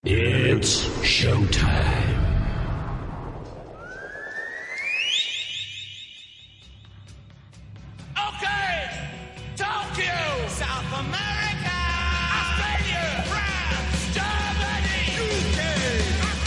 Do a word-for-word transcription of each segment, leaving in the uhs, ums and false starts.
It's showtime. Okay, Tokyo, South America, Australia, France, Germany, U K,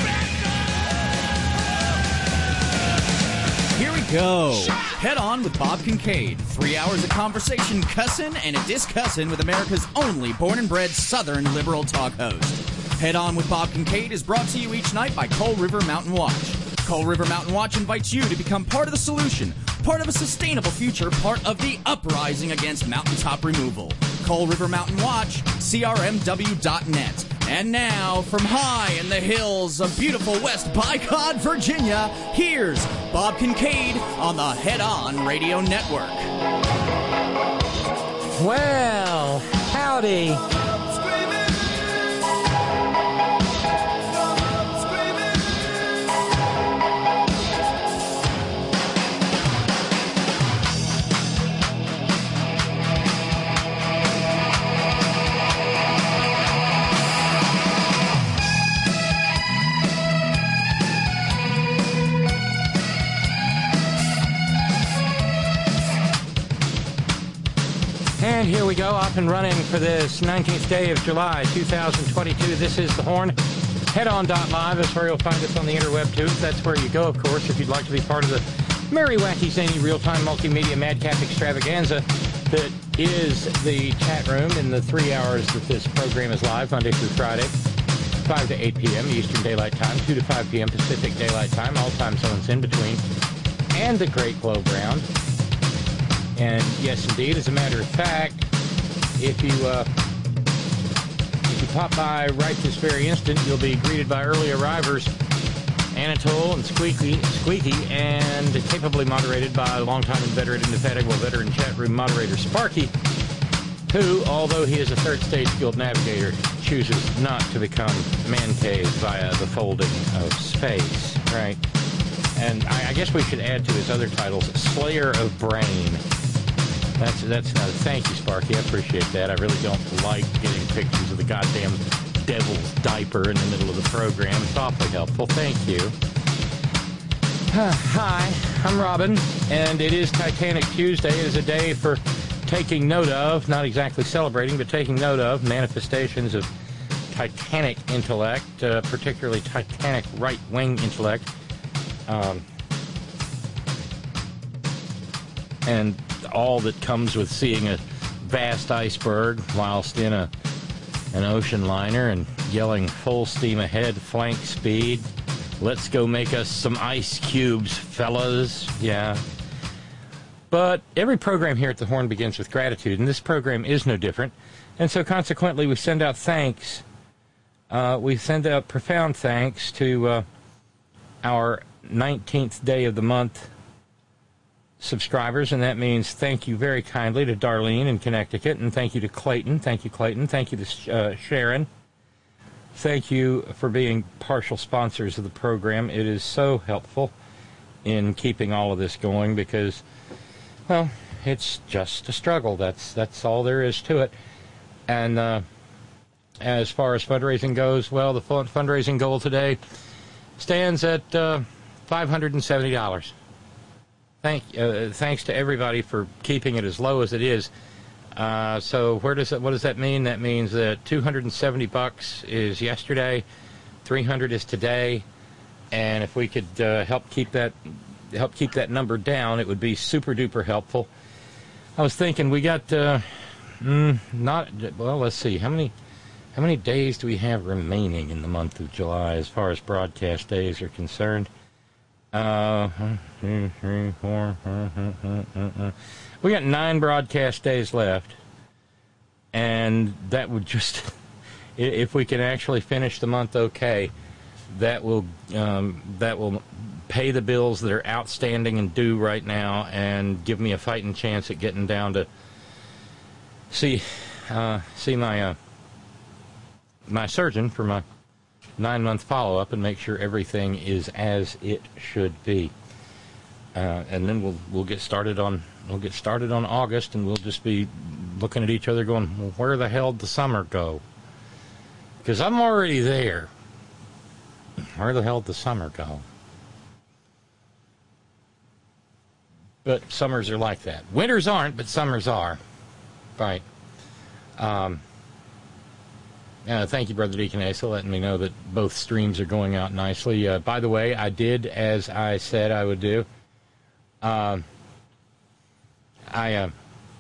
America. Here we go. Head On with Bob Kincaid. Three hours of conversation, cussin' and a discussin' with America's only born and bred Southern liberal talk host. Head On with Bob Kincaid is brought to you each night by Coal River Mountain Watch. Coal River Mountain Watch invites you to become part of the solution, part of a sustainable future, part of the uprising against mountaintop removal. Coal River Mountain Watch, C R M W dot net. And now, from high in the hills of beautiful West Bicod, Virginia, here's Bob Kincaid on the Head On Radio Network. Well, howdy. And here we go, off and running for this nineteenth day of July, two thousand twenty-two. This is The Horn. Head On dot live. That's where you'll find us on the interweb tubes. That's where you go, of course, if you'd like to be part of the merry, wacky, zany, real-time multimedia madcap extravaganza that is the chat room in the three hours that this program is live, Monday through Friday, five to eight p.m. Eastern Daylight Time, two to five p.m. Pacific Daylight Time, all time zones in between, and the Great Globe Round. And yes, indeed, as a matter of fact, if you uh, if you pop by right this very instant, you'll be greeted by early arrivers, Anatole and Squeaky, Squeaky, and capably moderated by longtime and veteran, indefatigable veteran chat room moderator Sparky, who, although he is a third stage guild navigator, chooses not to become man cave via the folding of space, right? And I, I guess we should add to his other titles, Slayer of Brain. That's, that's, uh, thank you, Sparky. I appreciate that. I really don't like getting pictures of the goddamn devil's diaper in the middle of the program. It's awfully helpful. Thank you. Hi, I'm Robin, and it is Titanic Tuesday. It is a day for taking note of, not exactly celebrating, but taking note of manifestations of Titanic intellect, uh, particularly Titanic right-wing intellect. Um, and all that comes with seeing a vast iceberg whilst in a an ocean liner and yelling full steam ahead, flank speed. Let's go make us some ice cubes, fellas. Yeah. But every program here at The Horn begins with gratitude, and this program is no different. And so consequently, we send out thanks. Uh, we send out profound thanks to uh, our nineteenth day of the month subscribers, and that means thank you very kindly to Darlene in Connecticut, and thank you to Clayton. Thank you, Clayton. Thank you to uh, Sharon. Thank you for being partial sponsors of the program. It is so helpful in keeping all of this going because, well, it's just a struggle. That's that's all there is to it. And uh, as far as fundraising goes, well, the fund fundraising goal today stands at uh, five hundred seventy dollars. Thank, uh, thanks to everybody for keeping it as low as it is. Uh, so where does that, what does that mean? That means that two hundred seventy bucks is yesterday, three hundred is today, and if we could uh, help keep that help keep that number down, it would be super duper helpful. I was thinking we got uh, mm, not well. Let's see how many how many days do we have remaining in the month of July as far as broadcast days are concerned. Uh, two, three, four, uh, uh, uh, uh, uh. We got nine broadcast days left, and that would just, if we can actually finish the month okay, that will um, that will pay the bills that are outstanding and due right now, and give me a fighting chance at getting down to see uh, see my uh, my surgeon for my nine-month follow-up and make sure everything is as it should be. Uh, and then we'll we'll get started on we'll get started on August, and we'll just be looking at each other going, well, where the hell did the summer go? Because I'm already there. where the hell did the summer go? But summers are like that. Winters aren't, but summers are. Right. Um, uh, thank you, Brother Deacon Asa, letting me know that both streams are going out nicely. Uh, by the way, I did as I said I would do. Um, I uh,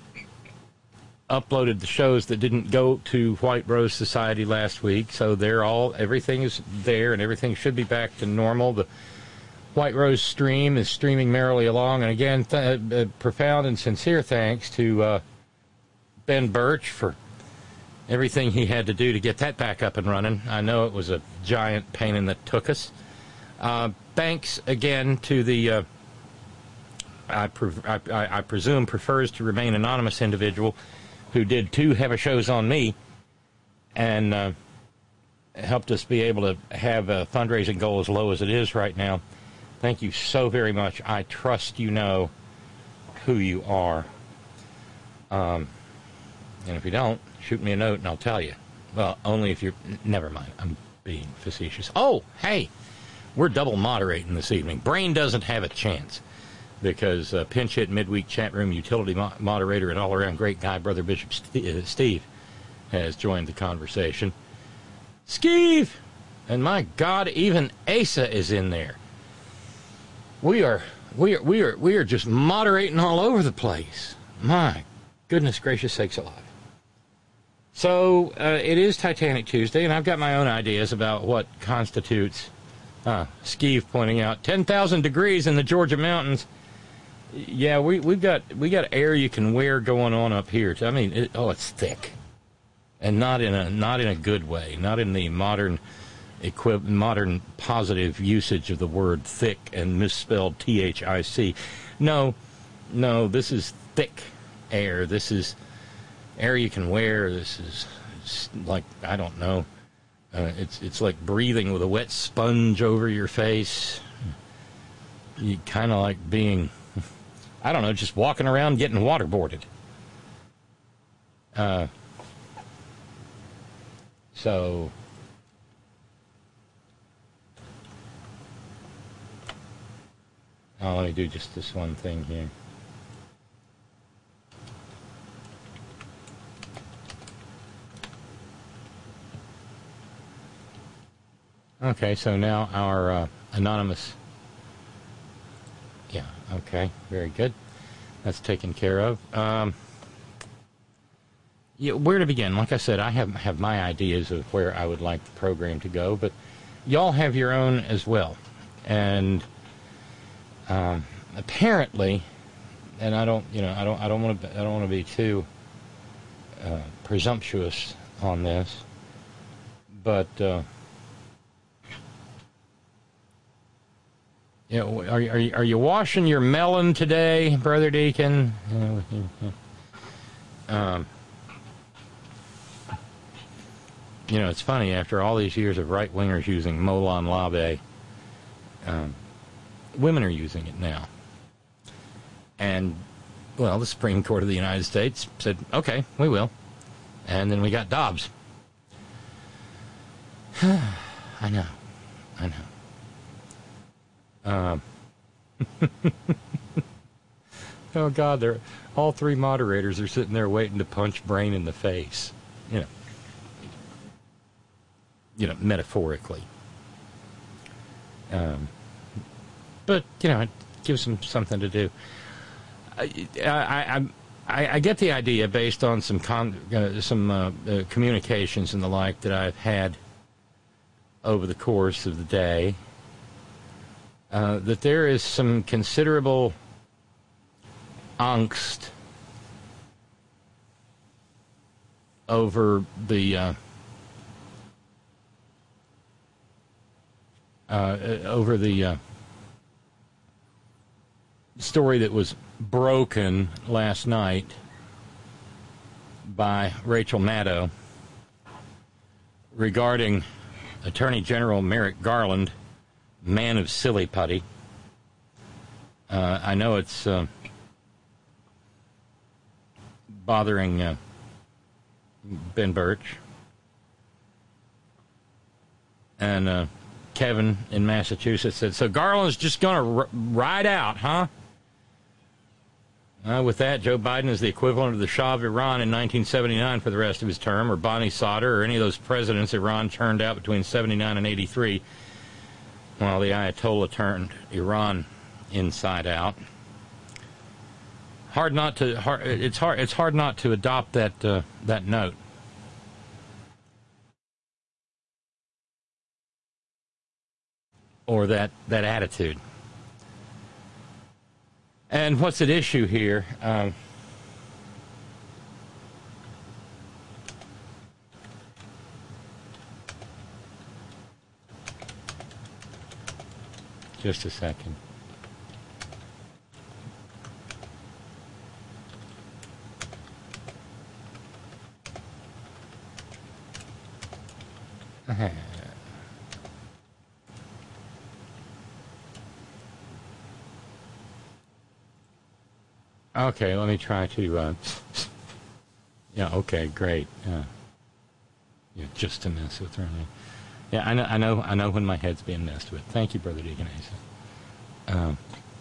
uploaded the shows that didn't go to White Rose Society last week, so they're all, everything is there, and everything should be back to normal. The White Rose stream is streaming merrily along, and again, th- uh, profound and sincere thanks to uh, Ben Birch for everything he had to do to get that back up and running. I know it was a giant pain in the tuchus. Uh, thanks again to the, uh, I, pre- I, I, I presume prefers to remain anonymous individual who did two Have a Shows on me and uh, helped us be able to have a fundraising goal as low as it is right now. Thank you so very much. I trust you know who you are. Um, and if you don't, shoot me a note and I'll tell you. Well, only if you're... Never mind. I'm being facetious. Oh, hey, we're double moderating this evening. Brain doesn't have a chance because uh, pinch hit midweek chat room utility mo- moderator and all-around great guy, Brother Bishop St- uh, Steve, has joined the conversation. Steve! And my God, even Asa is in there. We are, we are, we are, we are just moderating all over the place. My goodness gracious sakes alive. So, uh, it is Titanic Tuesday, and I've got my own ideas about what constitutes, uh, Skeeve pointing out, ten thousand degrees in the Georgia mountains. Yeah, we, we've got, we got air you can wear going on up here. I mean, it, oh, it's thick. And not in a, not in a good way, not in the modern Equi- modern positive usage of the word thick and misspelled T H I C. No, no, this is thick air. This is air you can wear. This is it's like, I don't know, uh, it's it's like breathing with a wet sponge over your face. You kind of like being, I don't know, just walking around getting waterboarded. Uh, so... Oh, let me do just this one thing here. Okay, so now our uh, anonymous... Yeah, okay, very good. That's taken care of. Um, yeah, where to begin? Like I said, I have, have my ideas of where I would like the program to go, but y'all have your own as well. And... Um, apparently, and I don't, you know, I don't, I don't want to, I don't want to be too uh, presumptuous on this, but uh, you know, are, are you, are you washing your melon today, Brother Deacon? Um, you know, it's funny after all these years of right wingers using Molon Labe. Um, Women are using it now. And, well, the Supreme Court of the United States said, okay, we will. And then we got Dobbs. I know. I know. Um, oh, God, they're, all three moderators are sitting there waiting to punch Brain in the face. You know. You know, metaphorically. Um... But, you know, it gives them something to do. I, I, I, I get the idea based on some con, uh, some uh, uh, communications and the like that I've had over the course of the day, uh, that there is some considerable angst over the uh, uh, over the uh, story that was broken last night by Rachel Maddow regarding Attorney General Merrick Garland, man of silly putty. Uh, I know it's uh, bothering uh, Ben Birch and uh, Kevin in Massachusetts said, so Garland's just going to r- ride out, huh? Uh, with that, Joe Biden is the equivalent of the Shah of Iran in nineteen seventy-nine for the rest of his term, or Bonnie Sauter, or any of those presidents Iran turned out between seventy-nine and eighty-three, while the Ayatollah turned Iran inside out. Hard not to. Hard, it's hard. It's hard not to adopt that uh, that note. Or that, that attitude. And what's at issue here? Um, just a second. Uh-huh. Okay, let me try to, uh, yeah, okay, great. Yeah, yeah, just to mess with her. Yeah, I know, I know, I know when my head's being messed with. Thank you, Brother Deacon Asa. Um,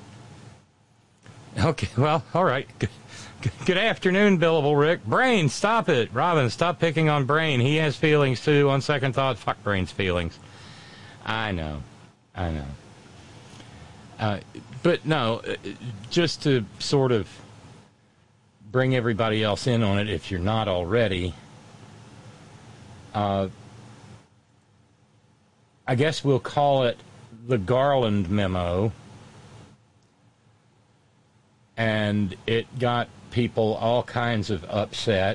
okay, well, all right. Good, good afternoon, Billable Rick. Brain, stop it. Robin, stop picking on Brain. He has feelings, too. On second thought, fuck Brain's feelings. I know, I know. Uh, but no, just to sort of bring everybody else in on it, if you're not already, uh, I guess we'll call it the Garland memo, and it got people all kinds of upset.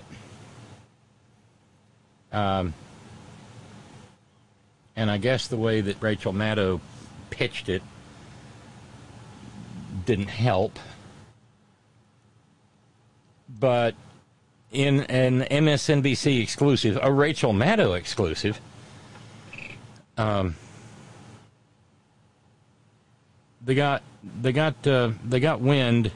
Um, and I guess the way that Rachel Maddow pitched it didn't help, but in an M S N B C exclusive, a Rachel Maddow exclusive, um, they got they got uh, they got wind.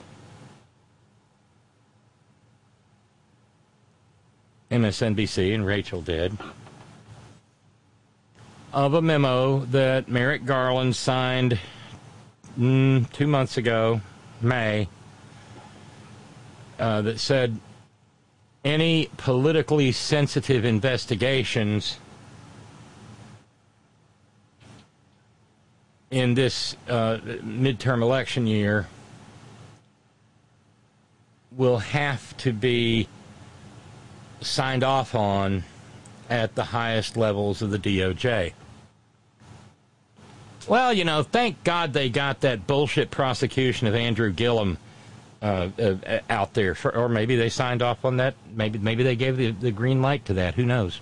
M S N B C and Rachel did, of a memo that Merrick Garland signed Mm, two months ago, May, uh, that said any politically sensitive investigations in this uh, midterm election year will have to be signed off on at the highest levels of the D O J. Well, you know, thank God they got that bullshit prosecution of Andrew Gillum uh, uh, out there. For, or maybe they signed off on that. Maybe maybe they gave the, the green light to that. Who knows?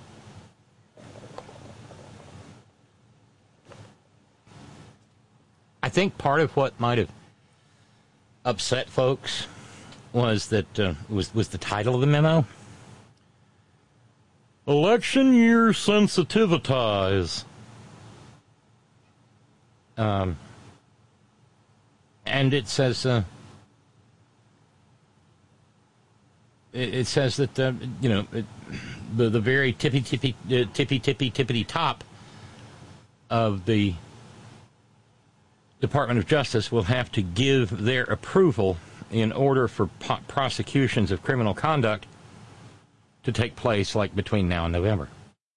I think part of what might have upset folks was that uh, was was the title of the memo. Election year sensitivities. Um, and it says, uh, it, it says that, uh, you know, it, the, the very tippy, tippy, uh, tippy, tippy, tippity top of the Department of Justice will have to give their approval in order for po- prosecutions of criminal conduct to take place, like between now and November.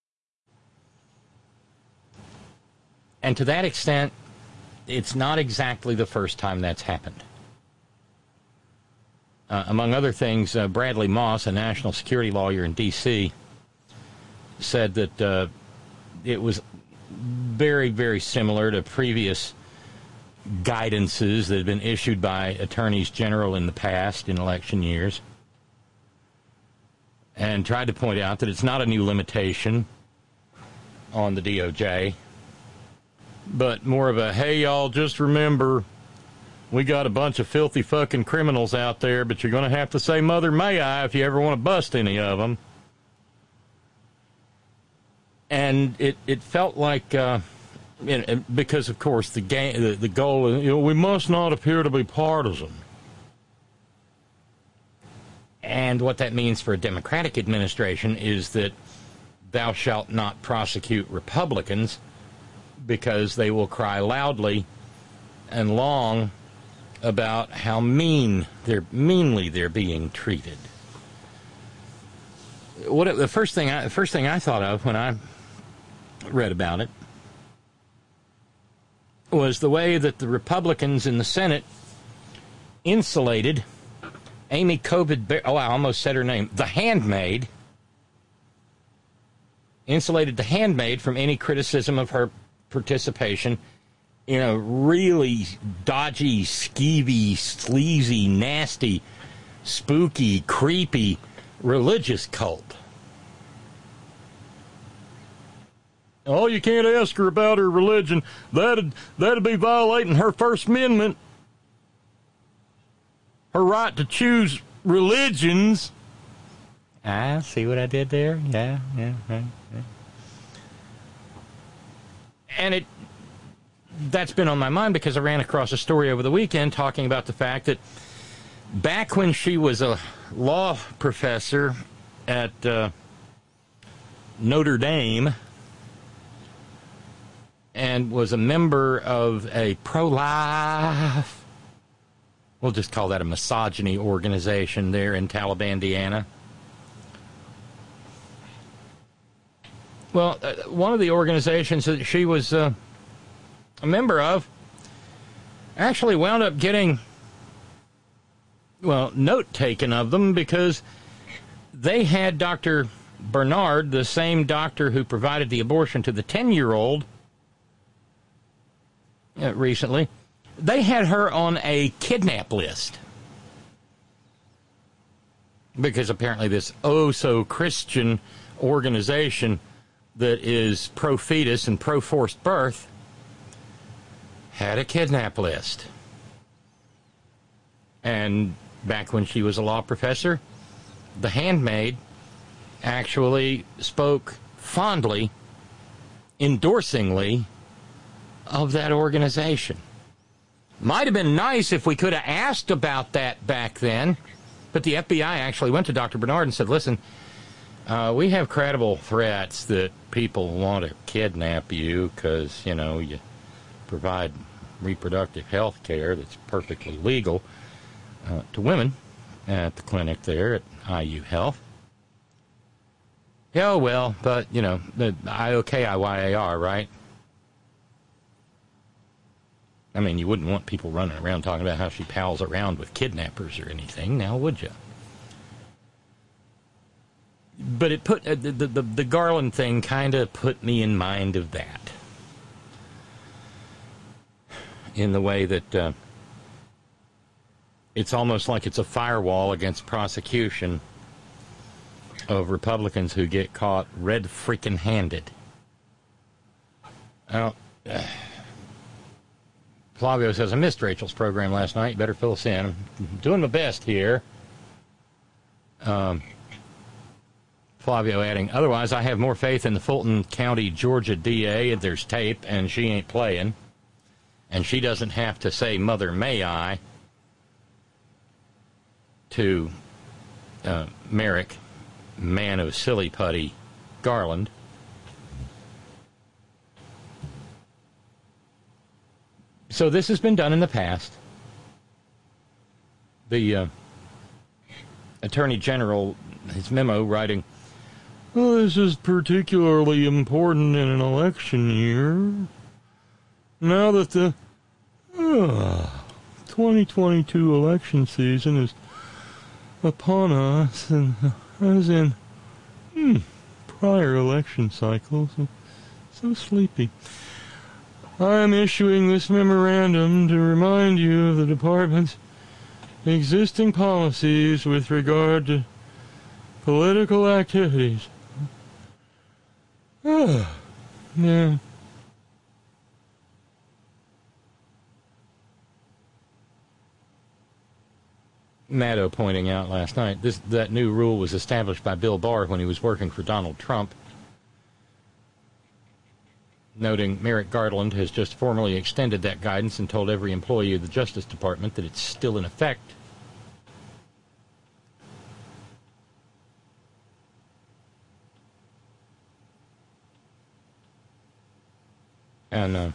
And to that extent, it's not exactly the first time that's happened. Uh, among other things, uh, Bradley Moss, a national security lawyer in D C, said that uh, it was very, very similar to previous guidances that had been issued by attorneys general in the past in election years, and tried to point out that it's not a new limitation on the D O J, but more of a, hey, y'all, just remember, we got a bunch of filthy fucking criminals out there, but you're going to have to say Mother May I if you ever want to bust any of them. And it, it felt like, uh, you know, because, of course, the, ga- the, the goal is, you know, we must not appear to be partisan. And what that means for a Democratic administration is that thou shalt not prosecute Republicans because they will cry loudly and long about how mean they're meanly they're being treated. What the first thing I, the first thing I thought of when I read about it was the way that the Republicans in the Senate insulated Amy Coney, oh, I almost said her name, the handmaid, insulated the handmaid from any criticism of her participation in a really dodgy, skeevy, sleazy, nasty, spooky, creepy religious cult. Oh, you can't ask her about her religion. That'd, that'd be violating her First Amendment. Her right to choose religions. Ah, see what I did there? Yeah, yeah, yeah, yeah. And it that's been on my mind because I ran across a story over the weekend talking about the fact that back when she was a law professor at uh, Notre Dame and was a member of a pro-life, we'll just call that a misogyny organization there in Talibandiana. Well, uh, one of the organizations that she was uh, a member of actually wound up getting, well, note taken of them because they had Doctor Bernard, the same doctor who provided the abortion to the ten-year-old uh, recently, they had her on a kidnap list because apparently this oh-so-Christian organization that is pro-fetus and pro-forced birth had a kidnap list. And back when she was a law professor, the handmaid actually spoke fondly, endorsingly of that organization. Might have been nice if we could have asked about that back then, but the F B I actually went to Doctor Bernard and said, listen, uh, we have credible threats that people want to kidnap you because, you know, you provide reproductive health care that's perfectly legal uh, to women at the clinic there at I U Health. Yeah, well, but, you know, the I O K I Y A R, right? I mean, you wouldn't want people running around talking about how she pals around with kidnappers or anything, now would you? But it put, uh, the, the, the Garland thing kind of put me in mind of that. In the way that uh, it's almost like it's a firewall against prosecution of Republicans who get caught red freaking handed. Well, uh, Flavio says, I missed Rachel's program last night. You better fill us in. I'm doing my best here. Um, Flavio adding, otherwise I have more faith in the Fulton County, Georgia D A. There's tape, and she ain't playing. And she doesn't have to say, Mother, may I, to uh, Merrick, man of silly putty, Garland. So this has been done in the past. The uh, Attorney General, his memo writing, well, this is particularly important in an election year. Now that the uh, twenty twenty-two election season is upon us, and uh, as in hmm, prior election cycles, I'm so sleepy. I am issuing this memorandum to remind you of the department's existing policies with regard to political activities. Ah, yeah. Maddow pointing out last night, this that new rule was established by Bill Barr when he was working for Donald Trump. Noting Merrick Garland has just formally extended that guidance and told every employee of the Justice Department that it's still in effect. And uh,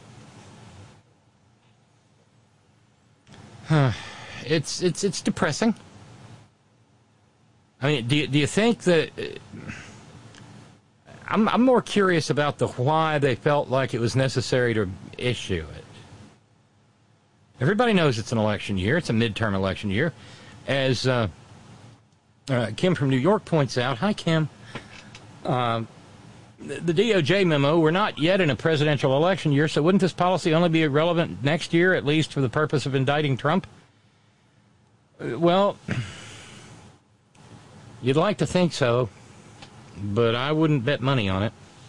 huh, it's it's it's depressing. I mean, do you, do you think that? Uh, I'm I'm more curious about the why they felt like it was necessary to issue it. Everybody knows it's an election year. It's a midterm election year, as uh, uh, Kim from New York points out. Hi, Kim. Uh, the, the D O J memo, we're not yet in a presidential election year, so wouldn't this policy only be relevant next year, at least for the purpose of indicting Trump? Uh, well, you'd like to think so, but I wouldn't bet money on it.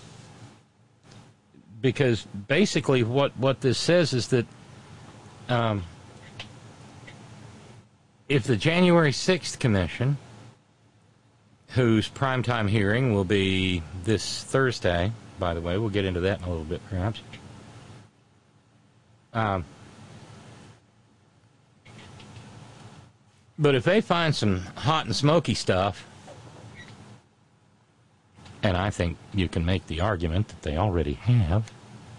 Because basically what, what this says is that um, if the January sixth commission, whose primetime hearing will be this Thursday, by the way, we'll get into that in a little bit perhaps, um, but if they find some hot and smoky stuff, and I think you can make the argument that they already have,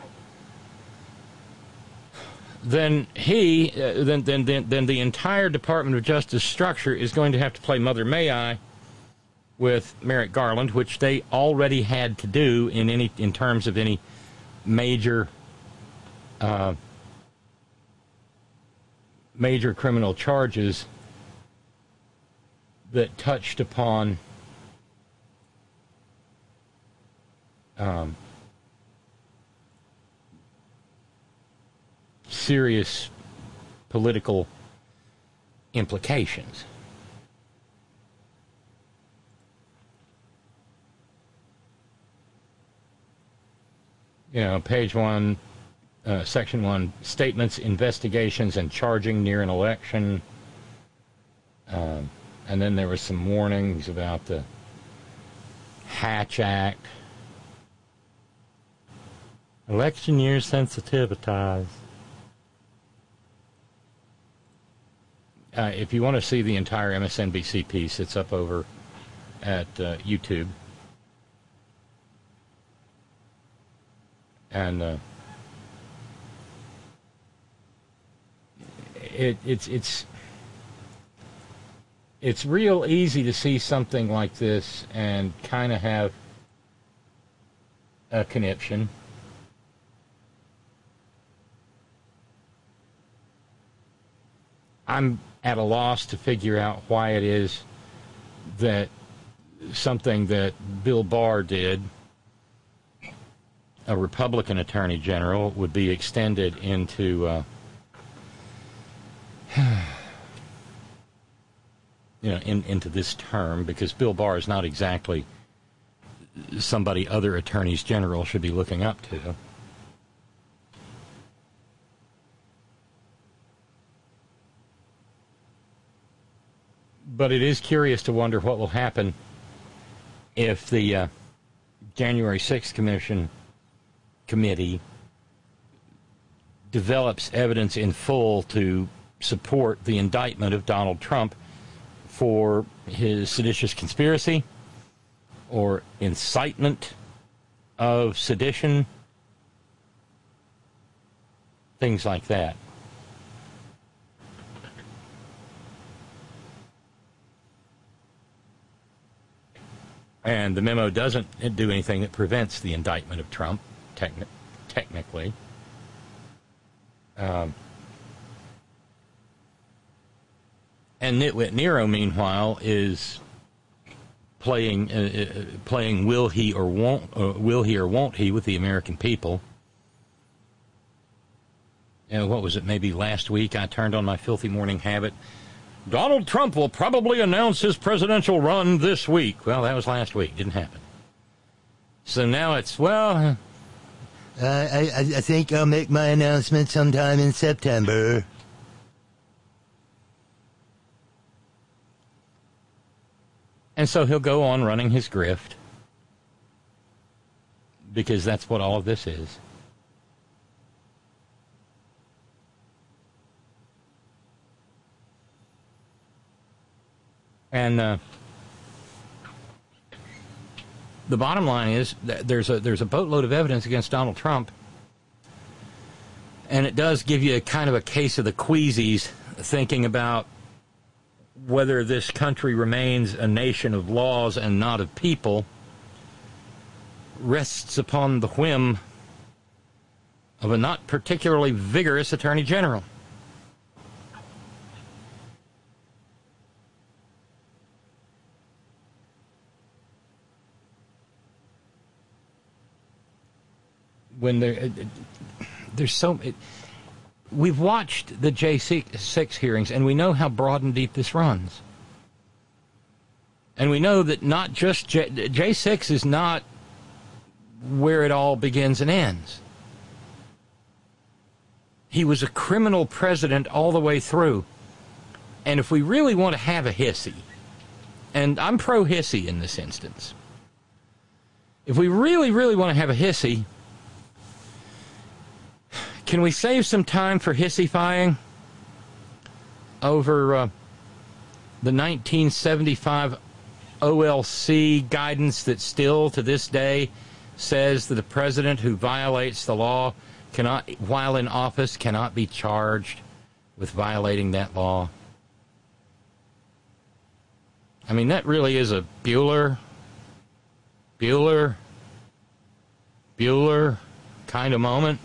then he, uh, then, then, then, then the entire Department of Justice structure is going to have to play Mother May I with Merrick Garland, which they already had to do in any in terms of any major uh, major criminal charges that touched upon um, serious political implications. You know, page one, uh, section one, statements, investigations, and charging near an election. Um, and then there was some warnings about the Hatch Act. Election year sensitivities. Uh, if you want to see the entire M S N B C piece, it's up over at uh, YouTube. And uh, it, it's it's it's real easy to see something like this and kind of have a conniption. I'm at a loss to figure out why it is that something that Bill Barr did, a Republican Attorney General, would be extended into, uh, you know, in, into this term, because Bill Barr is not exactly somebody other attorneys general should be looking up to. But it is curious to wonder what will happen if the uh, January sixth Commission committee develops evidence in full to support the indictment of Donald Trump for his seditious conspiracy or incitement of sedition, things like that. And the memo doesn't do anything that prevents the indictment of Trump, techni- technically. Um, and Nitwit Nero, meanwhile, is playing uh, uh, playing will he or won't uh, will he or won't he with the American people. And what was it? Maybe last week I turned on my filthy morning habit. Donald Trump will probably announce his presidential run this week. Well, that was last week. Didn't happen. So now it's, well... Uh, I, I think I'll make my announcement sometime in September. And so he'll go on running his grift. Because that's what all of this is. And uh, the bottom line is that there's a there's a boatload of evidence against Donald Trump And it does give you a kind of a case of the queasies, thinking about whether this country remains a nation of laws and not of people rests upon the whim of a not particularly vigorous Attorney General. When there, there's so, it, we've watched the J six hearings, and we know how broad and deep this runs. And we know that not just J, J six is not where it all begins and ends. He was a criminal president all the way through. And if we really want to have a hissy, and I'm pro-hissy in this instance, if we really, really want to have a hissy, can we save some time for hissifying over uh, the nineteen seventy-five O L C guidance that still to this day says that a president who violates the law cannot, while in office, cannot be charged with violating that law? I mean, that really is a Bueller, Bueller, Bueller kind of moment.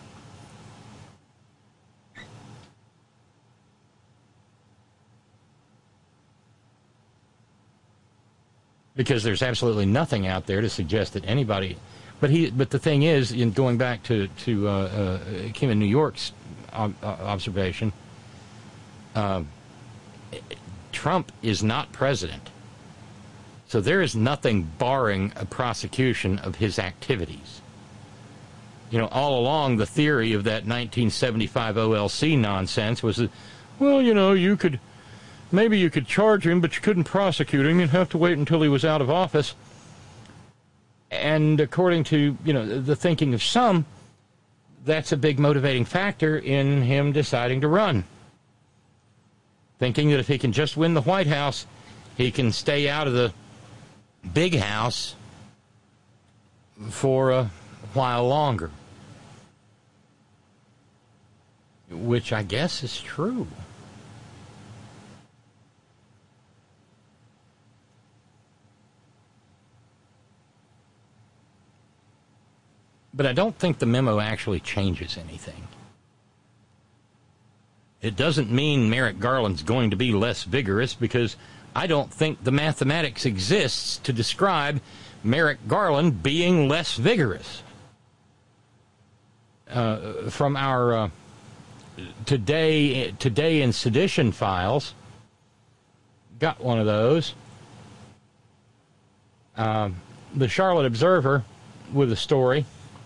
Because there's absolutely nothing out there to suggest that anybody, but he. But the thing is, in going back to to uh, uh, Kim in New York's ob- observation, uh, Trump is not president, so there is nothing barring a prosecution of his activities. You know, all along the theory of that nineteen seventy-five O L C nonsense was that, well, you know, you could. Maybe you could charge him, but you couldn't prosecute him. You'd have to wait until he was out of office. And according to, you know, the thinking of some, that's a big motivating factor in him deciding to run. Thinking that if he can just win the White House, he can stay out of the big house for a while longer. Which I guess is true. But I don't think the memo actually changes anything. It doesn't mean Merrick Garland's going to be less vigorous, because I don't think the mathematics exists to describe Merrick Garland being less vigorous. Uh, from our uh, today, today in sedition files, got one of those. Uh, the Charlotte Observer with a story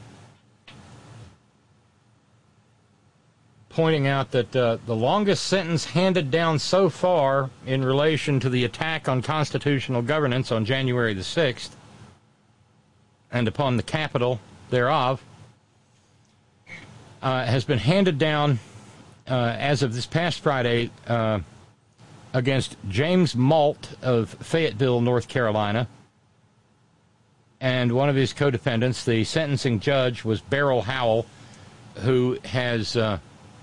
pointing out that uh, the longest sentence handed down so far in relation to the attack on constitutional governance on January the sixth and upon the Capitol thereof uh, has been handed down uh, as of this past Friday uh, against James Malt of Fayetteville, North Carolina, and one of his co-defendants. The sentencing judge was Beryl Howell, who has uh,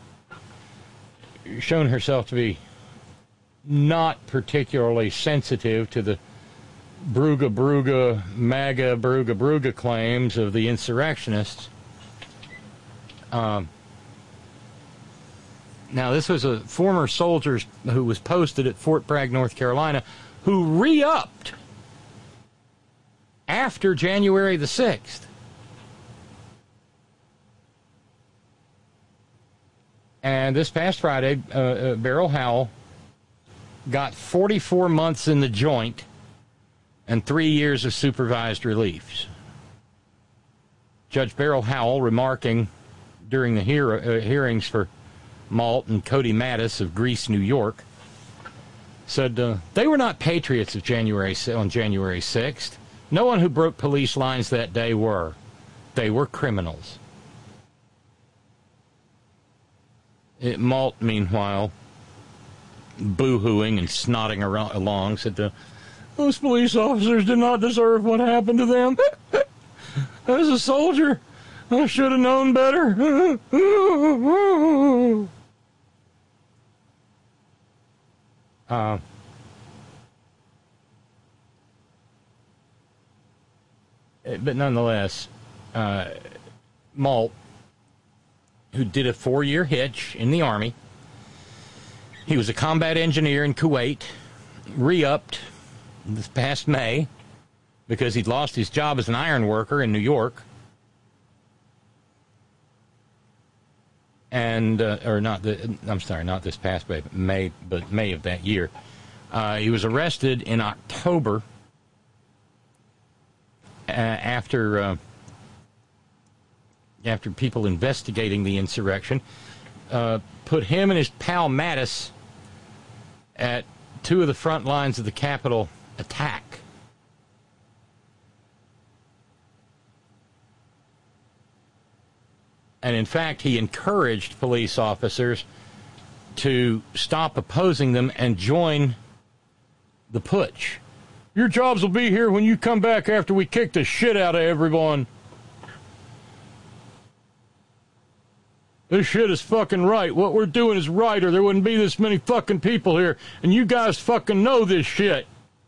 shown herself to be not particularly sensitive to the Bruga Bruga, MAGA Bruga Bruga claims of the insurrectionists. Um, now, this was a former soldier who was posted at Fort Bragg, North Carolina, who re-upped after January the sixth. And this past Friday, uh, uh, Beryl Howell got forty-four months in the joint and three years of supervised release. Judge Beryl Howell, remarking during the hear- uh, hearings for Malt and Cody Mattis of Greece, New York, said uh, they were not patriots of January on January sixth. No one who broke police lines that day were. They were criminals. It, Malt, meanwhile, boo-hooing and snotting around, along, said, the, those police officers did not deserve what happened to them. As a soldier, I should have known better. uh, but nonetheless, uh, Malt, who did a four-year hitch in the Army, he was a combat engineer in Kuwait, re-upped this past May because he'd lost his job as an iron worker in New York. And, uh, or not, the, I'm sorry, not this past May, May, but May of that year. Uh, he was arrested in October uh, after, uh, after people investigating the insurrection uh, put him and his pal Mattis at two of the front lines of the Capitol attack. And in fact, he encouraged police officers to stop opposing them and join the putsch. Your jobs will be here when you come back after we kick the shit out of everyone. This shit is fucking right. What we're doing is right, or there wouldn't be this many fucking people here. And you guys fucking know this shit.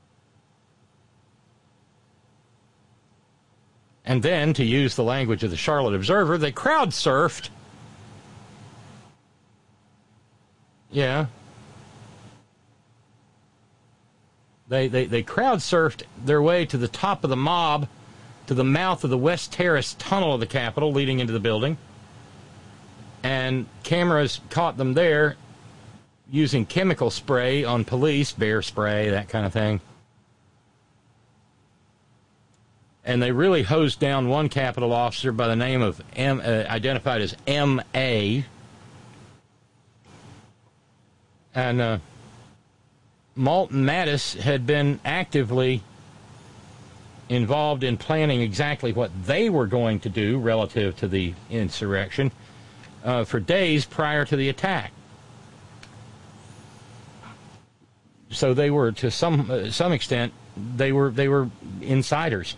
And then, to use the language of the Charlotte Observer, they crowd surfed. Yeah. They, they, they crowd surfed their way to the top of the mob, to the mouth of the West Terrace tunnel of the Capitol leading into the building. And cameras caught them there using chemical spray on police, bear spray, that kind of thing. And they really hosed down one Capitol officer by the name of M, uh, identified as M A And uh, Malt and Mattis had been actively involved in planning exactly what they were going to do relative to the insurrection uh, for days prior to the attack. So they were, to some uh, some extent, they were they were insiders.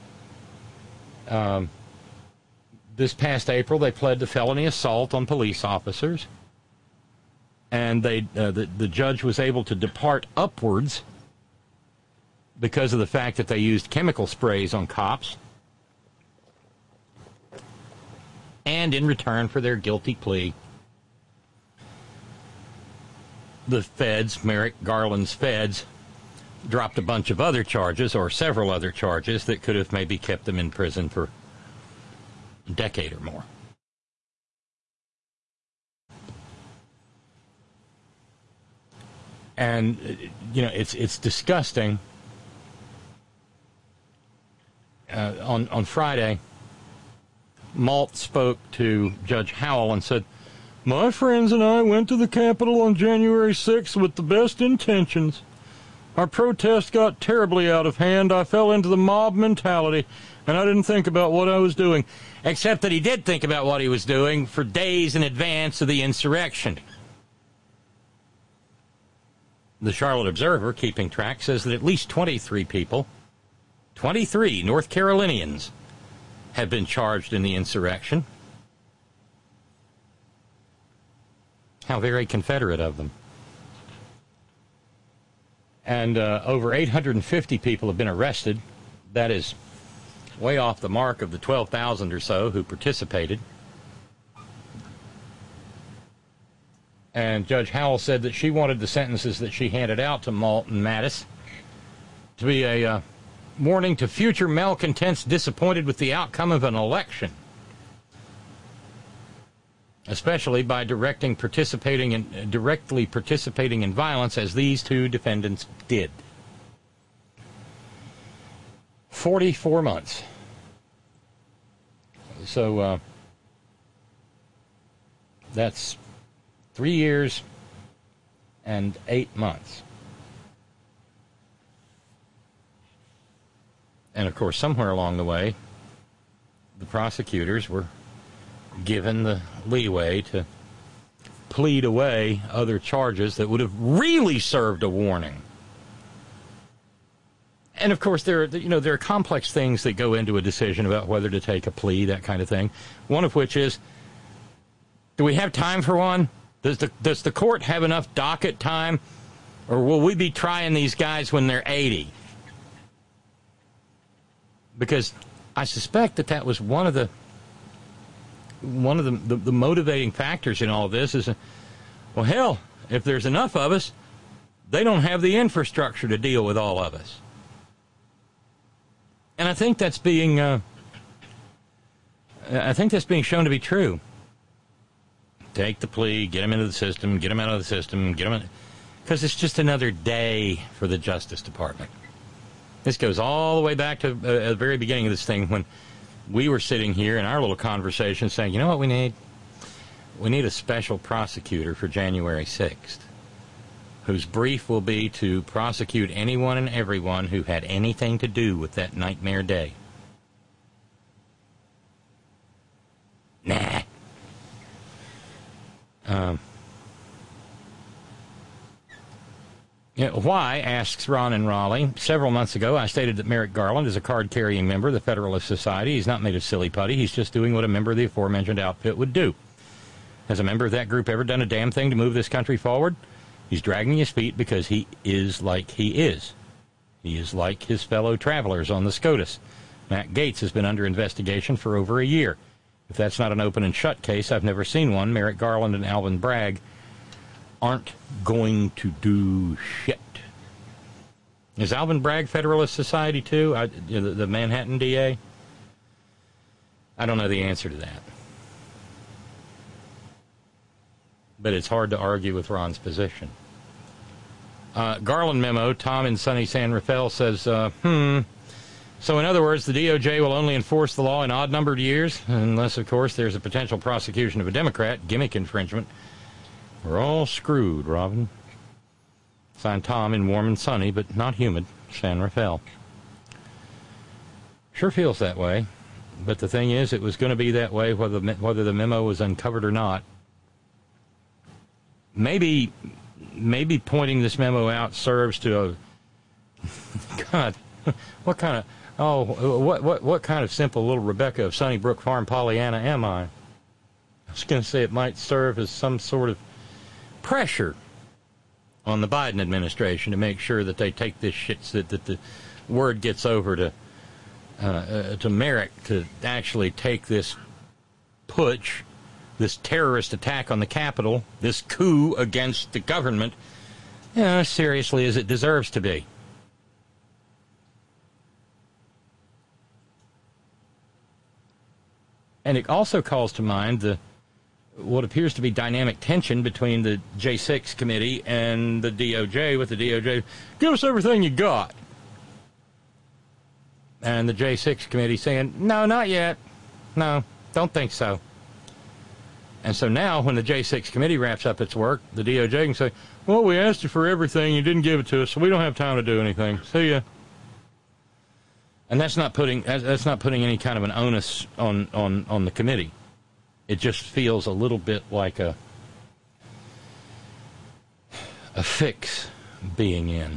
Um, this past April, they pled to felony assault on police officers, and they uh, the the judge was able to depart upwards because of the fact that they used chemical sprays on cops, and in return for their guilty plea, the feds, Merrick Garland's feds, dropped a bunch of other charges, or several other charges, that could have maybe kept them in prison for a decade or more. And, you know, it's it's disgusting. Uh, on, on Friday, Malt spoke to Judge Howell and said, "My friends and I went to the Capitol on January sixth with the best intentions. Our protest got terribly out of hand. I fell into the mob mentality, and I didn't think about what I was doing." Except that he did think about what he was doing for days in advance of the insurrection. The Charlotte Observer, keeping track, says that at least twenty-three people, twenty-three North Carolinians, have been charged in the insurrection. How very Confederate of them. And uh, over eight hundred fifty people have been arrested. That is way off the mark of the twelve thousand or so who participated. And Judge Howell said that she wanted the sentences that she handed out to Malt and Mattis to be a uh, warning to future malcontents disappointed with the outcome of an election, especially by directing participating in, uh, directly participating in violence, as these two defendants did. Forty-four months. So uh, that's three years and eight months. And of course, somewhere along the way, the prosecutors were given the leeway to plead away other charges that would have really served a warning. and of course, there are, you know, there are complex things that go into a decision about whether to take a plea, that kind of thing. One of which is, do we have time for one? Does the does the court have enough docket time, or will we be trying these guys when they're eighty? Because I suspect that that was one of the one of the, the, the motivating factors in all this is, uh, well, hell, if there's enough of us, they don't have the infrastructure to deal with all of us. And I think that's being, uh, I think that's being shown to be true. Take the plea, get them into the system, get them out of the system, get them in, because it's just another day for the Justice Department. This goes all the way back to uh, the very beginning of this thing when we were sitting here in our little conversation saying, you know what we need? We need a special prosecutor for January sixth, whose brief will be to prosecute anyone and everyone who had anything to do with that nightmare day. Nah. Um. You know, why, asks Ron in Raleigh. Several months ago, I stated that Merrick Garland is a card-carrying member of the Federalist Society. He's not made of silly putty. He's just doing what a member of the aforementioned outfit would do. Has a member of that group ever done a damn thing to move this country forward? He's dragging his feet because he is like he is. He is like his fellow travelers on the SCOTUS. Matt Gaetz has been under investigation for over a year. If that's not an open and shut case, I've never seen one. Merrick Garland and Alvin Bragg aren't going to do shit. Is Alvin Bragg Federalist Society too? I, the, the Manhattan D A? I don't know the answer to that. But it's hard to argue with Ron's position. Uh, Garland memo, Tom in sunny San Rafael says, uh, hmm, so in other words, the D O J will only enforce the law in odd-numbered years, unless, of course, there's a potential prosecution of a Democrat, gimmick infringement. We're all screwed, Robin. Signed Tom in warm and sunny, but not humid, San Rafael. Sure feels that way, but the thing is, it was going to be that way whether, whether the memo was uncovered or not. Maybe, maybe pointing this memo out serves to a... God, what kind of... Oh, what, what, what kind of simple little Rebecca of Sunnybrook Farm Pollyanna am I? I was going to say it might serve as some sort of pressure on the Biden administration to make sure that they take this shit, so that, that the word gets over to uh, uh, to Merrick to actually take this putsch, this terrorist attack on the Capitol, this coup against the government, you know, as seriously as it deserves to be. And it also calls to mind the what appears to be dynamic tension between the J six committee and the D O J, with the D O J, give us everything you got. And the J six committee saying, no, not yet. No, don't think so. And so now when the J six committee wraps up its work, the D O J can say, well, we asked you for everything, you didn't give it to us, so we don't have time to do anything. See ya. And that's not putting that's not putting any kind of an onus on, on, on the committee. It just feels a little bit like a a fix being in.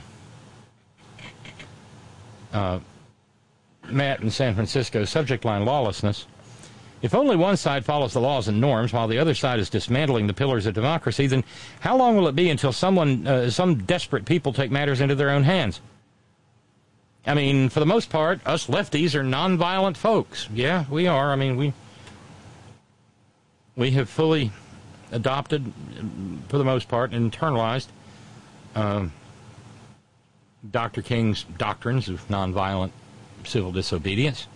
Uh, Matt in San Francisco, subject line lawlessness. If only one side follows the laws and norms while the other side is dismantling the pillars of democracy, then how long will it be until someone, uh, some desperate people take matters into their own hands? I mean, for the most part, us lefties are nonviolent folks. Yeah, we are. I mean, we... We have fully adopted, for the most part, internalized um, Doctor King's doctrines of nonviolent civil disobedience.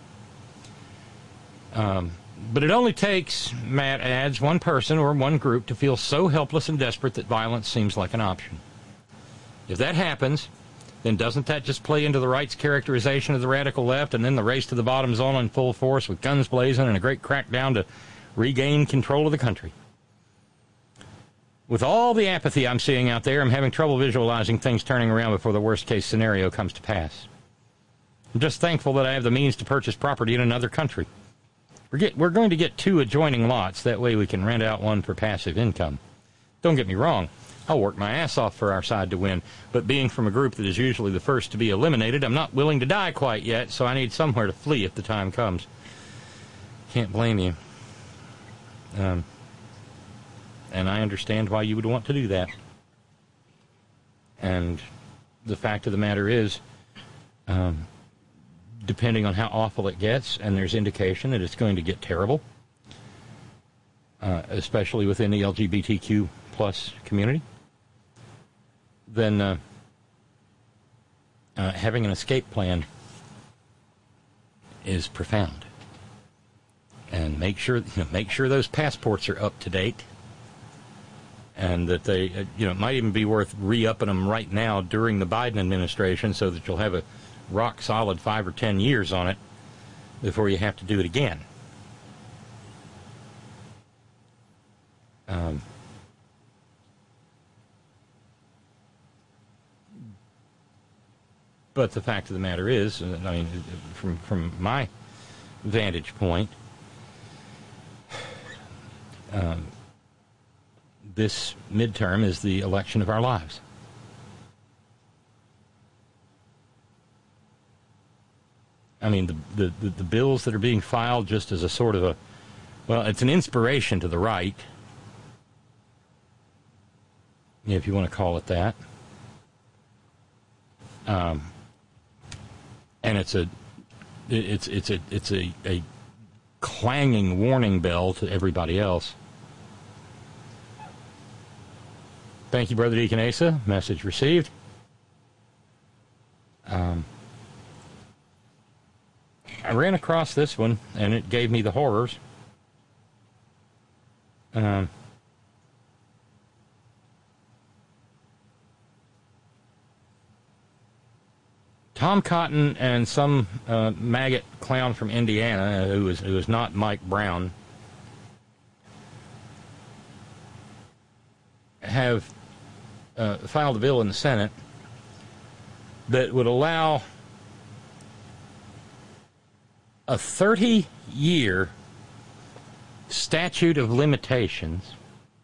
Um, but it only takes, Matt adds, one person or one group to feel so helpless and desperate that violence seems like an option. If that happens, then doesn't that just play into the right's characterization of the radical left, and then the race to the bottom's on in full force with guns blazing and a great crackdown to regain control of the country? With all the apathy I'm seeing out there, I'm having trouble visualizing things turning around before the worst-case scenario comes to pass. I'm just thankful that I have the means to purchase property in another country. We're, get, we're going to get two adjoining lots. That way we can rent out one for passive income. Don't get me wrong. I'll work my ass off for our side to win. But being from a group that is usually the first to be eliminated, I'm not willing to die quite yet, so I need somewhere to flee if the time comes. Can't blame you. Um, and I understand why you would want to do that. And the fact of the matter is, um, depending on how awful it gets, and there's indication that it's going to get terrible, uh, especially within the L G B T Q plus community, then uh, uh, having an escape plan is profound. And make sure, you know, make sure those passports are up to date, and that they, uh, you know, it might even be worth re-upping them right now during the Biden administration, so that you'll have a rock solid five or ten years on it before you have to do it again. Um, but the fact of the matter is, I mean, from from my vantage point, um, this midterm is the election of our lives. I mean, the, the, the, the bills that are being filed just as a sort of a, well, it's an inspiration to the right, if you want to call it that. Um, and it's a, it's it's a it's a, a clanging warning bell to everybody else. Thank you, Brother Deacon Asa. Message received. Um, I ran across this one, and it gave me the horrors. Um, Tom Cotton and some uh, maggot clown from Indiana, who is who is not Mike Brown, have uh, filed a bill in the Senate that would allow a thirty-year statute of limitations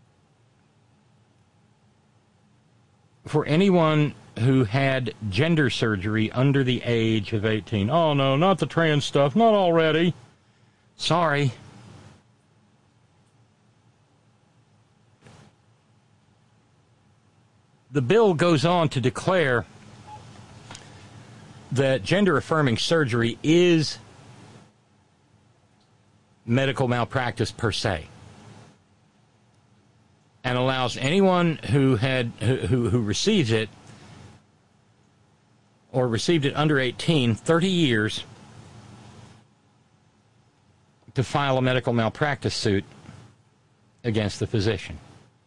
for anyone who had gender surgery under the age of eighteen. Oh, no, not the trans stuff. Not already. Sorry. The bill goes on to declare that gender-affirming surgery is medical malpractice per se, and allows anyone who had who, who receives it or received it under eighteen, thirty years to file a medical malpractice suit against the physician.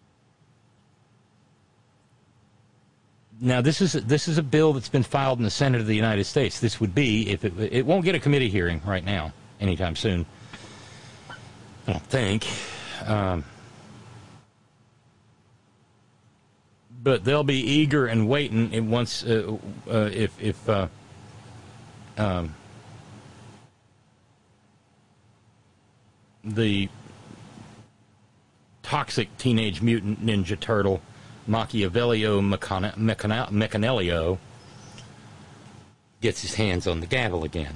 Now, this is this is a bill that's been filed in the Senate of the United States. This would be, if it it won't get a committee hearing right now, anytime soon, I don't think. Um, but they'll be eager and waiting and once uh, uh, if if uh, um, the toxic teenage mutant ninja turtle Machiavellio Meccanelio gets his hands on the gavel again.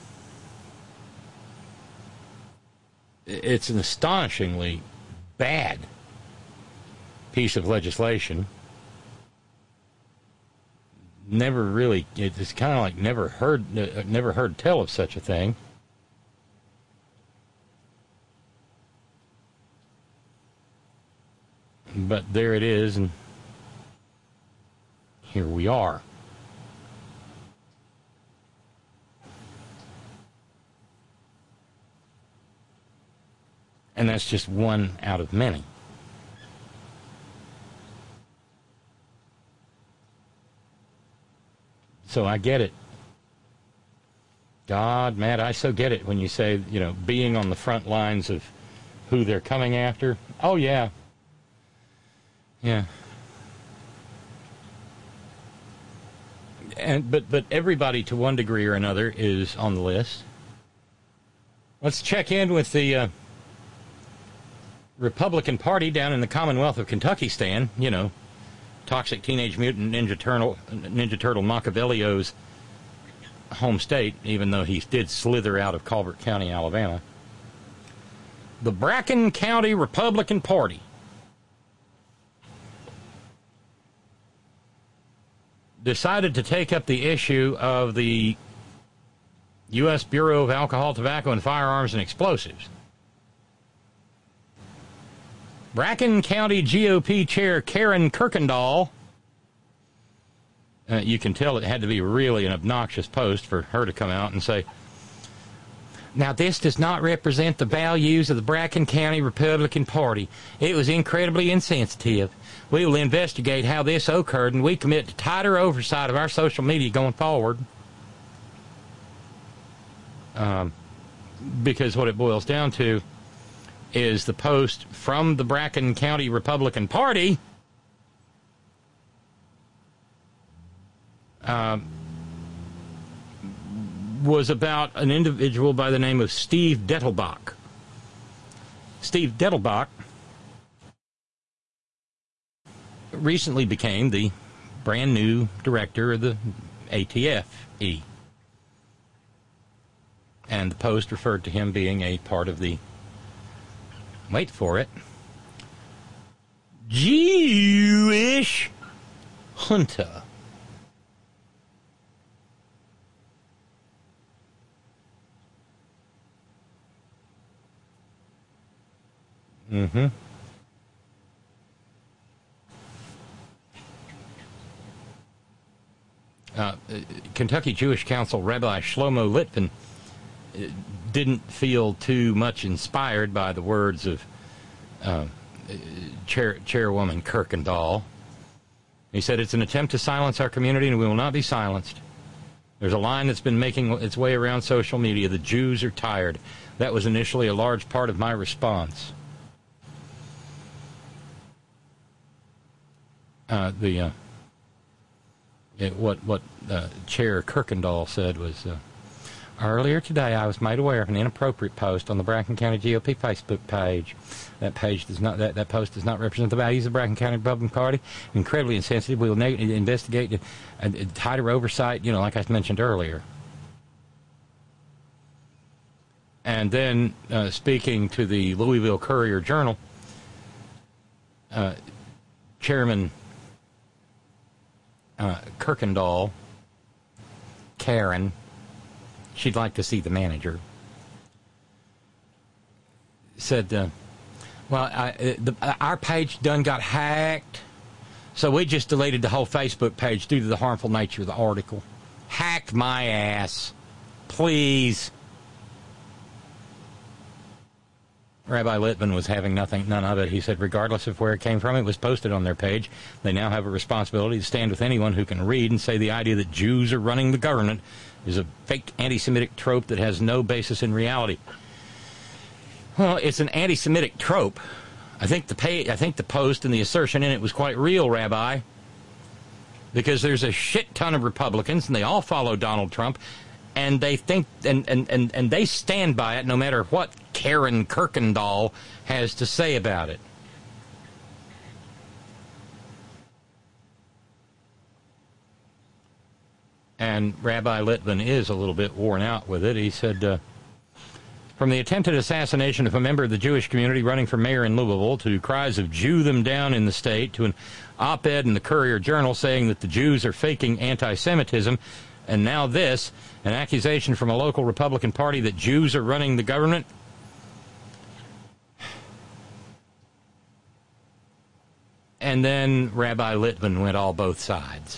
It's an astonishingly bad piece of legislation. Never really, it's kind of like never heard, uh, never heard tell of such a thing. But there it is, and here we are. And that's just one out of many. So I get it. God, Matt, I so get it when you say, you know, being on the front lines of who they're coming after. Oh, yeah. Yeah. And but but everybody to one degree or another is on the list. Let's check in with the uh, Republican Party down in the Commonwealth of Kentucky, Stan. You know, Toxic Teenage Mutant Ninja Turtle, Ninja Turtle Machiavellio's home state, even though he did slither out of Colbert County, Alabama. The Bracken County Republican Party decided to take up the issue of the U S Bureau of Alcohol, Tobacco, and Firearms and Explosives. Bracken County G O P Chair Karen Kirkendall, uh, you can tell it had to be really an obnoxious post for her to come out and say, now this does not represent the values of the Bracken County Republican Party. It was incredibly insensitive. We will investigate how this occurred, and we commit to tighter oversight of our social media going forward. Um, because what it boils down to is the post from the Bracken County Republican Party um, was about an individual by the name of Steve Dettelbach. Steve Dettelbach recently became the brand new director of the A T F E. And the post referred to him being a part of the, wait for it, Jewish junta. Mm-hmm. Uh, Kentucky Jewish Council Rabbi Shlomo Litvin didn't feel too much inspired by the words of uh, Chair, Chairwoman Kirkendall. He said, it's an attempt to silence our community, and we will not be silenced. There's a line that's been making its way around social media. The Jews are tired. That was initially a large part of my response. Uh, the uh, it, what what uh, Chair Kirkendall said was, uh, earlier today I was made aware of an inappropriate post on the Bracken County G O P Facebook page. That page does not that, that post does not represent the values of the Bracken County Republican Party. Incredibly insensitive. We will ne- investigate a, a tighter oversight. You know, like I mentioned earlier. And then uh, speaking to the Louisville Courier Journal, uh, Chairman Uh, Kirkendall, Karen, she'd like to see the manager, said, uh, well, I, the, our page done got hacked, so we just deleted the whole Facebook page due to the harmful nature of the article. Hacked my ass. Please. Rabbi Litvin was having nothing, none of it. He said, regardless of where it came from, it was posted on their page. They now have a responsibility to stand with anyone who can read and say the idea that Jews are running the government is a fake anti-Semitic trope that has no basis in reality. Well, it's an anti-Semitic trope. I think the pay, I think the post and the assertion in it was quite real, Rabbi, because there's a shit ton of Republicans, and they all follow Donald Trump, and they think, and, and, and, and they stand by it no matter what Karen Kirkendall has to say about it. And Rabbi Litvin is a little bit worn out with it. He said, uh, from the attempted assassination of a member of the Jewish community running for mayor in Louisville to cries of Jew them down in the state to an op-ed in the Courier Journal saying that the Jews are faking anti-Semitism, and now this, an accusation from a local Republican party that Jews are running the government. And then Rabbi Litvin went all both sides.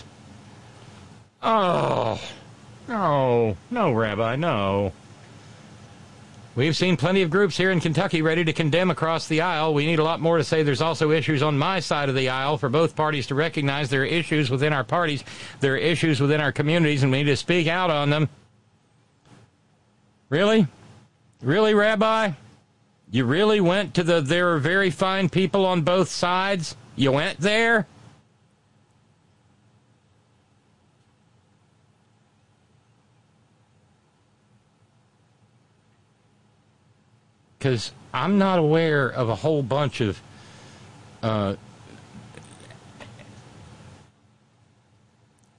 Oh, no, no, Rabbi, no. We've seen plenty of groups here in Kentucky ready to condemn across the aisle. We need a lot more to say there's also issues on my side of the aisle for both parties to recognize there are issues within our parties, there are issues within our communities, and we need to speak out on them. Really? Really, Rabbi? You really went to the there are very fine people on both sides? You went there? Because I'm not aware of a whole bunch of uh,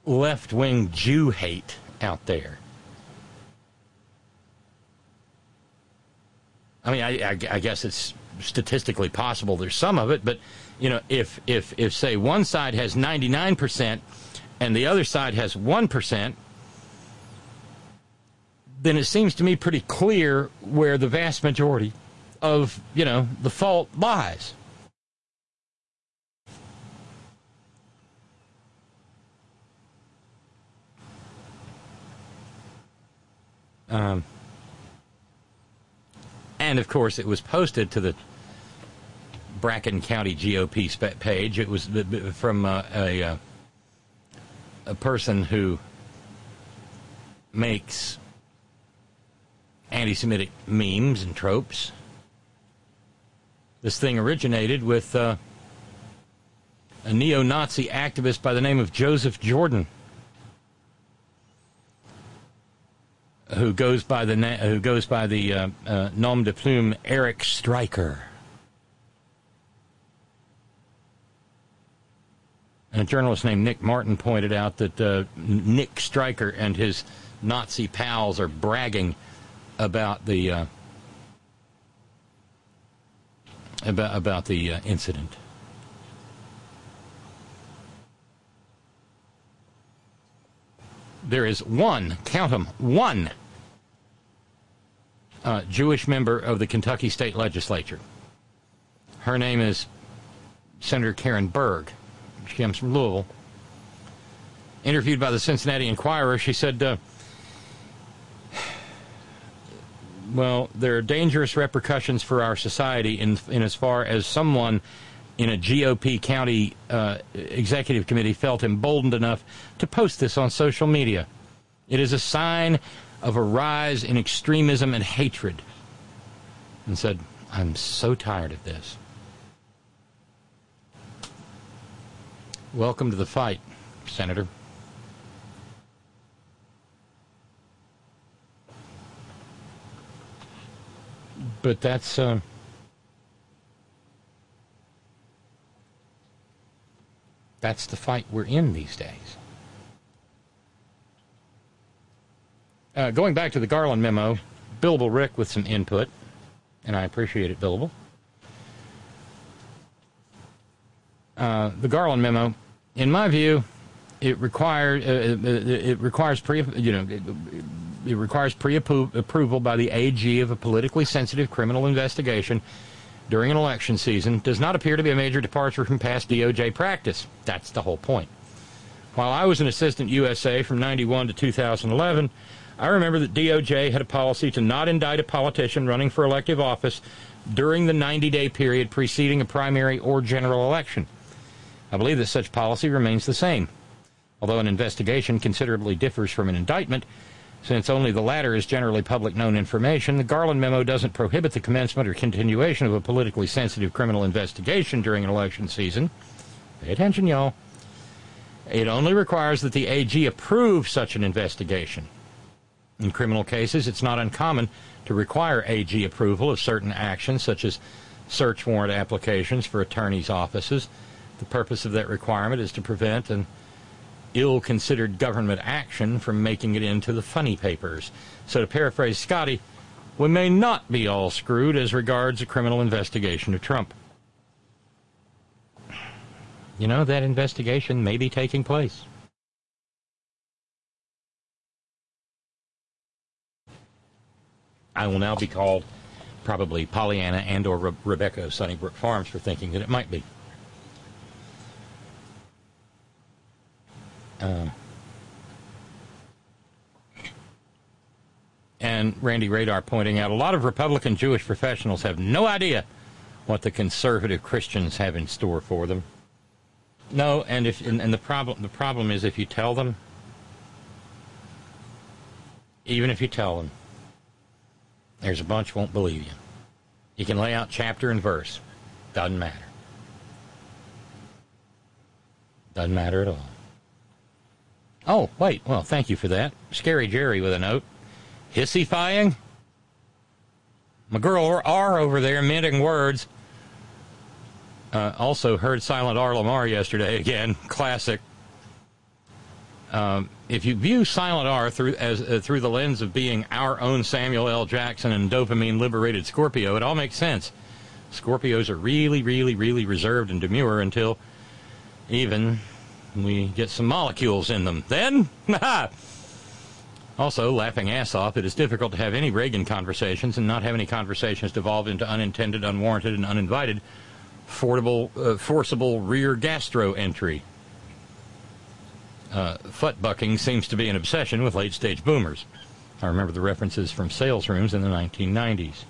left-wing Jew hate out there. I mean, I, I, I guess it's statistically possible there's some of it, but, you know, if, if, if say, one side has ninety-nine percent and the other side has one percent, then it seems to me pretty clear where the vast majority of, you know, the fault lies. Um, and, of course, it was posted to the Bracken County G O P page. It was from uh, a, a person who makes anti-Semitic memes and tropes. This thing originated with uh, a neo-Nazi activist by the name of Joseph Jordan, who goes by the na- who goes by the uh, uh, nom de plume Eric Stryker. And a journalist named Nick Martin pointed out that uh, Nick Stryker and his Nazi pals are bragging about the uh, about about the uh, incident. There is one, count them, one uh, Jewish member of the Kentucky State Legislature. Her name is Senator Karen Berg. She comes from Louisville. Interviewed by the Cincinnati Enquirer, she said, uh, well, there are dangerous repercussions for our society in, in as far as someone in a G O P county uh, executive committee felt emboldened enough to post this on social media. It is a sign of a rise in extremism and hatred. And said, I'm so tired of this. Welcome to the fight, Senator. But that's... Uh, That's the fight we're in these days. Uh, going back to the Garland memo, Billable Rick with some input, and I appreciate it, Billable. Uh, the Garland memo, in my view, it requires uh, it requires pre you know it, it requires pre-approval by the A G of a politically sensitive criminal investigation during an election season. Does not appear to be a major departure from past D O J practice. That's the whole point. While I was an assistant U S A from ninety-one to two thousand eleven, I remember that D O J had a policy to not indict a politician running for elective office during the ninety-day period preceding a primary or general election. I believe that such policy remains the same. Although an investigation considerably differs from an indictment, since only the latter is generally public known information, the Garland memo doesn't prohibit the commencement or continuation of a politically sensitive criminal investigation during an election season. Pay attention, y'all. It only requires that the A G approve such an investigation. In criminal cases, it's not uncommon to require A G approval of certain actions, such as search warrant applications for attorneys' offices. The purpose of that requirement is to prevent an ill-considered government action from making it into the funny papers. So to paraphrase Scotty, we may not be all screwed as regards a criminal investigation of Trump. You know, that investigation may be taking place. I will now be called probably Pollyanna and or Re- Rebecca of Sunnybrook Farms for thinking that it might be. Uh, and Randy Radar pointing out, a lot of Republican Jewish professionals have no idea what the conservative Christians have in store for them. No, and if and, and the problem the problem is if you tell them, even if you tell them, there's a bunch won't believe you. You can lay out chapter and verse, doesn't matter. Doesn't matter at all. Oh, wait, well, thank you for that. Scary Jerry with a note. Hissifying? My girl R over there minting words. Uh, also heard Silent R. Lamar yesterday again. Classic. Um, if you view Silent R through as uh, through the lens of being our own Samuel L. Jackson and dopamine-liberated Scorpio, it all makes sense. Scorpios are really, really, really reserved and demure until even we get some molecules in them. Then, also, laughing ass off, it is difficult to have any Reagan conversations and not have any conversations devolve into unintended, unwarranted, and uninvited forcible, uh, forcible rear gastro entry. Uh, foot bucking seems to be an obsession with late-stage boomers. I remember the references from sales rooms in the nineteen nineties.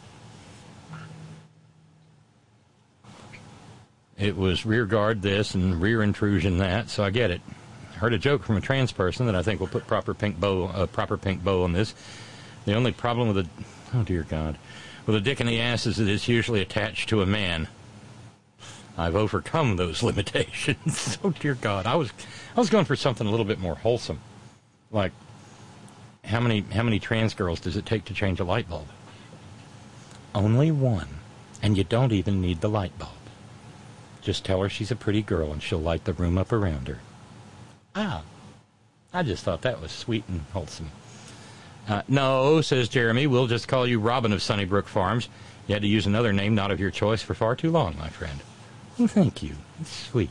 It was rear guard this and rear intrusion that, so I get it. Heard a joke from a trans person that I think will put proper pink bow, uh, proper pink bow on this. The only problem with a, oh dear God, with a dick in the ass is that it's usually attached to a man. I've overcome those limitations. Oh dear God, I was, I was going for something a little bit more wholesome, like how many, how many trans girls does it take to change a light bulb? Only one, and you don't even need the light bulb. Just tell her she's a pretty girl and she'll light the room up around her. Ah, I just thought that was sweet and wholesome. Uh, no, says Jeremy, we'll just call you Robin of Sunnybrook Farms. You had to use another name not of your choice for far too long, my friend. Well, thank you. It's sweet.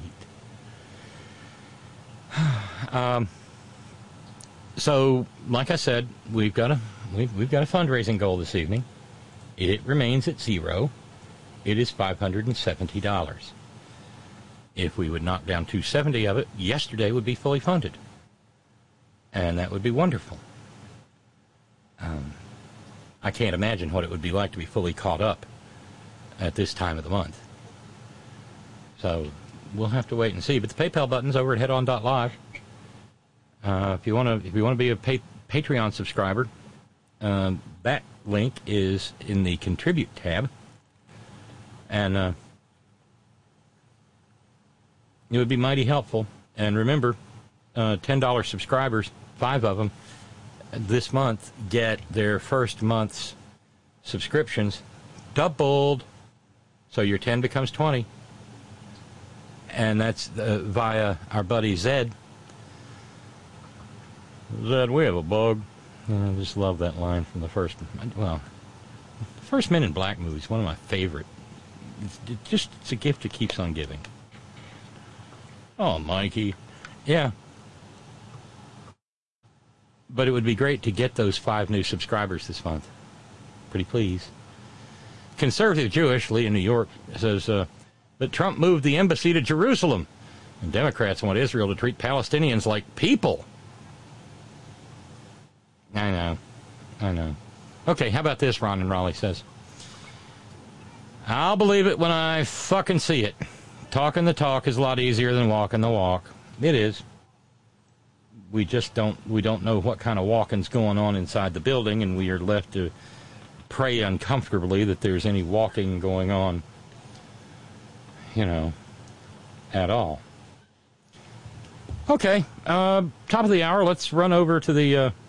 um, so, like I said, we've got a we've, we've got a fundraising goal this evening. It, it remains at zero. It is five hundred seventy dollars. If we would knock down two hundred seventy of it, yesterday would be fully funded. And that would be wonderful. Um, I can't imagine what it would be like to be fully caught up at this time of the month. So we'll have to wait and see. But the PayPal button's over at head on dot live. Uh, if you want to, if you want to be a pay, Patreon subscriber, um, that link is in the Contribute tab. And uh, it would be mighty helpful. And remember, uh, ten dollars subscribers, five of them, this month get their first month's subscriptions doubled. So your ten becomes twenty. And that's uh, via our buddy Zed. Zed, we have a bug. I just love that line from the first, well, the first Men in Black movie is one of my favorite. It's it just, it's a gift that keeps on giving. Oh, Mikey. Yeah. But it would be great to get those five new subscribers this month. Pretty please. Conservative Jewish, Lee in New York, says uh, that Trump moved the embassy to Jerusalem. And Democrats want Israel to treat Palestinians like people. I know. I know. Okay, how about this, Ron and Raleigh says. I'll believe it when I fucking see it. Talking the talk is a lot easier than walking the walk. It is. We just don't, we don't know what kind of walking's going on inside the building, and we are left to pray uncomfortably that there's any walking going on, you know, at all. Okay, uh, top of the hour, let's run over to the, uh,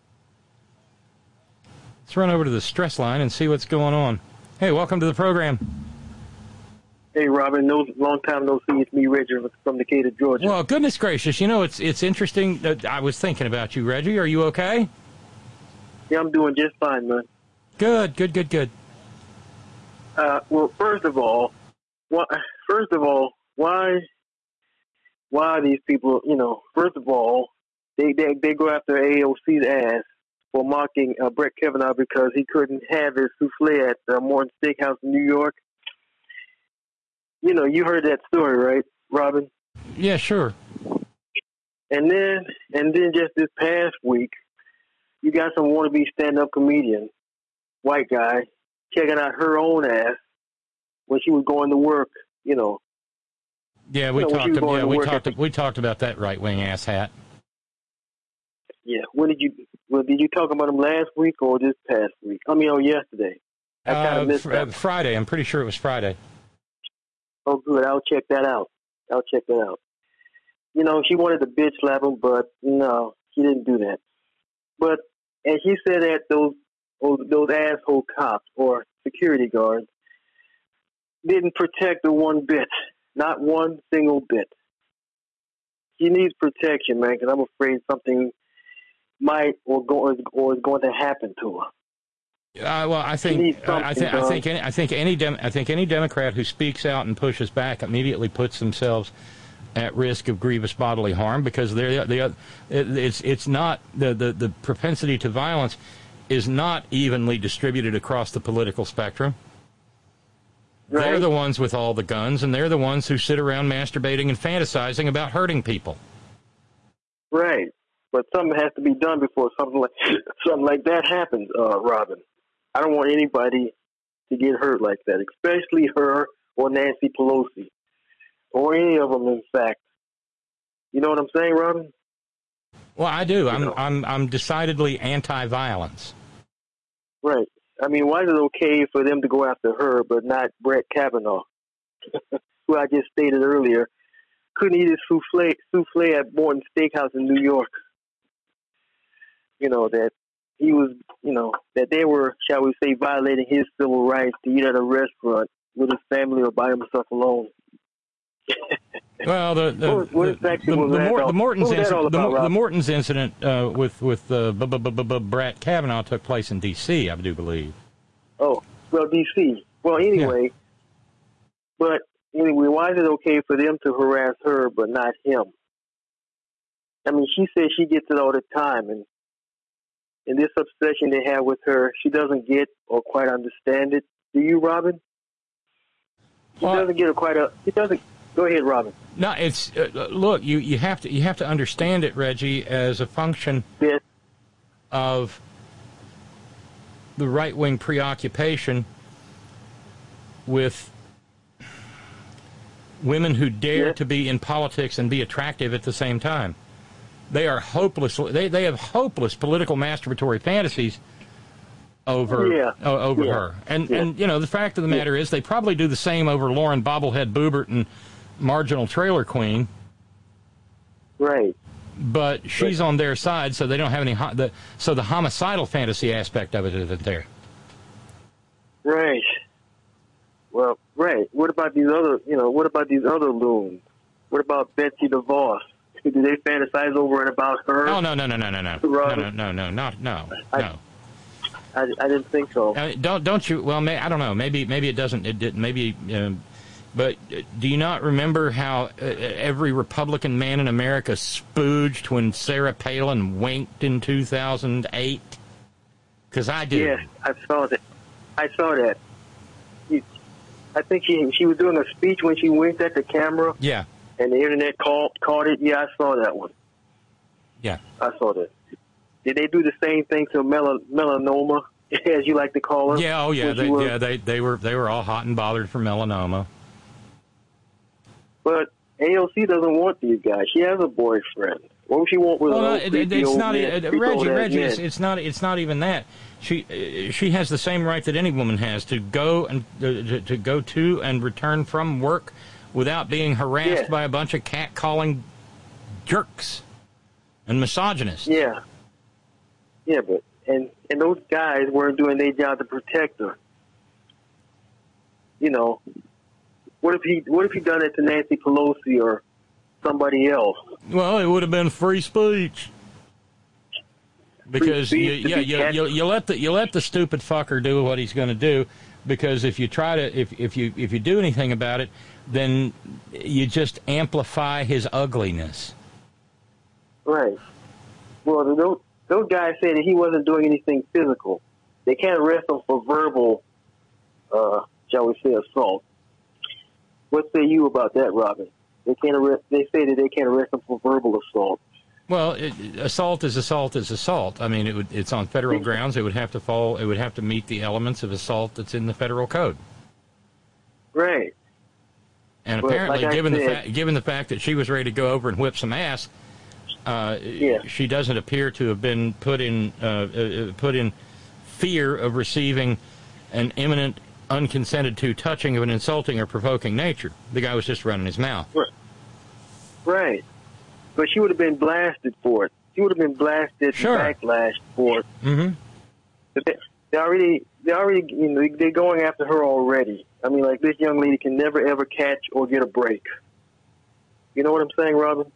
let's run over to the stress line and see what's going on. Hey, welcome to the program. Hey, Robin, no, long time no see. It's me, Reggie, from Decatur, Georgia. Well, goodness gracious. You know, it's it's interesting. Uh, I was thinking about you, Reggie. Are you okay? Yeah, I'm doing just fine, man. Good, good, good, good. Uh, well, first of all, why, first of all, why, why are these people, you know, first of all, they, they, they go after A O C's ass for mocking uh, Brett Kavanaugh because he couldn't have his souffle at uh, Morton Steakhouse in New York. You know, you heard that story, right, Robin? Yeah, sure. And then, and then just this past week, you got some wannabe stand-up comedian, white guy, checking out her own ass when she was going to work. You know. Yeah, we you know, talked. About, yeah, we talked. The, we talked about that right-wing ass hat. Yeah. When did you? Well, did you talk about him last week or this past week? I mean, or yesterday? I kind of uh, missed fr- that. Friday. I'm pretty sure it was Friday. Oh, good. I'll check that out. I'll check that out. You know, she wanted to bitch slap him, but no, she didn't do that. But, and she said that those those asshole cops or security guards didn't protect her one bit. Not one single bit. she needs protection, man, because I'm afraid something might or go or is going to happen to her. Uh, well, I think uh, I think I think any, I think any Dem- I think any Democrat who speaks out and pushes back immediately puts themselves at risk of grievous bodily harm, because they're they it, it's it's not the, the the propensity to violence is not evenly distributed across the political spectrum. Right. They're the ones with all the guns, and they're the ones who sit around masturbating and fantasizing about hurting people. Right, but something has to be done before something like something like that happens, uh, Robin. I don't want anybody to get hurt like that, especially her or Nancy Pelosi, or any of them, in fact. You know what I'm saying, Robin? Well, I do. I'm, I'm, I'm decidedly anti-violence. Right. I mean, why is it okay for them to go after her, but not Brett Kavanaugh, who I just stated earlier couldn't eat his souffle, souffle at Morton Steakhouse in New York? You know, that he was, you know, that they were, shall we say, violating his civil rights to eat at a restaurant with his family or by himself alone. Well, the the, what, what the, the, the, Mor- the Morton's incident, about, the, the Morton's incident uh, with with uh, B- B- B- B- Brett Kavanaugh took place in D C, I do believe. Oh, well, D C. Well, anyway, yeah. but anyway, why is it okay for them to harass her but not him? I mean, she says she gets it all the time, and in this obsession they have with her, she doesn't get or quite understand it. Do you, Robin? She well, doesn't get it quite a. She doesn't. Go ahead, Robin. No, it's uh, look. You, you have to you have to understand it, Reggie, as a function yes. of the right wing preoccupation with women who dare yes. to be in politics and be attractive at the same time. They are hopeless. They they have hopeless political masturbatory fantasies over yeah. uh, over yeah. her. And yeah. and you know, the fact of the matter yeah. is they probably do the same over Lauren Bobblehead Boebert and Marginal Trailer Queen. Right. But she's right. on their side, so they don't have any ho- the so the homicidal fantasy aspect of it isn't there. Right. Well, right. What about these other, you know, what about these other loons? What about Betsy DeVos? Do they fantasize over and about her? Oh, no, no, no, no, no, no. No, no, no, no, not, no, I, no. I, I didn't think so. Uh, don't, don't you, well, may, I don't know. Maybe, maybe it doesn't, it didn't, maybe, um, but do you not remember how uh, every Republican man in America spooged when Sarah Palin winked in two thousand eight? Because I did. Yes, I saw that. I saw that. He, I think she she was doing a speech when she winked at the camera. Yeah. And the internet caught caught it. Yeah, I saw that one. Yeah. I saw that. Did they do the same thing to mel- melanoma, as you like to call her? Yeah. Oh, yeah. They, was, yeah. They they were they were all hot and bothered for melanoma. But A O C doesn't want these guys. She has a boyfriend. What would she want with well, a no, it, it, it's not man, it, Reggie. Reggie, it's, it's not. It's not even that. She uh, she has the same right that any woman has to go and uh, to, to go to and return from work without being harassed yeah. by a bunch of cat-calling jerks and misogynists. Yeah. Yeah, but and and those guys weren't doing their job to protect her. You know, what if he what if he done it to Nancy Pelosi or somebody else? Well, it would have been free speech. Because free you, speech yeah, you, you, you let the you let the stupid fucker do what he's going to do. Because if you try to if if you if you do anything about it, then you just amplify his ugliness. Right. Well, those those guys say that he wasn't doing anything physical. They can't arrest him for verbal, uh, shall we say, assault. What say you about that, Robin? They can't arrest. They say that they can't arrest him for verbal assault. Well, it, assault is assault is assault. I mean, it would, it's on federal grounds. It would have to fall. It would have to meet the elements of assault that's in the federal code. Right. And well, apparently, like given said, the fa- given the fact that she was ready to go over and whip some ass, uh, yeah. she doesn't appear to have been put in uh, uh, put in fear of receiving an imminent, unconsented to touching of an insulting or provoking nature. The guy was just running his mouth. Right. Right. But she would have been blasted for it. She would have been blasted sure. and backlashed for it. Mm-hmm. But they, they already, they already, you know, they're going after her already. I mean, like, this young lady can never, ever catch or get a break. You know what I'm saying, Robin?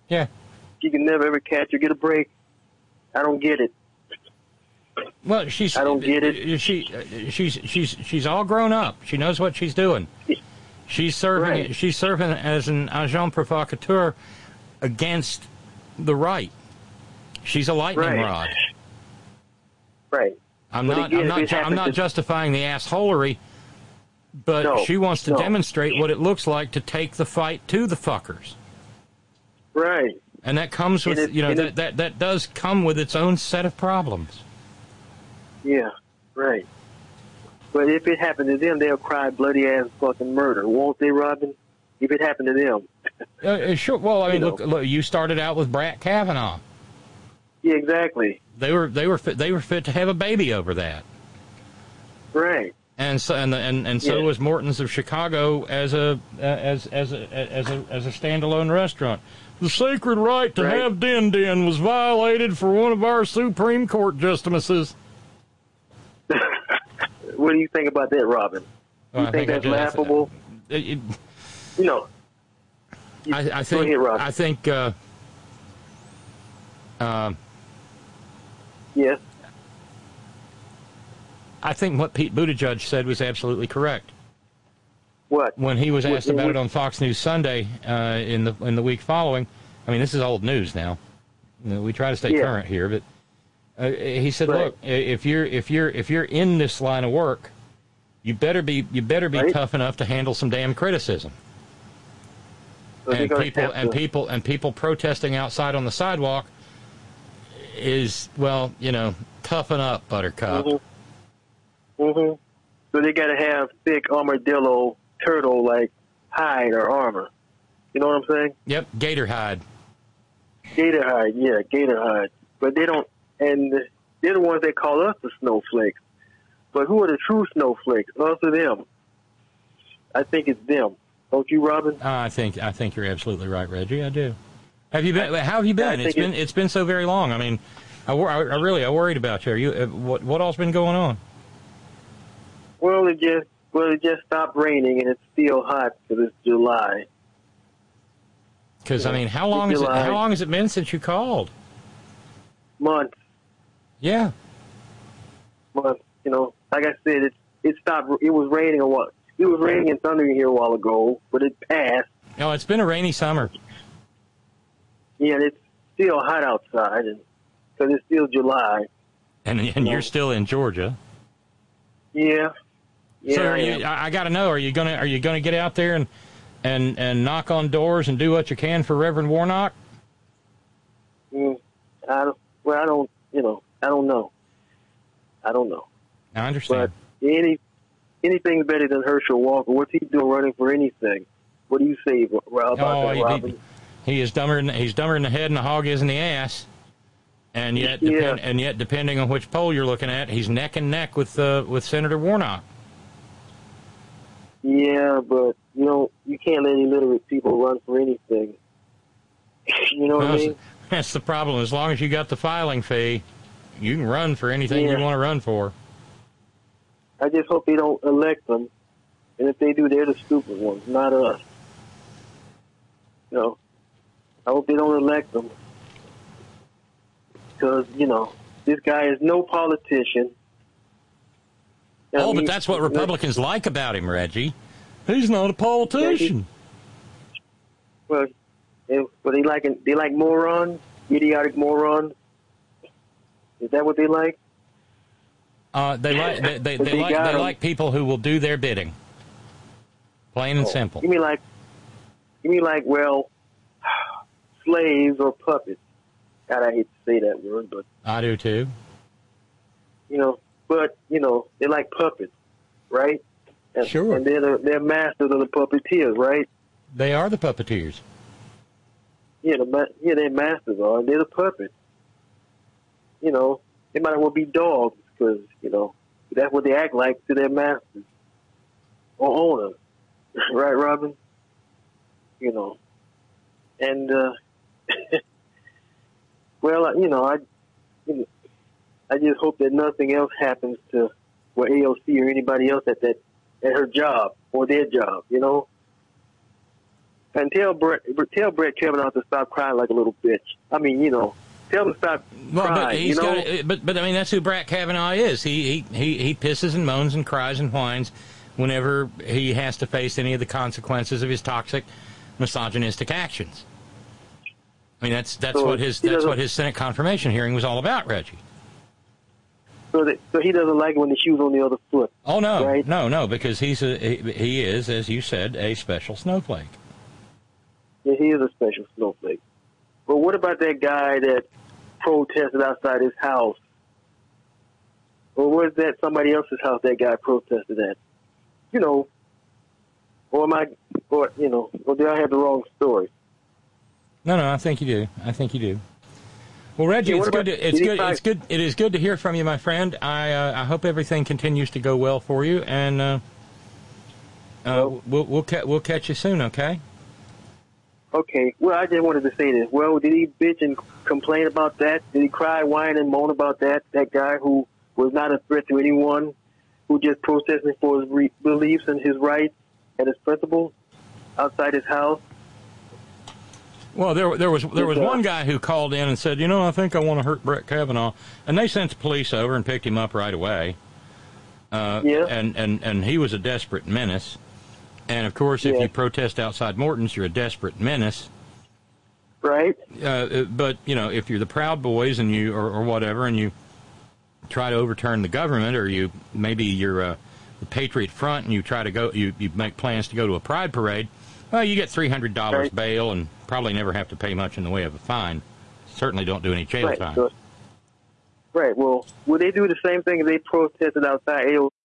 Yeah. She can never ever catch or get a break. I don't get it. Well, she's. I don't get it. She, she's, she's, she's all grown up. She knows what she's doing. She's serving. Right. She's serving as an agent provocateur against the right. She's a lightning Right. rod. Right. I'm But not. again, I'm if not. it ju- I'm happens not to- justifying the assholery, but No, she wants to no. demonstrate what it looks like to take the fight to the fuckers, Right. and that comes with And it- you know and that, it- that that does come with its own set of problems. Yeah. Right. But if it happened to them, they'll cry bloody ass fucking murder, won't they, Robin? If it happened to them. Uh, uh, sure. Well, I mean, You look, know. look. You started out with Brett Kavanaugh. Yeah, exactly. They were they were fit, they were fit to have a baby over that, Right. and so and and, and so Yeah. was Morton's of Chicago as a uh, as as a as a as a standalone restaurant. The sacred right to Right. have Din Din was violated for one of our Supreme Court justices. What do you think about that, Robin? You Well, I think, I that's do- I th- laughable? It- it- You know. I, I Go think ahead, Robin. I think uh, uh, Yes. I think what Pete Buttigieg said was absolutely correct. What? When he was What- asked about what- it on Fox News Sunday uh, in the in the week following, I mean, this is old news now. You know, we try to stay Yeah. current here, but uh, he said, Right. "Look, i- if you're if you're if you're in this line of work, you better be you better be Right. tough enough to handle some damn criticism." So they're And gonna people have and to- people and people protesting outside on the sidewalk is, well, you know, toughen up, Buttercup. Mm-hmm. Mm-hmm. So they got to have thick armadillo turtle like hide or armor. You know what I'm saying? Yep, gator hide. Gator hide, yeah, gator hide. But they don't, and they're the ones that call us the snowflakes. But who are the true snowflakes? Us or them? I think it's them. Don't you, Robin? Uh, I think I think you're absolutely right, Reggie. I do. Have you been? How have you I been? It's think been it's been so very long. I mean, I, wor- I, I really I worried about you. Are you uh, what what all's been going on? Well, it just well it just stopped raining and it's still hot because it's July. Because I Yeah. mean, how long is it? July. How long has it been since you called? Month, Yeah. month. You know, like I said, it it stopped. It was raining a while. It was raining and thundering here a while ago, but it passed. No, it's been a rainy summer. Yeah, and it's still hot outside, and because it's still July. And and you're still in Georgia. Yeah. Yeah. so are I you, am. I, I got to know: Are you gonna Are you gonna get out there and and and knock on doors and do what you can for Reverend Warnock? Mm, I don't, well, I don't. You know, I don't know. I don't know. I understand. But any anything's better than Herschel Walker. What's he doing running for anything? What do you say about Oh, that, he, Robin? he, he is dumber. Than, he's dumber in the head, and the hog is in the ass. And yet, Yeah. depend, and yet, depending on which poll you're looking at, he's neck and neck with uh, with Senator Warnock. Yeah, but you know, you can't let illiterate people run for anything. You know what I Well, mean? That's the problem. As long as you got the filing fee, you can run for anything Yeah. you want to run for. I just hope they don't elect them, and if they do, they're the stupid ones, not us. You know, I hope they don't elect them, because you know this guy is no politician. I Oh, mean, but that's what Republicans like about him, Reggie. He's not a politician. Well, they, but they like they like morons, idiotic morons. Is that what they like? Uh, they like they, they, But they they like got they him. like people who will do their bidding. Plain and simple. You mean like, you mean like, well, slaves or puppets? God, I hate to say that word, but I do too. you know, but you know, they're like puppets, right? And, Sure. And they're the, they're masters of the puppeteers, right? They are the puppeteers. Yeah, the ma- yeah, they're masters are. They're the puppets. You know, they might as well be dogs because you know that's what they act like to their masters or owners, right, Robin? You know, and uh, well, you know, I, you know, I just hope that nothing else happens to well, A O C or anybody else at that at her job or their job. You know, And tell Brett, tell Brett Kavanaugh to stop crying like a little bitch. I mean, you know, tell him to stop well, crying. But he's you know? got, but but I mean, that's who Brett Kavanaugh is. He, he he he pisses and moans and cries and whines whenever he has to face any of the consequences of his toxic, misogynistic actions. I mean, that's that's so what his that's what his Senate confirmation hearing was all about, Reggie. So, that, so he doesn't like it when the shoe's on the other foot. Oh no, right? no, no, because he's a he, he is, as you said, a special snowflake. Yeah, he is a special snowflake. But what about that guy that protested outside his house? Or was that somebody else's house that guy protested at? You know, or am I, or you know, or did I have the wrong story? No, no, I think you do. I think you do. Well, Reggie, yeah, it's about, good. To, it's good. It's good. It is good to hear from you, my friend. I uh, I hope everything continues to go well for you, and uh, uh, well, we'll we'll, ca- we'll catch you soon. Okay. Okay. Well, I just wanted to say this. Well, did he bitch and complain about that? Did he cry, whine, and moan about that? That guy who was not a threat to anyone, who just protested for his re- beliefs and his rights and his principles outside his house. Well, there there was there was one guy who called in and said, you know, I think I want to hurt Brett Kavanaugh, and they sent the police over and picked him up right away. Uh, yeah. And, and and he was a desperate menace. And of course, if yeah. you protest outside Morton's, you're a desperate menace. Right. Uh, but you know, if you're the Proud Boys and you or, or whatever, and you try to overturn the government, or you maybe you're uh, the Patriot Front and you try to go, you you make plans to go to a pride parade. Well, you get three hundred dollars right. bail and probably never have to pay much in the way of a fine. Certainly don't do any jail right. time. So, right. Well, will they do the same thing if they protested outside A O C?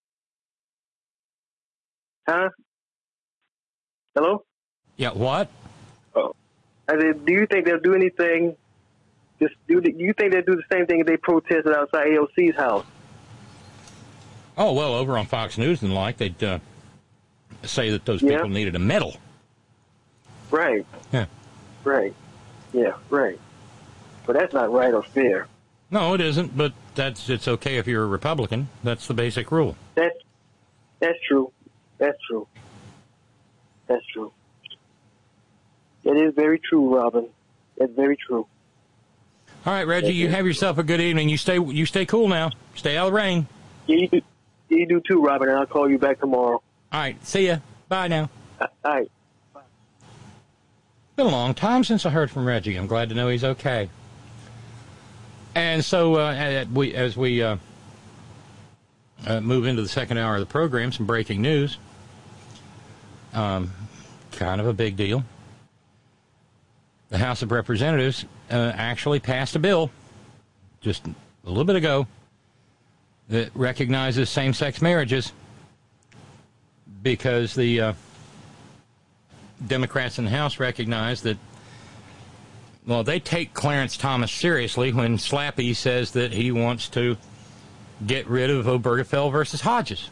Huh? Hello? Yeah, what? Oh. I said, do you think they'll do anything? Just do, the, do you think they'll do the same thing if they protested outside A O C's house? Oh, well, over on Fox News and like, they'd uh, say that those yeah. people needed a medal. Right. Yeah. Right. Yeah, right. But that's not right or fair. No, it isn't, but that's it's okay if you're a Republican. That's the basic rule. That's, that's true. That's true. That's true. That is very true, Robin. That's very true. All right, Reggie, you have yourself a good evening. You stay you stay cool now. Stay out of the rain. Yeah, you do, yeah, you do too, Robin, and I'll call you back tomorrow. All right, see ya. Bye now. All right. Been a long time since I heard from Reggie. I'm glad to know he's okay. And so uh, we, as we uh, uh, move into the second hour of the program, some breaking news. Um, kind of a big deal. The House of Representatives uh, actually passed a bill just a little bit ago that recognizes same-sex marriages because the uh, Democrats in the House recognize that, well, they take Clarence Thomas seriously when Slappy says that he wants to get rid of Obergefell versus Hodges.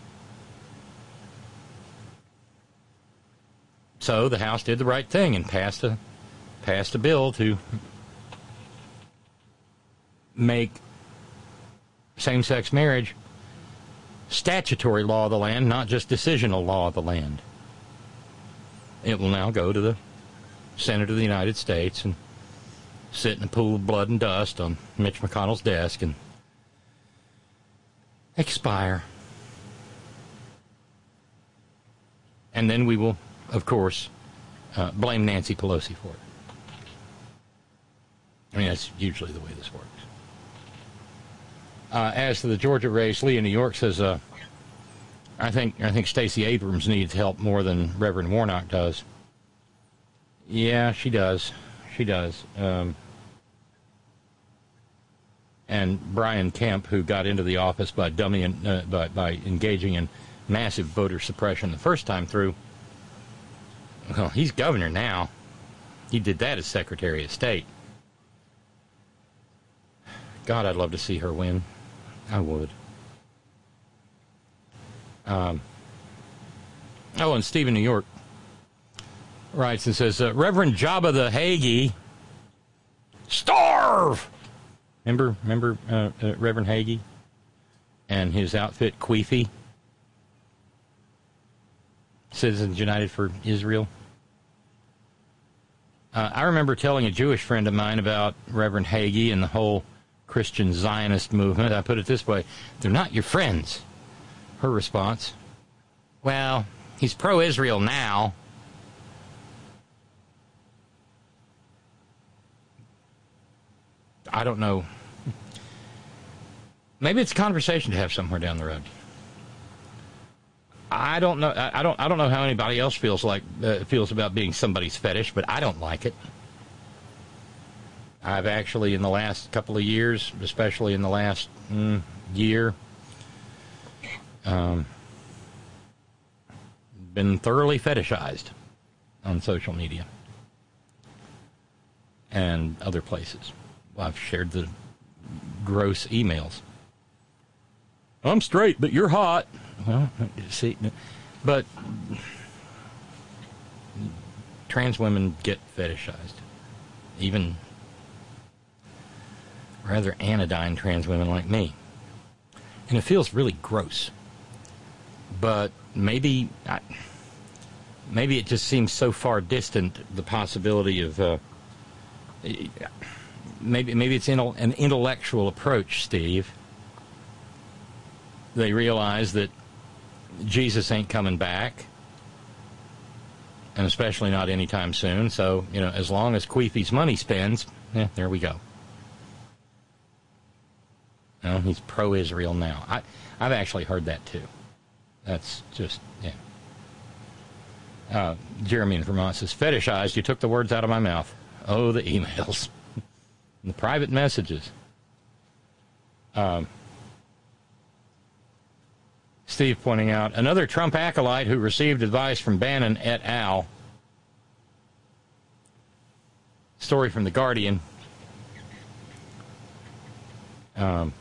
So the House did the right thing and passed a passed a bill to make same-sex marriage statutory law of the land, not just decisional law of the land. It will now go to the Senate of the United States and sit in a pool of blood and dust on Mitch McConnell's desk and expire. And then we will, of course, uh, blame Nancy Pelosi for it. I mean, that's usually the way this works. Uh, as to the Georgia race, Lee in New York says, uh, I think I think Stacey Abrams needs help more than Reverend Warnock does. Yeah, she does. She does. Um, and Brian Kemp, who got into the office by dummying, uh, by, by engaging in massive voter suppression the first time through, well, he's governor now. He did that as Secretary of State. God, I'd love to see her win. I would. Um, oh, and Steve in New York writes and says, uh, Reverend Jabba the Hagee, starve! Remember, remember uh, uh, Reverend Hagee and his outfit, Queefy? Citizens United for Israel. Uh, I remember telling a Jewish friend of mine about Reverend Hagee and the whole Christian Zionist movement. I put it this way: they're not your friends. Her response: well, he's pro-Israel now. I don't know. Maybe it's a conversation to have somewhere down the road. I don't know. I don't. I don't know how anybody else feels like uh, feels about being somebody's fetish, but I don't like it. I've actually, in the last couple of years, especially in the last mm, year, um, been thoroughly fetishized on social media and other places. I've shared the gross emails. I'm straight, but you're hot. Well, see, but trans women get fetishized. Even rather anodyne trans women like me. And it feels really gross. But maybe, I, maybe it just seems so far distant, the possibility of, uh, maybe, maybe it's in an intellectual approach, Steve. They realize that Jesus ain't coming back, and especially not anytime soon. So, you know, as long as Queefy's money spends, yeah, there we go. No, he's pro-Israel now. I, I've actually heard that too. That's just, yeah. Uh, Jeremy in Vermont says, fetishized, you took the words out of my mouth. Oh, the emails. The private messages. Um... Steve pointing out, another Trump acolyte who received advice from Bannon et al. Story from The Guardian. Um,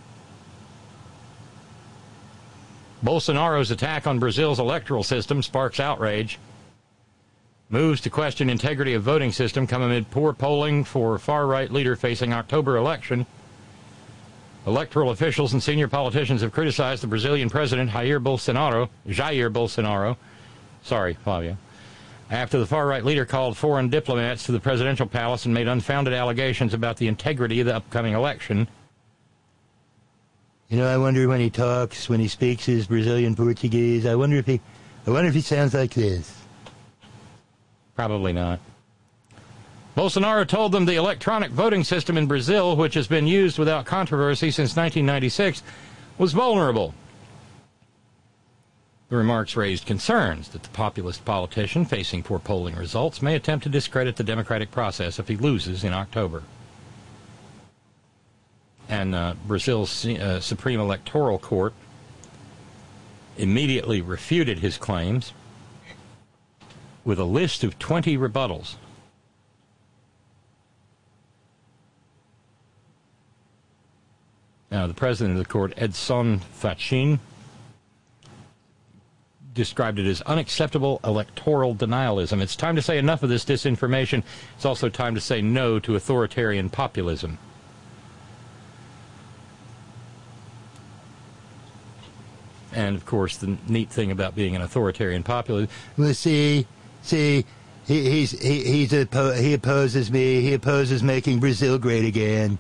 Bolsonaro's attack on Brazil's electoral system sparks outrage. Moves to question integrity of voting system come amid poor polling for far-right leader facing October election. Electoral officials and senior politicians have criticized the Brazilian president, Jair Bolsonaro, Jair Bolsonaro, sorry, Flavio, after the far-right leader called foreign diplomats to the presidential palace and made unfounded allegations about the integrity of the upcoming election. You know, I wonder when he talks, when he speaks his Brazilian Portuguese, I wonder if he, I wonder if he sounds like this. Probably not. Bolsonaro told them the electronic voting system in Brazil, which has been used without controversy since nineteen ninety-six, was vulnerable. The remarks raised concerns that the populist politician facing poor polling results may attempt to discredit the democratic process if he loses in October. And uh, Brazil's uh, Supreme Electoral Court immediately refuted his claims with a list of twenty rebuttals. Now, the president of the court, Edson Fachin, described it as unacceptable electoral denialism. It's time to say enough of this disinformation. It's also time to say no to authoritarian populism. And, of course, the neat thing about being an authoritarian populist... Well, see, see, he, he's, he, he's oppo- he opposes me. He opposes making Brazil great again.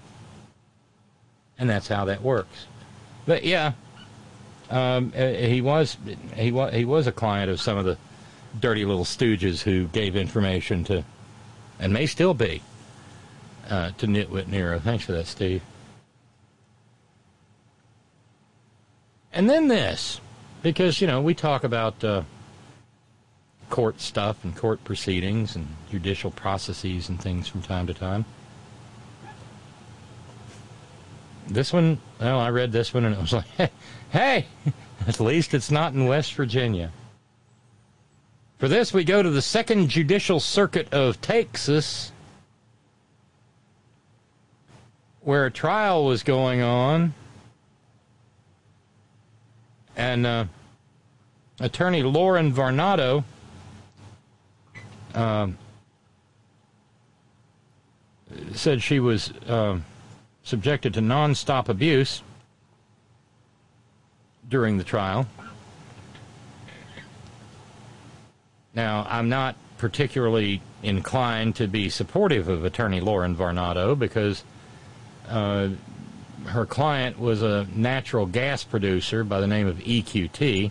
And that's how that works. But yeah, um, he was he was he was a client of some of the dirty little stooges who gave information to, and may still be, uh, to Nitwit Nero. Thanks for that, Steve. And then this, because you know we talk about uh, court stuff and court proceedings and judicial processes and things from time to time. This one, well, I read this one and it was like, hey, hey, at least it's not in West Virginia. For this, we go to the Second Judicial Circuit of Texas, where a trial was going on, and uh, attorney Lauren Varnado um, said she was... Um, subjected to non-stop abuse during the trial. Now, I'm not particularly inclined to be supportive of attorney Lauren Varnado because uh, her client was a natural gas producer by the name of E Q T.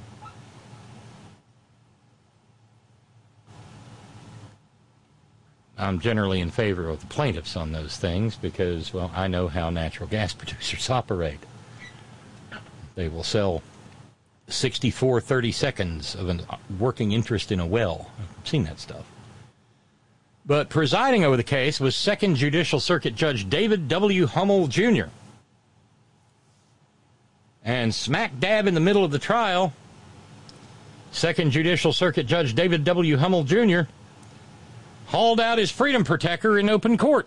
I'm generally in favor of the plaintiffs on those things because, well, I know how natural gas producers operate. They will sell sixty-four thirty seconds of a working interest in a well. I've seen that stuff. But presiding over the case was Second Judicial Circuit Judge David W. Hummel, Junior And smack dab in the middle of the trial, Second Judicial Circuit Judge David W. Hummel, Junior hauled out his freedom protector in open court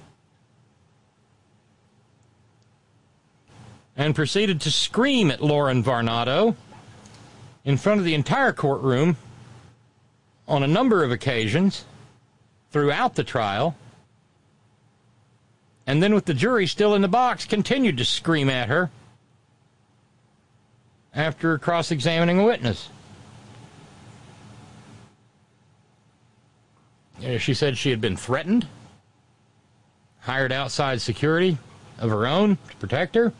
and proceeded to scream at Lauren Varnado in front of the entire courtroom on a number of occasions throughout the trial, and then with the jury still in the box, continued to scream at her after cross-examining a witness. She said she had been threatened, hired outside security of her own to protect her.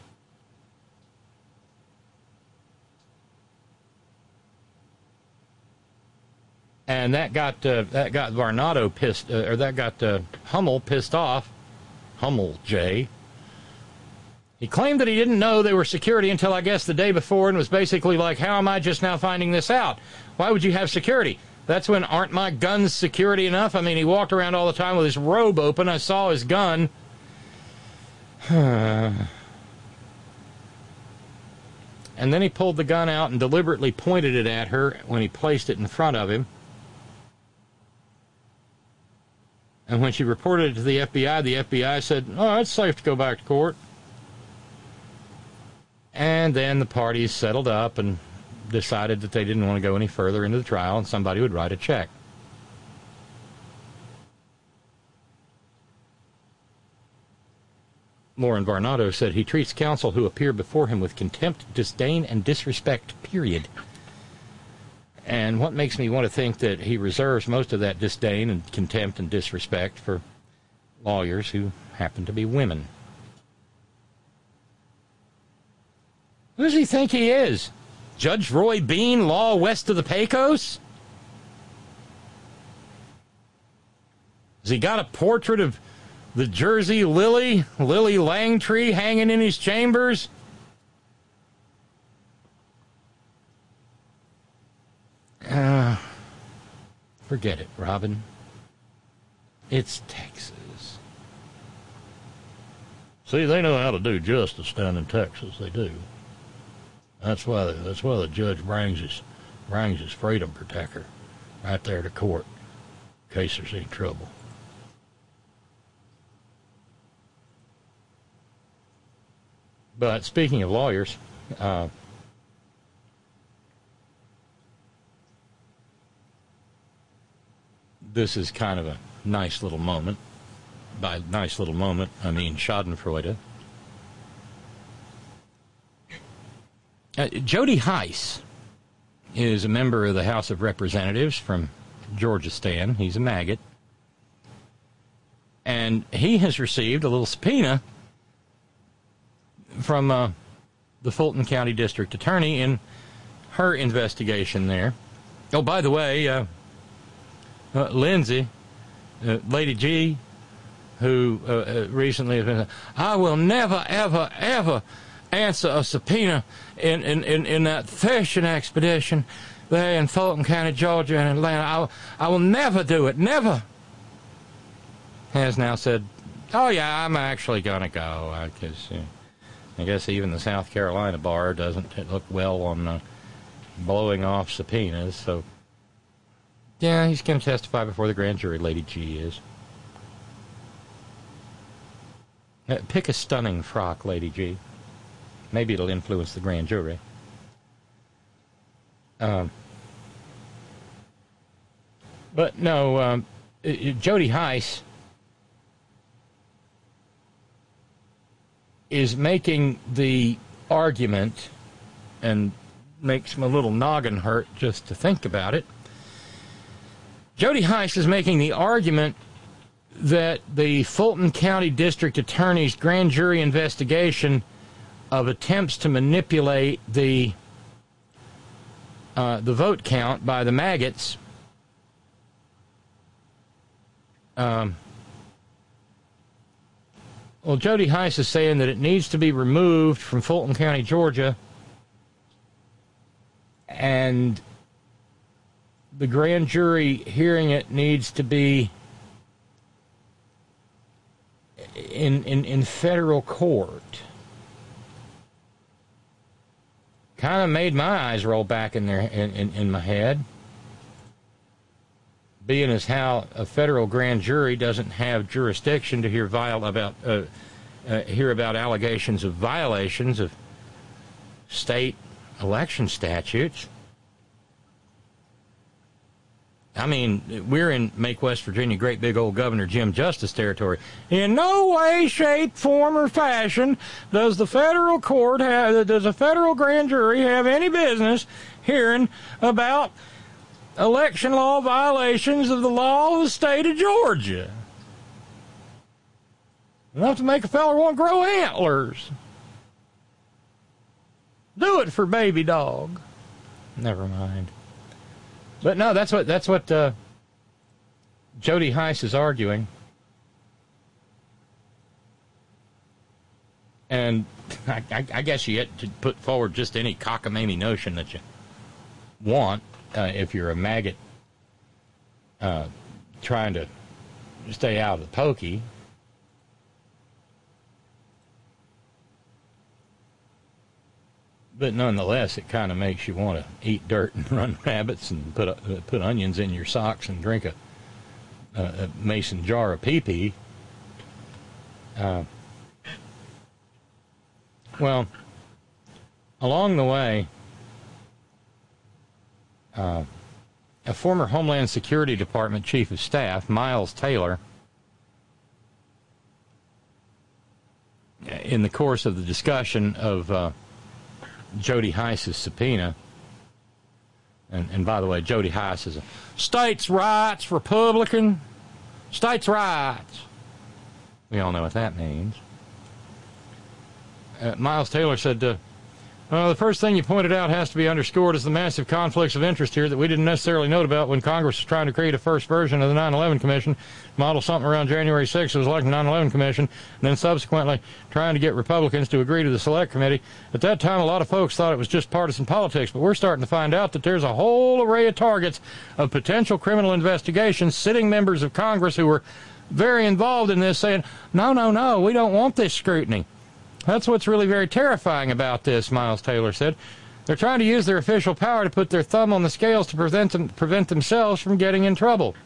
And that got uh, that got Varnado pissed, uh, or that got uh, Hummel pissed off. Hummel J. He claimed that he didn't know they were security until I guess the day before, and was basically like, "How am I just now finding this out? Why would you have security?" That's when, aren't my guns security enough? I mean, he walked around all the time with his robe open. I saw his gun. And then he pulled the gun out and deliberately pointed it at her when he placed it in front of him. And when she reported it to the F B I, the F B I said, "Oh, it's safe to go back to court." And then the parties settled up and decided that they didn't want to go any further into the trial, and somebody would write a check. Lauren Varnado said he treats counsel who appear before him with contempt, disdain, and disrespect, period. And what makes me want to think that he reserves most of that disdain and contempt and disrespect for lawyers who happen to be women. Who does he think he is? Judge Roy Bean, law west of the Pecos? Has he got a portrait of the Jersey Lily, Lily Langtree, hanging in his chambers? Uh, forget it, Robin. It's Texas. See, they know how to do justice down in Texas. They do. That's why. That's why the judge brings his brings his freedom protector right there to court in case there's any trouble. But speaking of lawyers, uh, this is kind of a nice little moment. By nice little moment, I mean Schadenfreude. Uh, Jody Heiss is a member of the House of Representatives from Georgistan. He's a maggot. And he has received a little subpoena from uh, the Fulton County District Attorney in her investigation there. Oh, by the way, uh, uh, Lindsay, uh, Lady G, who uh, uh, recently has been, I will never, ever, ever answer a subpoena in, in, in, in that fishing expedition there in Fulton County, Georgia, and Atlanta. I, I will never do it, never. Has now said, oh, yeah, I'm actually going to go, because uh, I guess even the South Carolina bar doesn't look well on uh, blowing off subpoenas, so yeah, he's going to testify before the grand jury, Lady G is. Uh, pick a stunning frock, Lady G. Maybe it'll influence the grand jury. Um, but no, um, uh, Jody Heiss is making the argument, and makes my little noggin hurt just to think about it, Jody Hice is making the argument that the Fulton County District Attorney's grand jury investigation of attempts to manipulate the uh, the vote count by the maggots um, well, Jody Hice is saying that it needs to be removed from Fulton County, Georgia, and the grand jury hearing it needs to be in in, in federal court. Kind of made my eyes roll back in there in, in, in my head, being as how a federal grand jury doesn't have jurisdiction to hear viol about uh, uh, hear about allegations of violations of state election statutes. I mean, we're in Make West Virginia Great Big Old Governor Jim Justice territory. In no way, shape, form, or fashion does the federal court have, does a federal grand jury have any business hearing about election law violations of the law of the state of Georgia. Enough to make a feller want to grow antlers. Do it for baby dog. Never mind. But no, that's what that's what uh, Jody Hice is arguing, and I, I, I guess you get to put forward just any cockamamie notion that you want uh, if you're a maggot uh, trying to stay out of the pokey. But nonetheless, it kind of makes you want to eat dirt and run rabbits and put uh, put onions in your socks and drink a, a, a mason jar of pee-pee. Uh, well, along the way, uh, a former Homeland Security Department Chief of Staff, Miles Taylor, in the course of the discussion of uh, Jody Hice's subpoena, and, and by the way, Jody Hice is a states' rights Republican. States' rights. We all know what that means. Uh, Miles Taylor said, uh, well, the first thing you pointed out has to be underscored is the massive conflicts of interest here that we didn't necessarily note about when Congress was trying to create a first version of the nine eleven Commission, model something around January sixth. It was like the nine eleven Commission, and then subsequently trying to get Republicans to agree to the Select Committee. At that time, a lot of folks thought it was just partisan politics, but we're starting to find out that there's a whole array of targets of potential criminal investigations, sitting members of Congress who were very involved in this saying, no, no, no, we don't want this scrutiny. That's what's really very terrifying about this, Miles Taylor said. They're trying to use their official power to put their thumb on the scales to prevent them, prevent themselves from getting in trouble.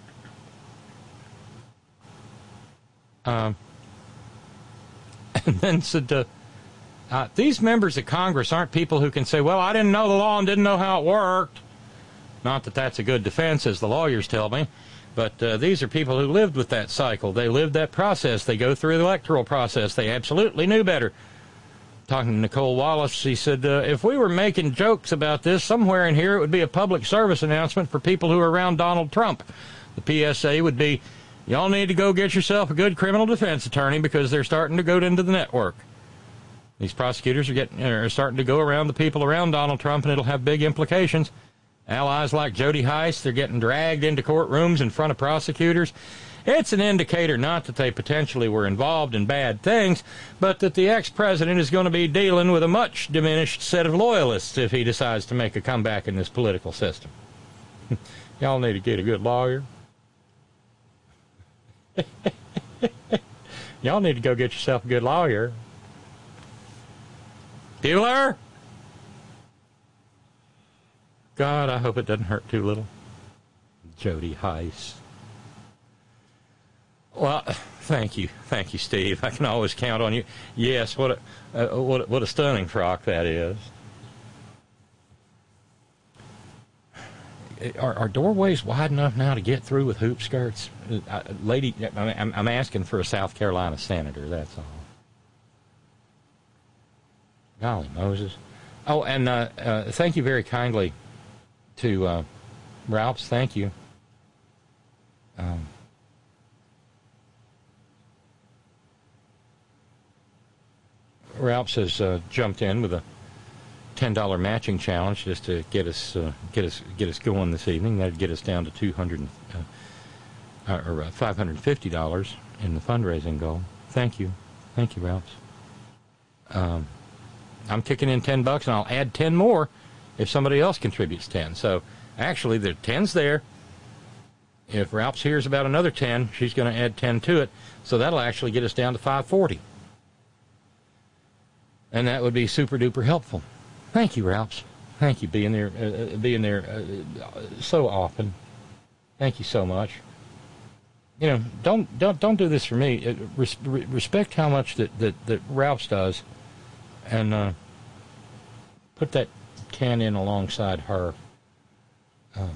Um, and then said, uh, uh, these members of Congress aren't people who can say, well, I didn't know the law and didn't know how it worked. Not that that's a good defense, as the lawyers tell me. But uh, these are people who lived with that cycle. They lived that process. They go through the electoral process. They absolutely knew better. Talking to Nicole Wallace, he said, uh, if we were making jokes about this, somewhere in here it would be a public service announcement for people who are around Donald Trump. The P S A would be, y'all need to go get yourself a good criminal defense attorney because they're starting to go into the network. These prosecutors are, getting, are starting to go around the people around Donald Trump, and it'll have big implications. Allies like Jody Hice, they're getting dragged into courtrooms in front of prosecutors. It's an indicator not that they potentially were involved in bad things, but that the ex-president is going to be dealing with a much diminished set of loyalists if he decides to make a comeback in this political system. Y'all need to get a good lawyer. Y'all need to go get yourself a good lawyer. Bueller? God, I hope it doesn't hurt too little. Jody Hice. Well, thank you. Thank you, Steve. I can always count on you. Yes, what a, uh, what, what a stunning frock that is. Are, are doorways wide enough now to get through with hoop skirts? Uh, lady, I'm, I'm asking for a South Carolina senator, that's all. Golly Moses. Oh, and uh, uh, thank you very kindly to uh, Ralphs, thank you. Um, Ralphs has uh, jumped in with a ten dollar matching challenge just to get us uh, get us get us going this evening. That'd get us down to two hundred uh, or uh, five hundred fifty dollars in the fundraising goal. Thank you, thank you, Ralphs. Um, I'm kicking in ten bucks, and I'll add ten more if somebody else contributes ten. So actually, the ten's there. If Ralphs hears about another ten, she's going to add ten to it. So that'll actually get us down to five forty. And that would be super duper helpful. Thank you, Ralphs. Thank you being there, uh, being there uh, so often. Thank you so much. You know, don't don't don't do this for me. Uh, res- respect how much that, that, that Ralphs does, and uh, put that ten in alongside her. Um,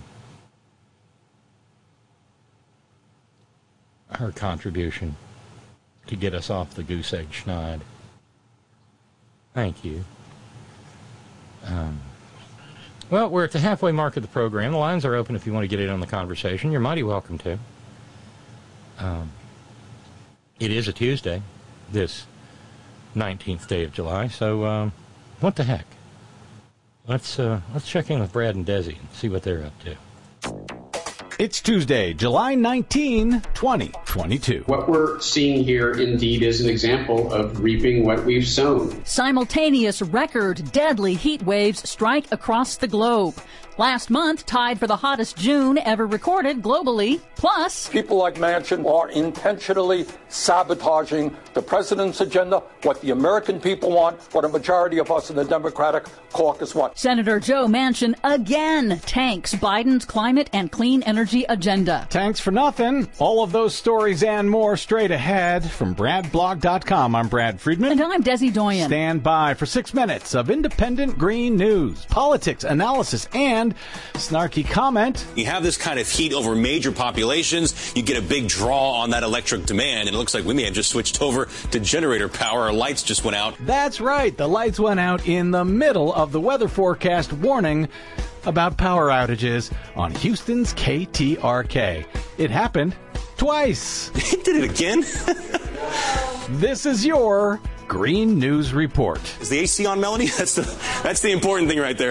her contribution to get us off the goose egg schneid. Thank you. Um, well, we're at the halfway mark of the program. The lines are open if you want to get in on the conversation. You're mighty welcome to. Um, it is a Tuesday, this nineteenth day of July, so um, what the heck? Let's uh, let's check in with Brad and Desi and see what they're up to. It's Tuesday, July nineteenth, twenty twenty-two. What we're seeing here indeed is an example of reaping what we've sown. Simultaneous record deadly heat waves strike across the globe. Last month, tied for the hottest June ever recorded globally. Plus, people like Manchin are intentionally sabotaging the president's agenda, what the American people want, what a majority of us in the Democratic caucus want. Senator Joe Manchin again tanks Biden's climate and clean energy agenda. Tanks for nothing. All of those stories and more straight ahead from Brad Blog dot com. I'm Brad Friedman. And I'm Desi Doyen. Stand by for six minutes of independent green news, politics, analysis, and snarky comment. You have this kind of heat over major populations, you get a big draw on that electric demand, and it looks like we may have just switched over to generator power. Our lights just went out. That's right. The lights went out in the middle of the weather forecast warning about power outages on Houston's K T R K. It happened twice. It did it again? This is your Green News Report. Is the A C on, Melanie? That's the, that's the important thing right there.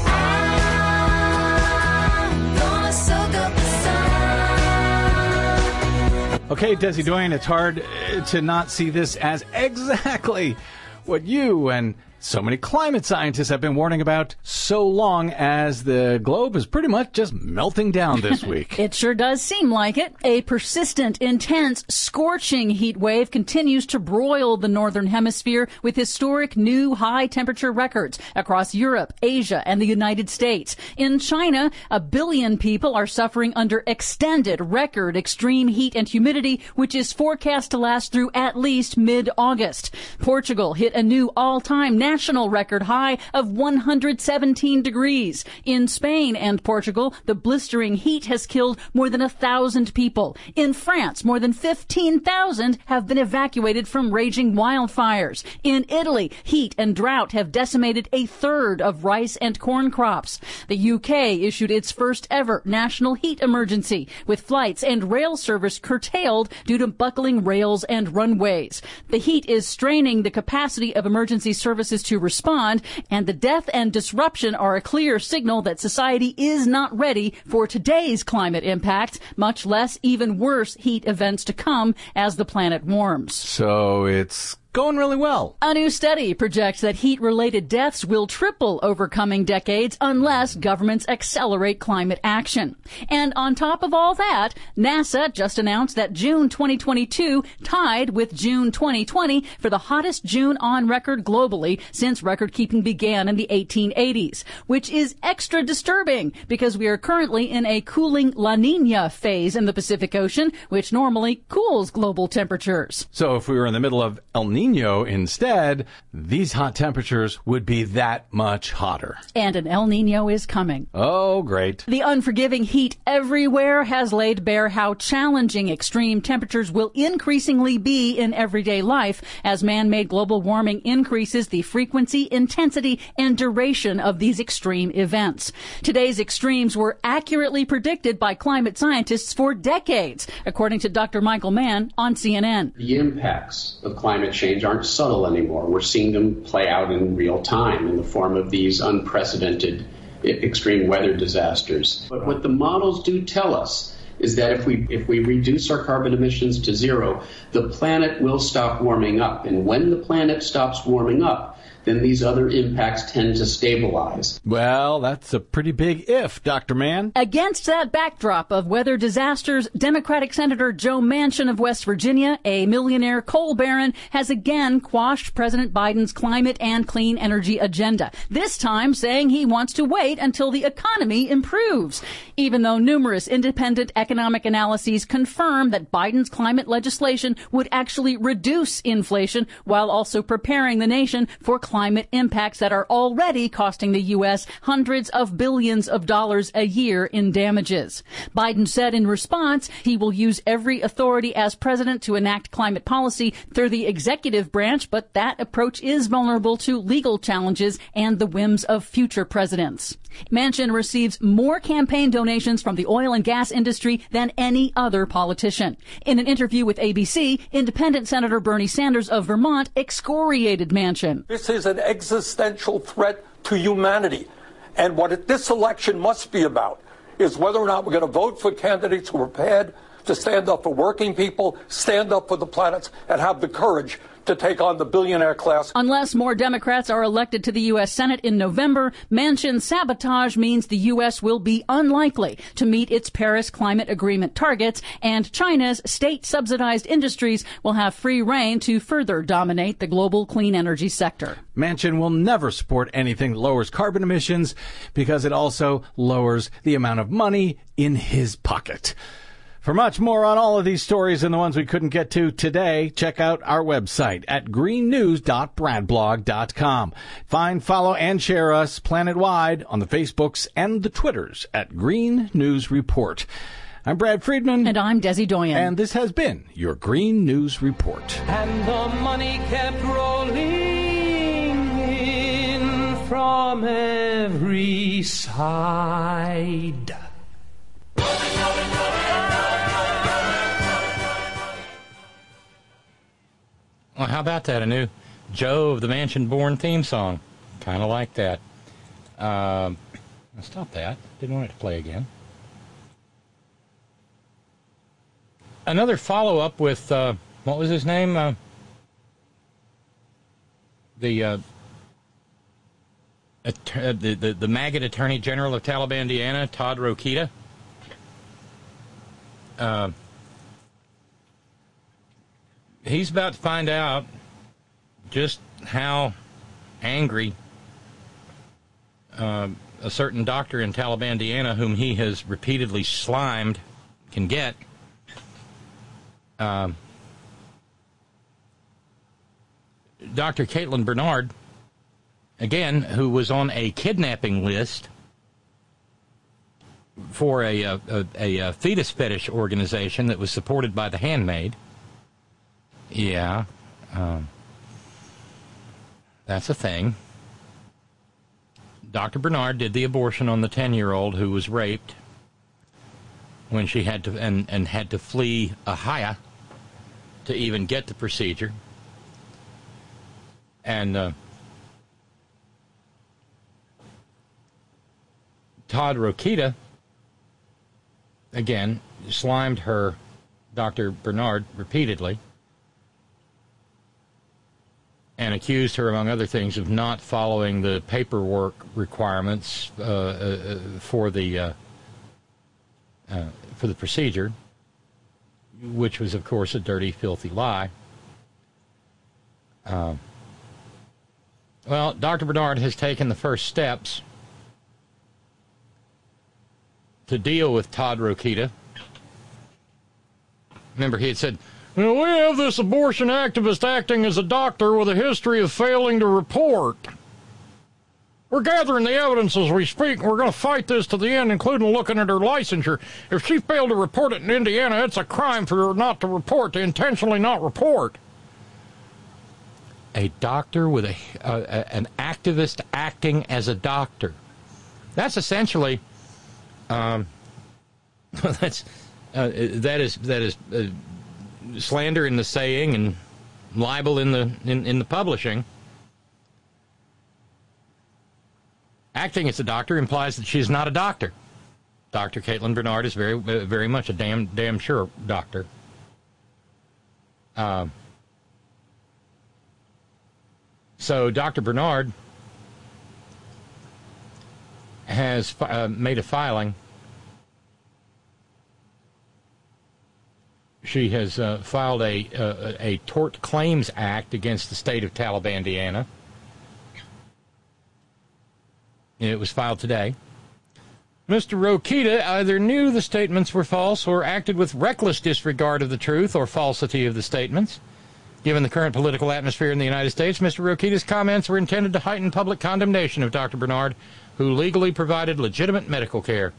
Okay, Desi Doyen, it's hard to not see this as exactly what you and so many climate scientists have been warning about so long, as the globe is pretty much just melting down this week. It sure does seem like it. A persistent, intense, scorching heat wave continues to broil the northern hemisphere with historic new high temperature records across Europe, Asia, and the United States. In China, a billion people are suffering under extended record extreme heat and humidity, which is forecast to last through at least mid-August. Portugal hit a new all-time national record high of one hundred seventeen degrees. In Spain and Portugal, the blistering heat has killed more than a thousand people. In France, more than fifteen thousand have been evacuated from raging wildfires. In Italy, heat and drought have decimated a third of rice and corn crops. The U K issued its first ever national heat emergency, with flights and rail service curtailed due to buckling rails and runways. The heat is straining the capacity of emergency services to respond, and the death and disruption are a clear signal that society is not ready for today's climate impact, much less even worse heat events to come as the planet warms. So it's going really well. A new study projects that heat-related deaths will triple over coming decades unless governments accelerate climate action. And on top of all that, NASA just announced that June twenty twenty-two tied with June twenty twenty for the hottest June on record globally since record-keeping began in the eighteen eighties, which is extra disturbing because we are currently in a cooling La Niña phase in the Pacific Ocean, which normally cools global temperatures. So if we were in the middle of El Niño Nino instead, these hot temperatures would be that much hotter. And an El Nino is coming. Oh, great. The unforgiving heat everywhere has laid bare how challenging extreme temperatures will increasingly be in everyday life as man-made global warming increases the frequency, intensity, and duration of these extreme events. Today's extremes were accurately predicted by climate scientists for decades, according to Doctor Michael Mann on C N N. The impacts of climate change aren't subtle anymore. We're seeing them play out in real time in the form of these unprecedented extreme weather disasters. But what the models do tell us is that if we if we reduce our carbon emissions to zero, the planet will stop warming up. And when the planet stops warming up, then these other impacts tend to stabilize. Well, that's a pretty big if, Doctor Mann. Against that backdrop of weather disasters, Democratic Senator Joe Manchin of West Virginia, a millionaire coal baron, has again quashed President Biden's climate and clean energy agenda, this time saying he wants to wait until the economy improves, even though numerous independent economic analyses confirm that Biden's climate legislation would actually reduce inflation while also preparing the nation for climate impacts that are already costing the U S hundreds of billions of dollars a year in damages. Biden said in response he will use every authority as president to enact climate policy through the executive branch, but that approach is vulnerable to legal challenges and the whims of future presidents. Manchin receives more campaign donations from the oil and gas industry than any other politician. In an interview with A B C, independent Senator Bernie Sanders of Vermont excoriated Manchin. This is an existential threat to humanity. And what it, this election must be about is whether or not we're going to vote for candidates who are prepared to stand up for working people, stand up for the planet, and have the courage to take on the billionaire class. Unless more Democrats are elected to the U S Senate in November, Manchin's sabotage means the U S will be unlikely to meet its Paris Climate Agreement targets, and China's state-subsidized industries will have free rein to further dominate the global clean energy sector. Manchin will never support anything that lowers carbon emissions because it also lowers the amount of money in his pocket. For much more on all of these stories and the ones we couldn't get to today, check out our website at green news dot brad blog dot com. Find, follow, and share us planet-wide on the Facebooks and the Twitters at Green News Report. I'm Brad Friedman. And I'm Desi Doyen. And this has been your Green News Report. And the money kept rolling in from every side. Well, how about that? A new Joe of the Manchin-born theme song. Kind of like that. Um, stop that. Didn't want it to play again. Another follow-up with, uh, what was his name? Uh, the, uh, att- the, the the maggot Attorney General of Talibandiana, Todd Rokita. Uh, he's about to find out just how angry uh, a certain doctor in Talibandiana, whom he has repeatedly slimed, can get. Uh, Doctor Caitlin Bernard, again, who was on a kidnapping list for a, a, a, a fetus fetish organization that was supported by The Handmaid. Yeah, um, that's a thing. Doctor Bernard did the abortion on the ten-year-old who was raped when she had to and, and had to flee Ahia to even get the procedure. And uh, Todd Rokita, again, slimed her, Doctor Bernard, repeatedly, and accused her, among other things, of not following the paperwork requirements uh, uh, for the uh, uh, for the procedure, which was, of course, a dirty, filthy lie. Uh, well, Doctor Bernard has taken the first steps to deal with Todd Rokita. Remember, he had said, You know, we have this abortion activist acting as a doctor with a history of failing to report. We're gathering the evidence as we speak, and we're going to fight this to the end, including looking at her licensure. If she failed to report it in Indiana, it's a crime for her not to report, to intentionally not report. A doctor with a, uh, an activist acting as a doctor. That's essentially, um, that's uh, that is that is uh, slander in the saying and libel in the in, in the publishing. Acting as a doctor implies that she's not a doctor. Doctor Caitlin Bernard is very uh, very much a damn damn sure doctor. Uh, so Doctor Bernard has uh, made a filing. She has uh, filed a, uh, a Tort Claims Act against the state of Talibandiana. It was filed today. Mister Rokita either knew the statements were false or acted with reckless disregard of the truth or falsity of the statements. Given the current political atmosphere in the United States, Mister Rokita's comments were intended to heighten public condemnation of Doctor Bernard, who legally provided legitimate medical care.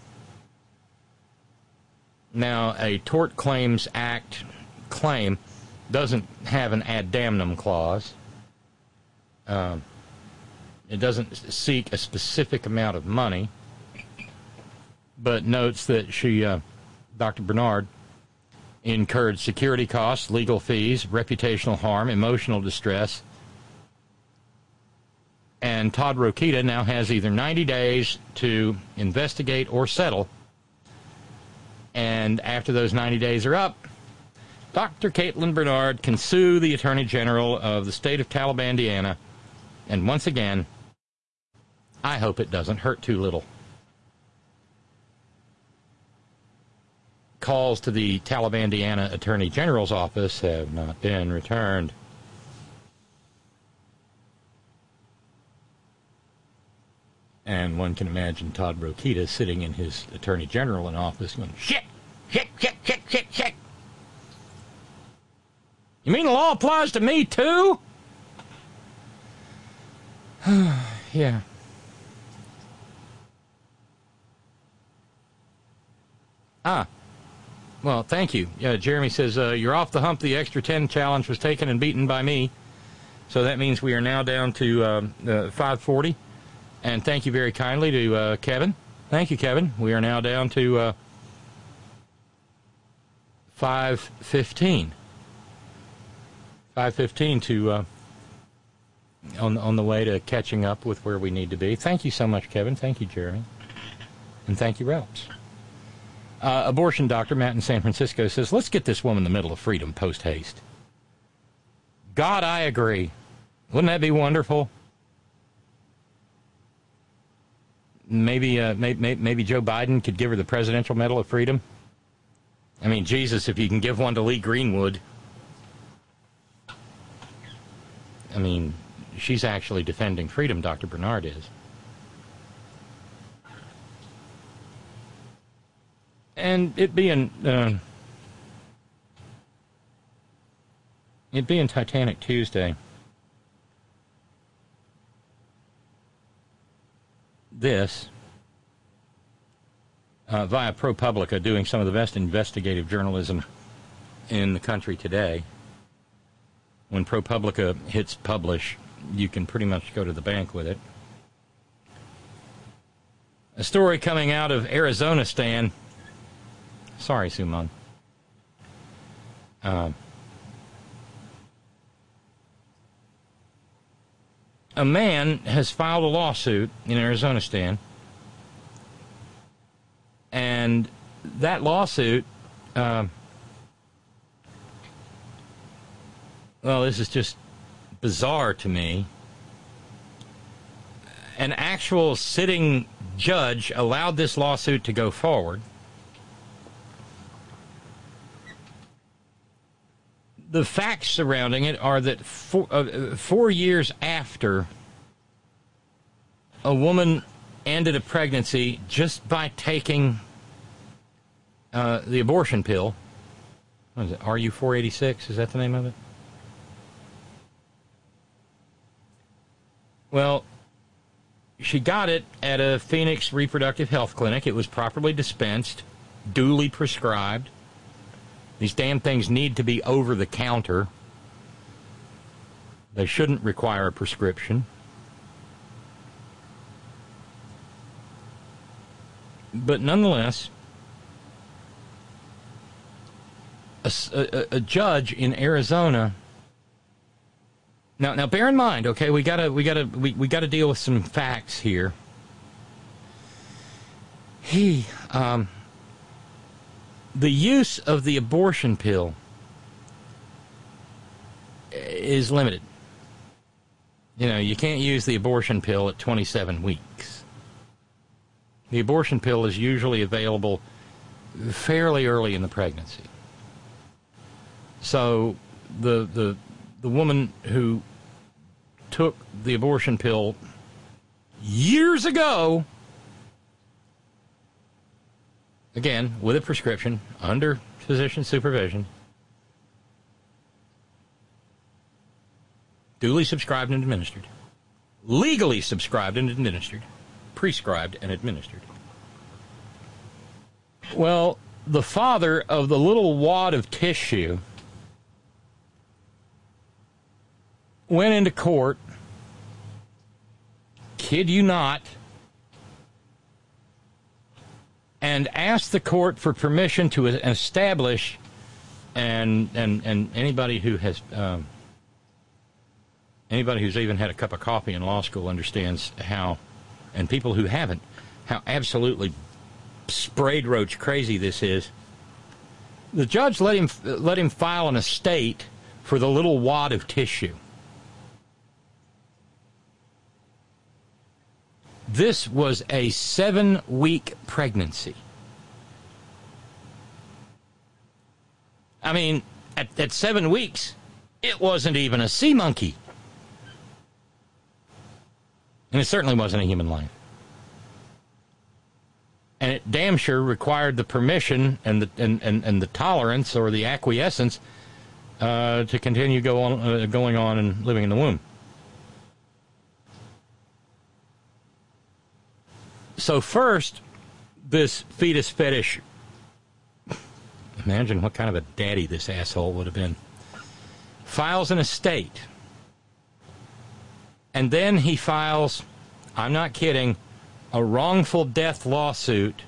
Now, a Tort Claims Act claim doesn't have an ad damnum clause. Um, it doesn't seek a specific amount of money, but notes that she, uh, Doctor Bernard, incurred security costs, legal fees, reputational harm, emotional distress. And Todd Rokita now has either ninety days to investigate or settle. And after those ninety days are up, Doctor Caitlin Bernard can sue the Attorney General of the state of Talibandiana. And once again, I hope it doesn't hurt too little. Calls to the Talibandiana Attorney General's office have not been returned. And one can imagine Todd Rokita sitting in his Attorney General in office going, shit, shit, shit, shit, shit, shit. You mean the law applies to me too? Yeah. Ah. Well, thank you. Yeah, Jeremy says, uh, you're off the hump. The extra ten challenge was taken and beaten by me. So that means we are now down to um, uh, five forty. And thank you very kindly to uh, Kevin. Thank you, Kevin. We are now down to uh, five fifteen. five fifteen to uh, on, on the way to catching up with where we need to be. Thank you so much, Kevin. Thank you, Jeremy. And thank you, Ralphs. Uh, abortion doctor Matt in San Francisco says, let's get this woman the middle of freedom post-haste. God, I agree. Wouldn't that be wonderful? Maybe, uh, maybe, maybe Joe Biden could give her the Presidential Medal of Freedom. I mean, Jesus, if you can give one to Lee Greenwood. I mean, she's actually defending freedom, Doctor Bernard is. And it being, uh, it being Titanic Tuesday, this, uh, via ProPublica, doing some of the best investigative journalism in the country today. When ProPublica hits publish, you can pretty much go to the bank with it. A story coming out of Arizona, Stan. Sorry, Suman. Uh, a man has filed a lawsuit in Arizona, Stan, and that lawsuit, uh, well, this is just bizarre to me. An actual sitting judge allowed this lawsuit to go forward. The facts surrounding it are that four, uh, four years after a woman ended a pregnancy just by taking uh, the abortion pill, What is it? R U four eighty-six? Is that the name of it? Well, she got it at a Phoenix reproductive health clinic. It was properly dispensed, duly prescribed. These damn things need to be over the counter. They shouldn't require a prescription. But nonetheless, a, a, a judge in Arizona. Now, now, bear in mind, okay, we gotta, we gotta, we, we gotta deal with some facts here. He, um, the use of the abortion pill is limited. You know, you can't use the abortion pill at twenty-seven weeks. The abortion pill is usually available fairly early in the pregnancy. So the the the woman who took the abortion pill years ago, again, with a prescription, under physician supervision, duly subscribed and administered, legally subscribed and administered, prescribed and administered. Well, the father of the little wad of tissue went into court, kid you not, and asked the court for permission to establish, and and and anybody who has um, anybody who's even had a cup of coffee in law school understands how, and people who haven't, how absolutely sprayed roach crazy this is. The judge let him let him file an estate for the little wad of tissue. This was a seven-week pregnancy. I mean, at, at seven weeks, it wasn't even a sea monkey. And it certainly wasn't a human life. And it damn sure required the permission and the and, and, and the tolerance or the acquiescence uh, to continue go on, uh, going on and living in the womb. So first, this fetus fetish, imagine what kind of a daddy this asshole would have been, files an estate. And then he files, I'm not kidding, a wrongful death lawsuit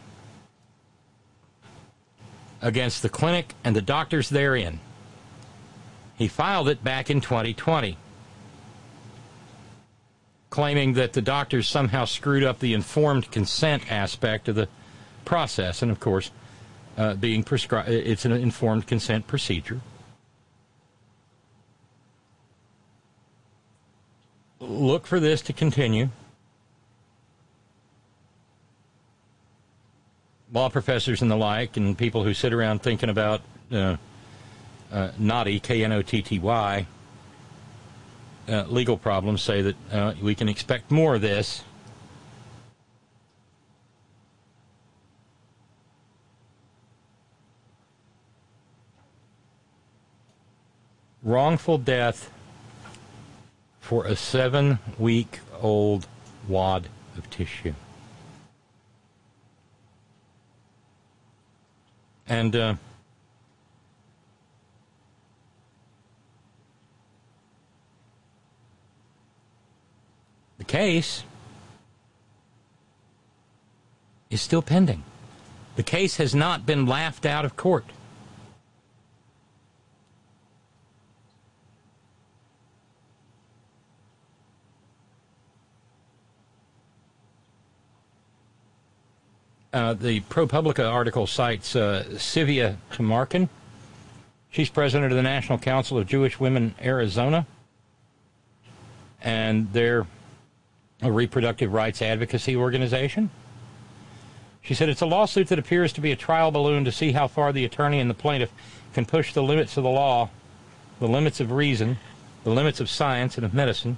against the clinic and the doctors therein. He filed it back in twenty twenty. Claiming that the doctors somehow screwed up the informed consent aspect of the process. And, of course, uh, being prescribed, it's an informed consent procedure. Look for this to continue. Law professors and the like, and people who sit around thinking about uh, uh, Knotty, K N O T T Y, Uh, legal problems, say that uh, we can expect more of this. Wrongful death for a seven-week-old wad of tissue. And uh, the case is still pending. The case has not been laughed out of court. Uh, the ProPublica article cites uh, Sivia Tamarkin. She's president of the National Council of Jewish Women Arizona. And they're a reproductive rights advocacy organization. She said it's a lawsuit that appears to be a trial balloon to see how far the attorney and the plaintiff can push the limits of the law, the limits of reason, the limits of science and of medicine.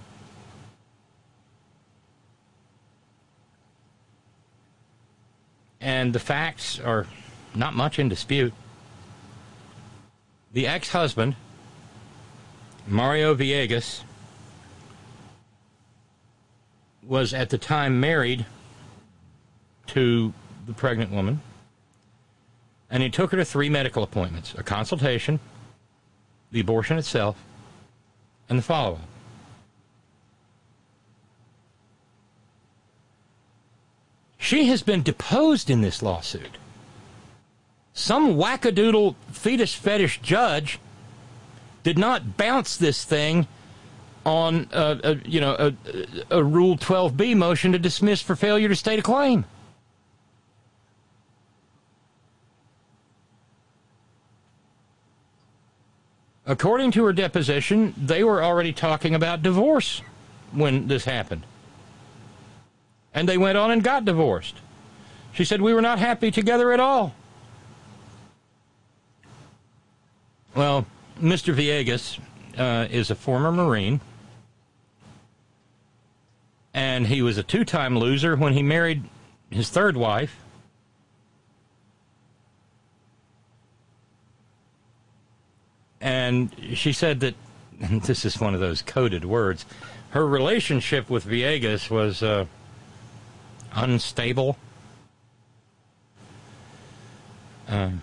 And the facts are not much in dispute. The ex-husband, Mario Villegas, was at the time married to the pregnant woman, and he took her to three medical appointments: a consultation, the abortion itself, and the follow-up. She has been deposed in this lawsuit. Some wackadoodle fetus fetish judge did not bounce this thing on a, a you know a, a Rule twelve B motion to dismiss for failure to state a claim. According to her deposition, they were already talking about divorce when this happened. And they went on and got divorced. She said, we were not happy together at all. Well, Mister Villegas uh, is a former Marine, and he was a two-time loser when he married his third wife. And she said that, and this is one of those coded words, her relationship with Villegas was uh, unstable. Um,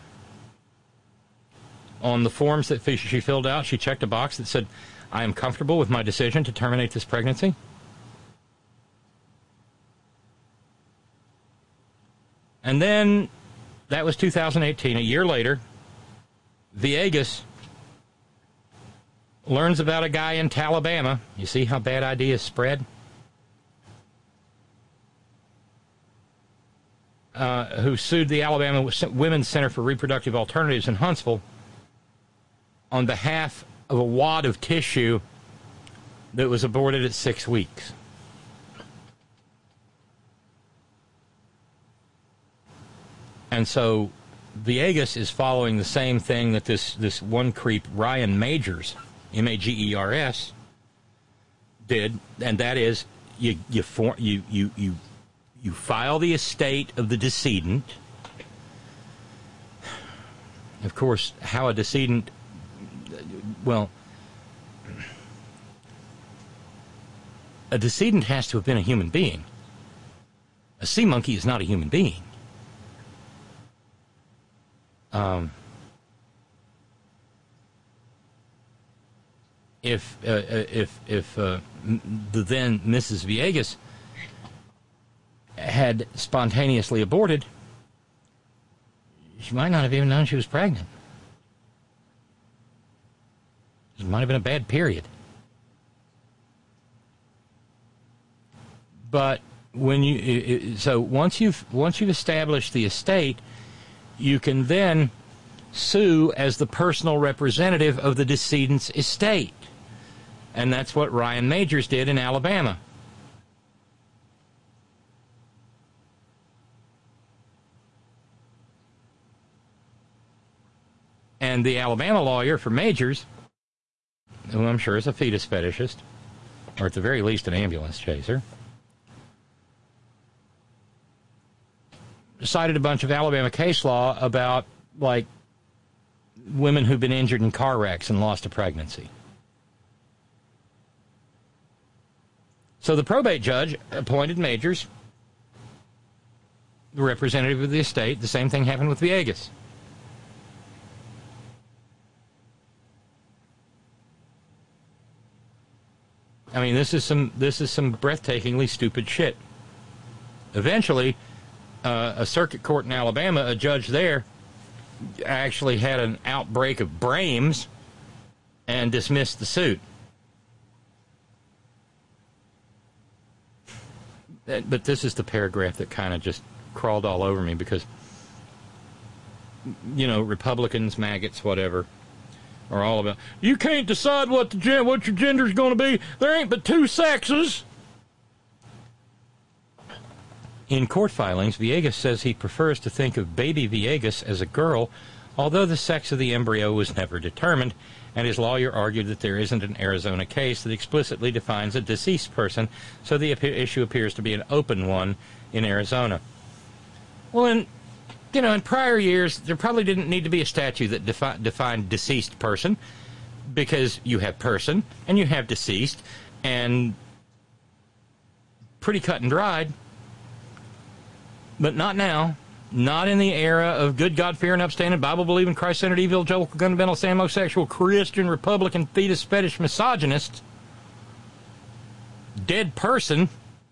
on the forms that she filled out, she checked a box that said, I am comfortable with my decision to terminate this pregnancy. And then, that was two thousand eighteen. A year later, Villegas learns about a guy in Alabama. You see how bad ideas spread? Uh, who sued the Alabama Women's Center for Reproductive Alternatives in Huntsville on behalf of a wad of tissue that was aborted at six weeks. And so Villegas is following the same thing that this, this one creep, Ryan Magers, M A G E R S, did, and that is you you for, you you you you file the estate of the decedent. Of course, how a decedent, well, a decedent has to have been a human being. A sea monkey is not a human being. Um. If uh, if if uh, the then Missus Villegas had spontaneously aborted, she might not have even known she was pregnant. It might have been a bad period. But when you it, so once you've once you've established the estate, you can then sue as the personal representative of the decedent's estate. And that's what Ryan Magers did in Alabama. And the Alabama lawyer for Magers, who I'm sure is a fetus fetishist, or at the very least an ambulance chaser, cited a bunch of Alabama case law about, like, women who've been injured in car wrecks and lost a pregnancy. So the probate judge appointed Magers, the representative of the estate. The same thing happened with Villegas. I mean, this is some this is some breathtakingly stupid shit. Eventually, uh, a circuit court in Alabama, a judge there, actually had an outbreak of brains and dismissed the suit. But this is the paragraph that kind of just crawled all over me because, you know, Republicans, maggots, whatever, are all about, you can't decide what the gen- what your gender's going to be. There ain't but two sexes. In court filings, Villegas says he prefers to think of baby Villegas as a girl, although the sex of the embryo was never determined, and his lawyer argued that there isn't an Arizona case that explicitly defines a deceased person, so the issue appears to be an open one in Arizona. Well, in you know, in prior years, there probably didn't need to be a statute that defi- defined deceased person, because you have person and you have deceased, and pretty cut and dried. But not now. Not in the era of good God-fearing, upstanding, Bible-believing, Christ-centered, evangelical, gun-fundamentalist, homosexual, Christian, Republican, fetus, fetish, misogynist, dead person,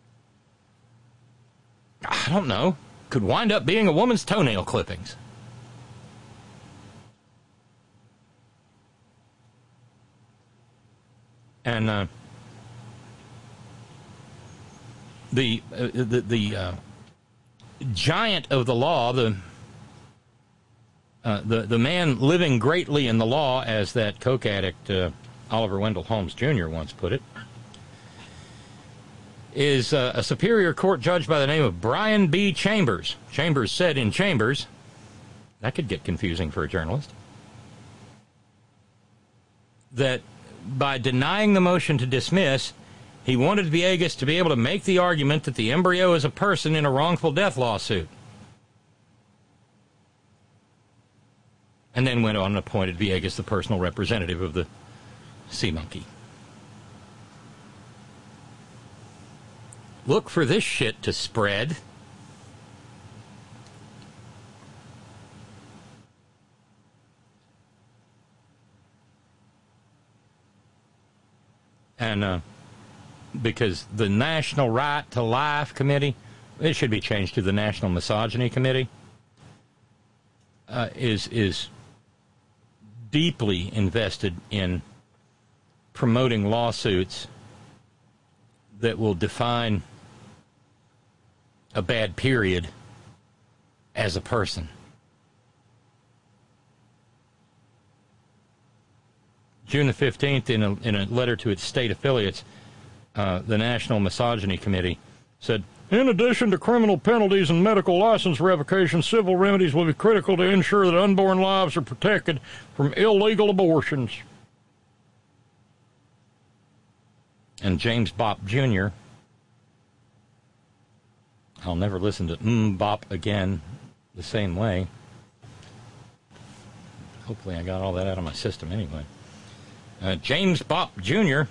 I don't know, could wind up being a woman's toenail clippings. And uh, the, uh, the, the, uh, giant of the law, the, uh, the the man living greatly in the law, as that coke addict uh, Oliver Wendell Holmes Junior once put it, is uh, a Superior Court judge by the name of Brian B. Chambers. Chambers said in Chambers, that could get confusing for a journalist, that by denying the motion to dismiss, he wanted Villegas to be able to make the argument that the embryo is a person in a wrongful death lawsuit. And then went on and appointed Villegas the personal representative of the sea monkey. Look for this shit to spread. And, uh, because the National Right to Life Committee, it should be changed to the National Misogyny Committee, uh, is is deeply invested in promoting lawsuits that will define a bad period as a person. June the fifteenth, in a, in a letter to its state affiliates, Uh, the National Misogyny Committee said, in addition to criminal penalties and medical license revocation, civil remedies will be critical to ensure that unborn lives are protected from illegal abortions. And James Bopp Junior, I'll never listen to mm, Bopp again the same way. Hopefully I got all that out of my system anyway. Uh, James Bopp Junior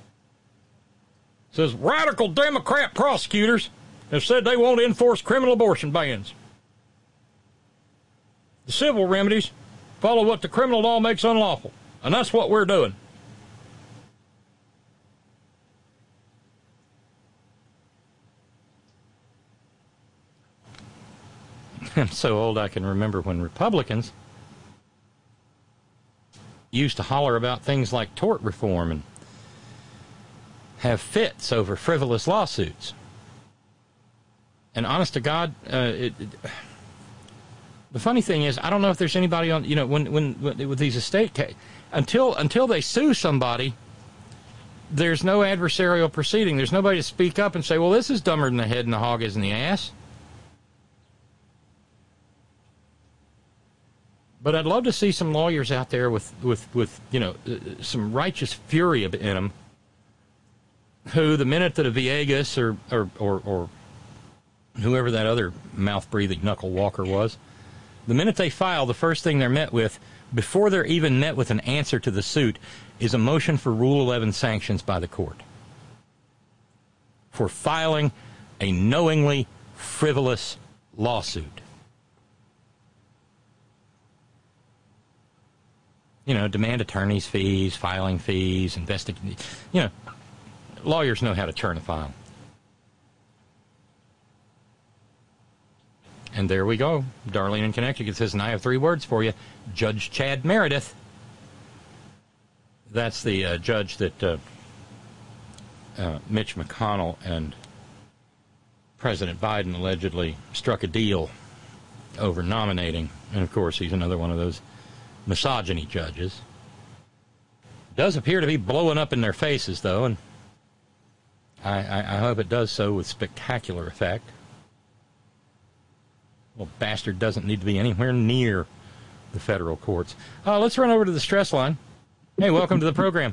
says radical Democrat prosecutors have said they won't enforce criminal abortion bans. The civil remedies follow what the criminal law makes unlawful, and that's what we're doing. I'm so old I can remember when Republicans used to holler about things like tort reform and have fits over frivolous lawsuits. And honest to God, uh, it, it, the funny thing is, I don't know if there's anybody on, you know, when, when, when with these estate cases, until, until they sue somebody, there's no adversarial proceeding. There's nobody to speak up and say, well, this is dumber than the head and the hog is in the ass. But I'd love to see some lawyers out there with, with, with you know, uh, some righteous fury in them, who the minute that a Villegas or, or, or, or whoever that other mouth-breathing knuckle walker was, the minute they file, the first thing they're met with, before they're even met with an answer to the suit, is a motion for Rule eleven sanctions by the court for filing a knowingly frivolous lawsuit. You know, demand attorney's fees, filing fees, investigation, you know. Lawyers know how to turn a file. And there we go. Darlene in Connecticut says, and I have three words for you. Judge Chad Meredith. That's the uh, judge that uh, uh, Mitch McConnell and President Biden allegedly struck a deal over nominating. And, of course, he's another one of those misogyny judges. Does appear to be blowing up in their faces, though, and I, I, I hope it does so with spectacular effect. Well, bastard doesn't need to be anywhere near the federal courts. Uh, let's run over to the stress line. Hey, welcome to the program.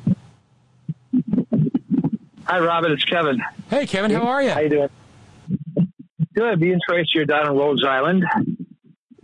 Hi, Robert. It's Kevin. Hey, Kevin. How are you? How you doing? Good. Me and Tracy are down on Rhodes Island.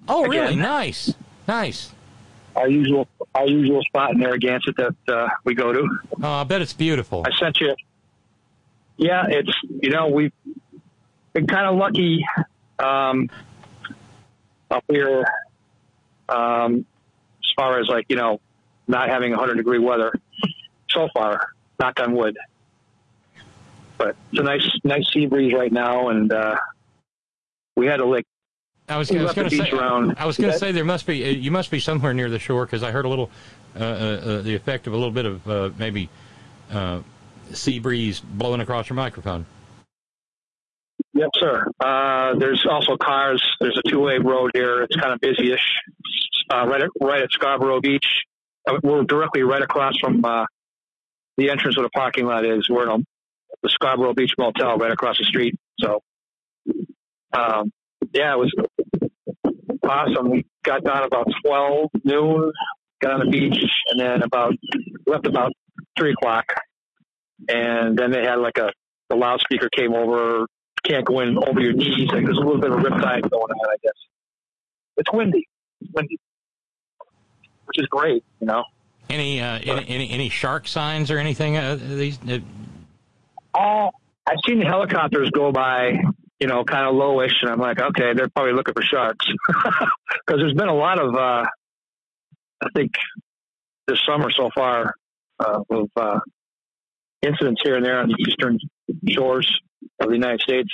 Oh, really? Again. Nice. Nice. Our usual our usual spot in Narragansett that uh, we go to. Oh, I bet it's beautiful. I sent you. Yeah, it's, you know, we've been kind of lucky um, up here um, as far as, like, you know, not having one hundred degree weather so far, knock on wood. But it's a nice nice sea breeze right now, and uh, we had to, like, I was, we I was left going the to beach say. around. I was going to say there must be. You must be somewhere near the shore because I heard a little, uh, uh, uh, the effect of a little bit of uh, maybe uh, sea breeze blowing across your microphone. Yep, sir. Uh, there's also cars. There's a two-way road here. It's kind of busy-ish. Uh, right at right at Scarborough Beach. Uh, we're directly right across from uh, the entrance of the parking lot. Is we're in a, the Scarborough Beach Motel right across the street. So, um, yeah, it was awesome. We got down about twelve noon, got on the beach, and then about left about three o'clock. And then they had like a the loudspeaker came over. Can't go in over your knees. Like there's a little bit of riptide going on, I guess. It's windy. It's windy, which is great, you know. Any uh, any, any any shark signs or anything? Uh, these. Uh... Oh, I've seen the helicopters go by, you know, kind of lowish, and I'm like, okay, they're probably looking for sharks because there's been a lot of, uh, I think, this summer so far uh, of uh, incidents here and there on the eastern shores of the United States,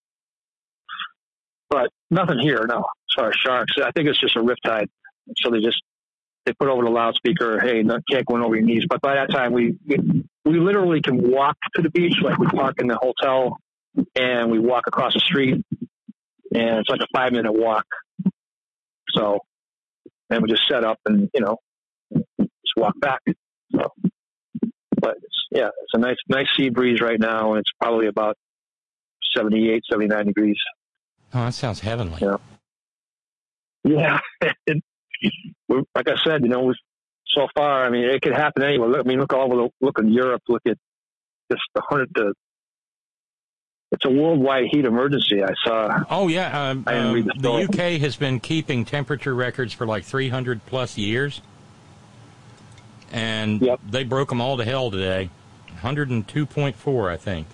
but nothing here, no, as far as sharks. I think it's just a riptide. So they just, they put over the loudspeaker, hey, no, can't go in over your knees. But by that time, we, we literally can walk to the beach, like we park in the hotel and we walk across the street, and it's like a five minute walk. So, and we just set up and, you know, just walk back. So, but it's, yeah, it's a nice, nice sea breeze right now, and it's probably about seventy-eight, seventy-nine degrees. Oh, that sounds heavenly. Yeah. Yeah. it, like I said, you know, so far, I mean, it could happen anywhere. I mean, look all over the, look in Europe, look at just the hundred, the, it's a worldwide heat emergency. I saw. Oh, yeah. Um, I um, the, the U K has been keeping temperature records for like three hundred plus years. And yep. They broke them all to hell today. one hundred two point four, I think.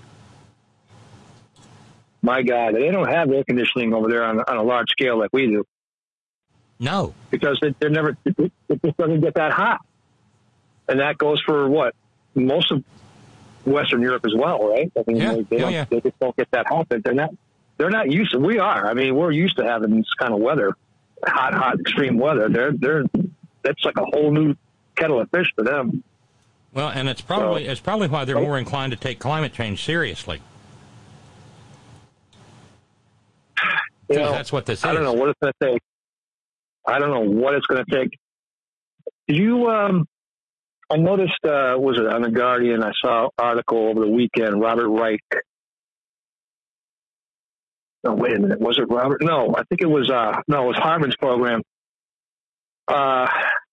My God, they don't have air conditioning over there on, on a large scale like we do. No. Because they, they're never, it just doesn't get that hot. And that goes for what? Most of Western Europe as well, right? I mean, yeah. they, they, yeah, don't, yeah. they just don't get that hot. They're not, they're not used to, we are. I mean, we're used to having this kind of weather, hot, hot, extreme weather. They're, they're, that's like a whole new kettle of fish for them. Well, and it's probably, so, it's probably why they're right? more inclined to take climate change seriously. You know, that's what this I is. don't know what it's going to take. I don't know what it's going to take. Did you, um, I noticed, uh, was it on The Guardian? I saw an article over the weekend, Robert Reich. No, wait a minute. Was it Robert? No, I think it was, uh, no, it was Harman's program. Uh,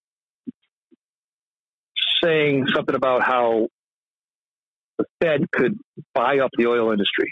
saying something about how the Fed could buy up the oil industry.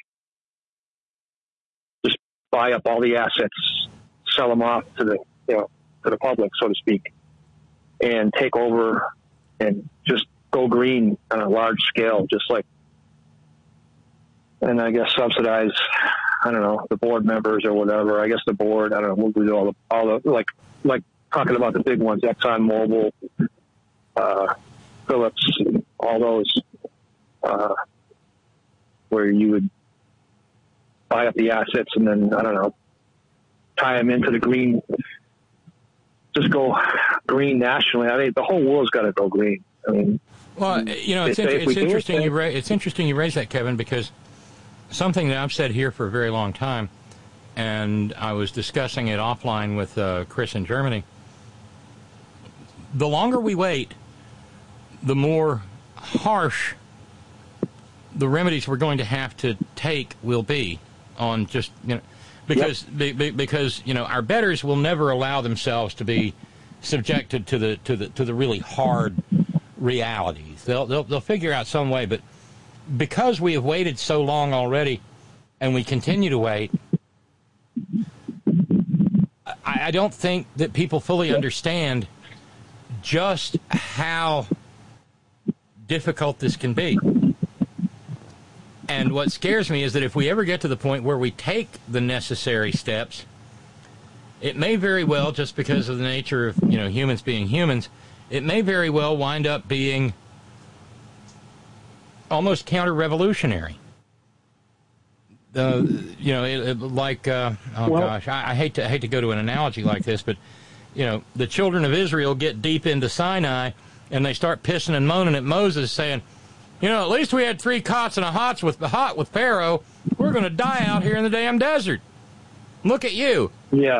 Just buy up all the assets, sell them off to the, you know, to the public, so to speak, and take over and just go green on a large scale, just like, and I guess subsidize, I don't know, the board members or whatever. I guess the board, I don't know, we'll do all the, all the, like, like talking about the big ones, ExxonMobil, uh, Phillips, all those, uh, where you would buy up the assets and then, I don't know, tie them into the green, just go green nationally. I mean, the whole world's got to go green. I mean, well, you know, it's, if, inter- if it's interesting. It, you ra- it's interesting you raise that, Kevin, because something that I've said here for a very long time, and I was discussing it offline with uh, Chris in Germany. The longer we wait, the more harsh the remedies we're going to have to take will be on just, you know, because yep. be, be, because you know our betters will never allow themselves to be subjected to the to the to the really hard realities. They'll they'll they'll figure out some way, but because we have waited so long already, and we continue to wait, I, I don't think that people fully understand just how difficult this can be. And what scares me is that if we ever get to the point where we take the necessary steps, it may very well, just because of the nature of, you know, humans being humans, it may very well wind up being almost counter-revolutionary. Uh, you know, it, it, like, uh, oh well, gosh, I, I hate to I hate to go to an analogy like this, but, you know, the children of Israel get deep into Sinai, and they start pissing and moaning at Moses, saying, you know, at least we had three cots and a hot with, hot with Pharaoh. We're going to die out here in the damn desert. Look at you. Yeah.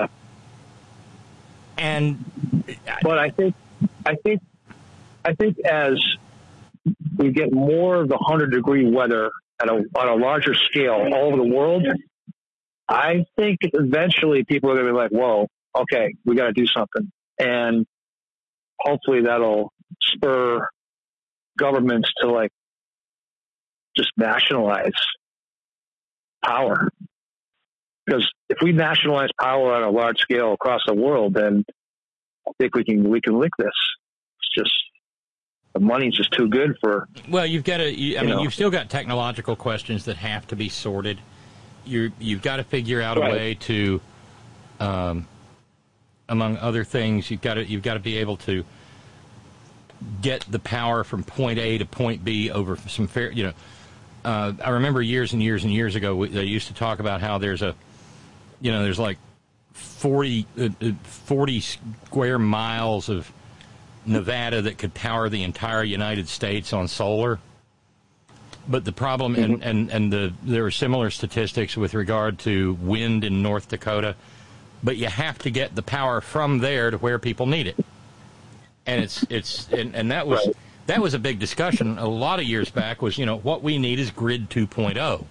And, but I think, I think, I think as we get more of the hundred degree weather at a, on a larger scale all over the world, I think eventually people are going to be like, whoa, okay, we got to do something. And hopefully that'll spur governments to like just nationalize power. Because if we nationalize power on a large scale across the world, then I think we can we can lick this. It's just the money's just too good for. Well, you've got to. You, I you mean, know. you've still got technological questions that have to be sorted. You you've got to figure out Right. a way to, um, among other things, you've got to you've got to be able to get the power from point A to point B over some fair. You know, uh, I remember years and years and years ago we, they used to talk about how there's a, you know, there's like forty, uh, forty square miles of Nevada that could power the entire United States on solar. But the problem, mm-hmm. and, and, and the there are similar statistics with regard to wind in North Dakota, but you have to get the power from there to where people need it. And it's it's and, and that was right. that was a big discussion a lot of years back. Was, you know, what we need is Grid two point oh.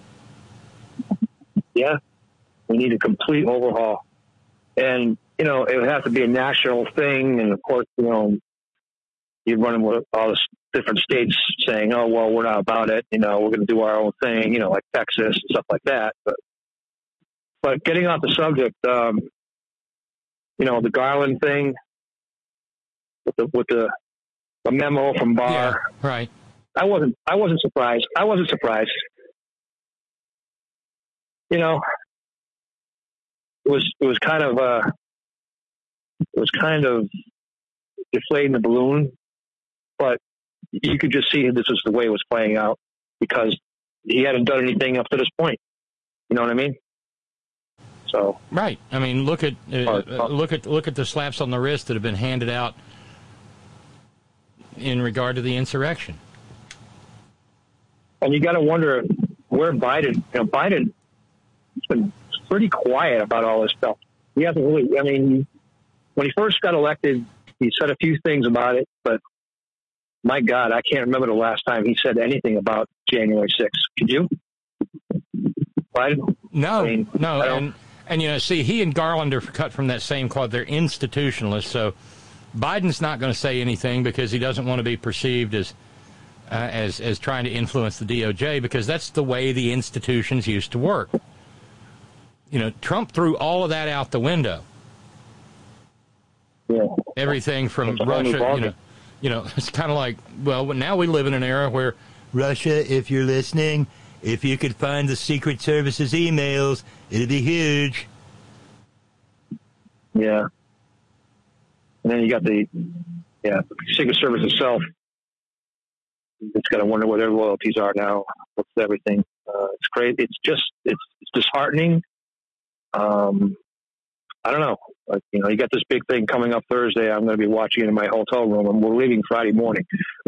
Yeah, we need a complete overhaul, and you know it would have to be a national thing. And of course, you know, you're running with all the different states saying, "Oh, well, we're not about it. You know, we're going to do our own thing." You know, like Texas and stuff like that. But but getting off the subject, um, you know, the Garland thing. With the, with the the memo from Barr, yeah, right? I wasn't I wasn't surprised. I wasn't surprised. You know, it was it was kind of uh, it was kind of deflating the balloon, but you could just see this is the way it was playing out because he hadn't done anything up to this point. You know what I mean? So right. I mean, look at uh, uh, look at look at the slaps on the wrist that have been handed out in regard to the insurrection. And you got to wonder where Biden, you know, Biden has been pretty quiet about all this stuff. He hasn't really, I mean, when he first got elected, he said a few things about it, but my God, I can't remember the last time he said anything about January sixth. Could you? Biden? No, I mean, no. And, and, you know, see, he and Garland are cut from that same cloth. They're institutionalists, so Biden's not going to say anything because he doesn't want to be perceived as, uh, as as trying to influence the D O J because that's the way the institutions used to work. You know, Trump threw all of that out the window. Yeah. Everything from Russia, you know, you know, it's kind of like, well, now we live in an era where Russia, if you're listening, if you could find the Secret Service's emails, it'd be huge. Yeah. And then you got the, yeah, Secret Service itself. It's got to wonder what their loyalties are now. What's everything? Uh, it's great. It's just, it's, it's disheartening. Um, I don't know. Like, you know, you got this big thing coming up Thursday. I'm going to be watching it in my hotel room, and we're leaving Friday morning.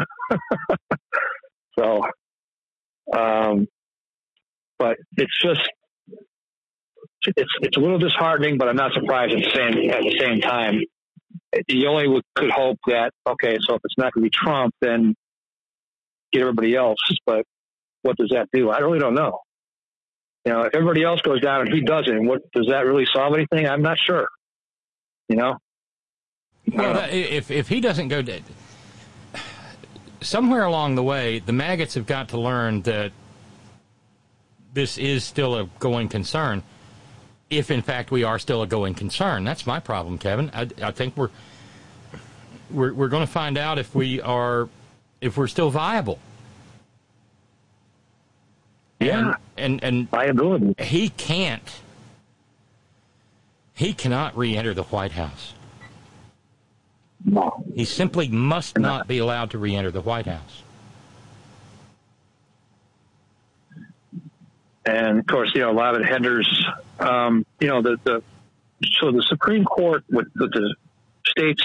so, um, but it's just, it's it's a little disheartening, but I'm not surprised at the same at the same time. You only could hope that, okay, so if it's not going to be Trump, then get everybody else. But what does that do? I really don't know. You know, if everybody else goes down and he doesn't, what does that really solve anything? I'm not sure. You know? Well, that, if if he doesn't go dead, somewhere along the way, the maggots have got to learn that this is still a going concern. if in fact we are still a going concern. That's my problem, Kevin. I, I think we're we're we're going to find out if we are if we're still viable. Yeah, and and, and viability. He can't. He cannot re-enter the White House. No. He simply must not be allowed to re-enter the White House. And of course, you know, a lot of it hinders. Um, you know, the the so the Supreme Court with, with the states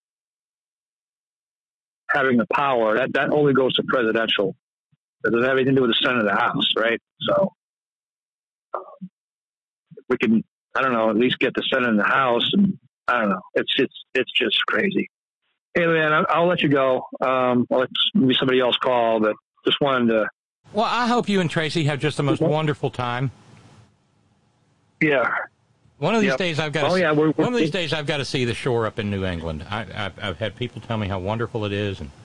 having the power that that only goes to presidential. It doesn't have anything to do with the Senate or the House, right? So um, if we can, I don't know, at least get the Senate and the House, and I don't know. It's it's it's just crazy. Hey, man, I'll, I'll let you go. Um, I'll let maybe somebody else call, but just wanted to. Well, I hope you and Tracy have just the most wonderful time. Yeah. One of these Yep. days I've got. To oh, see, yeah, we're, we're, one of these days I've got to see the shore up in New England. I, I've, I've had people tell me how wonderful it is, and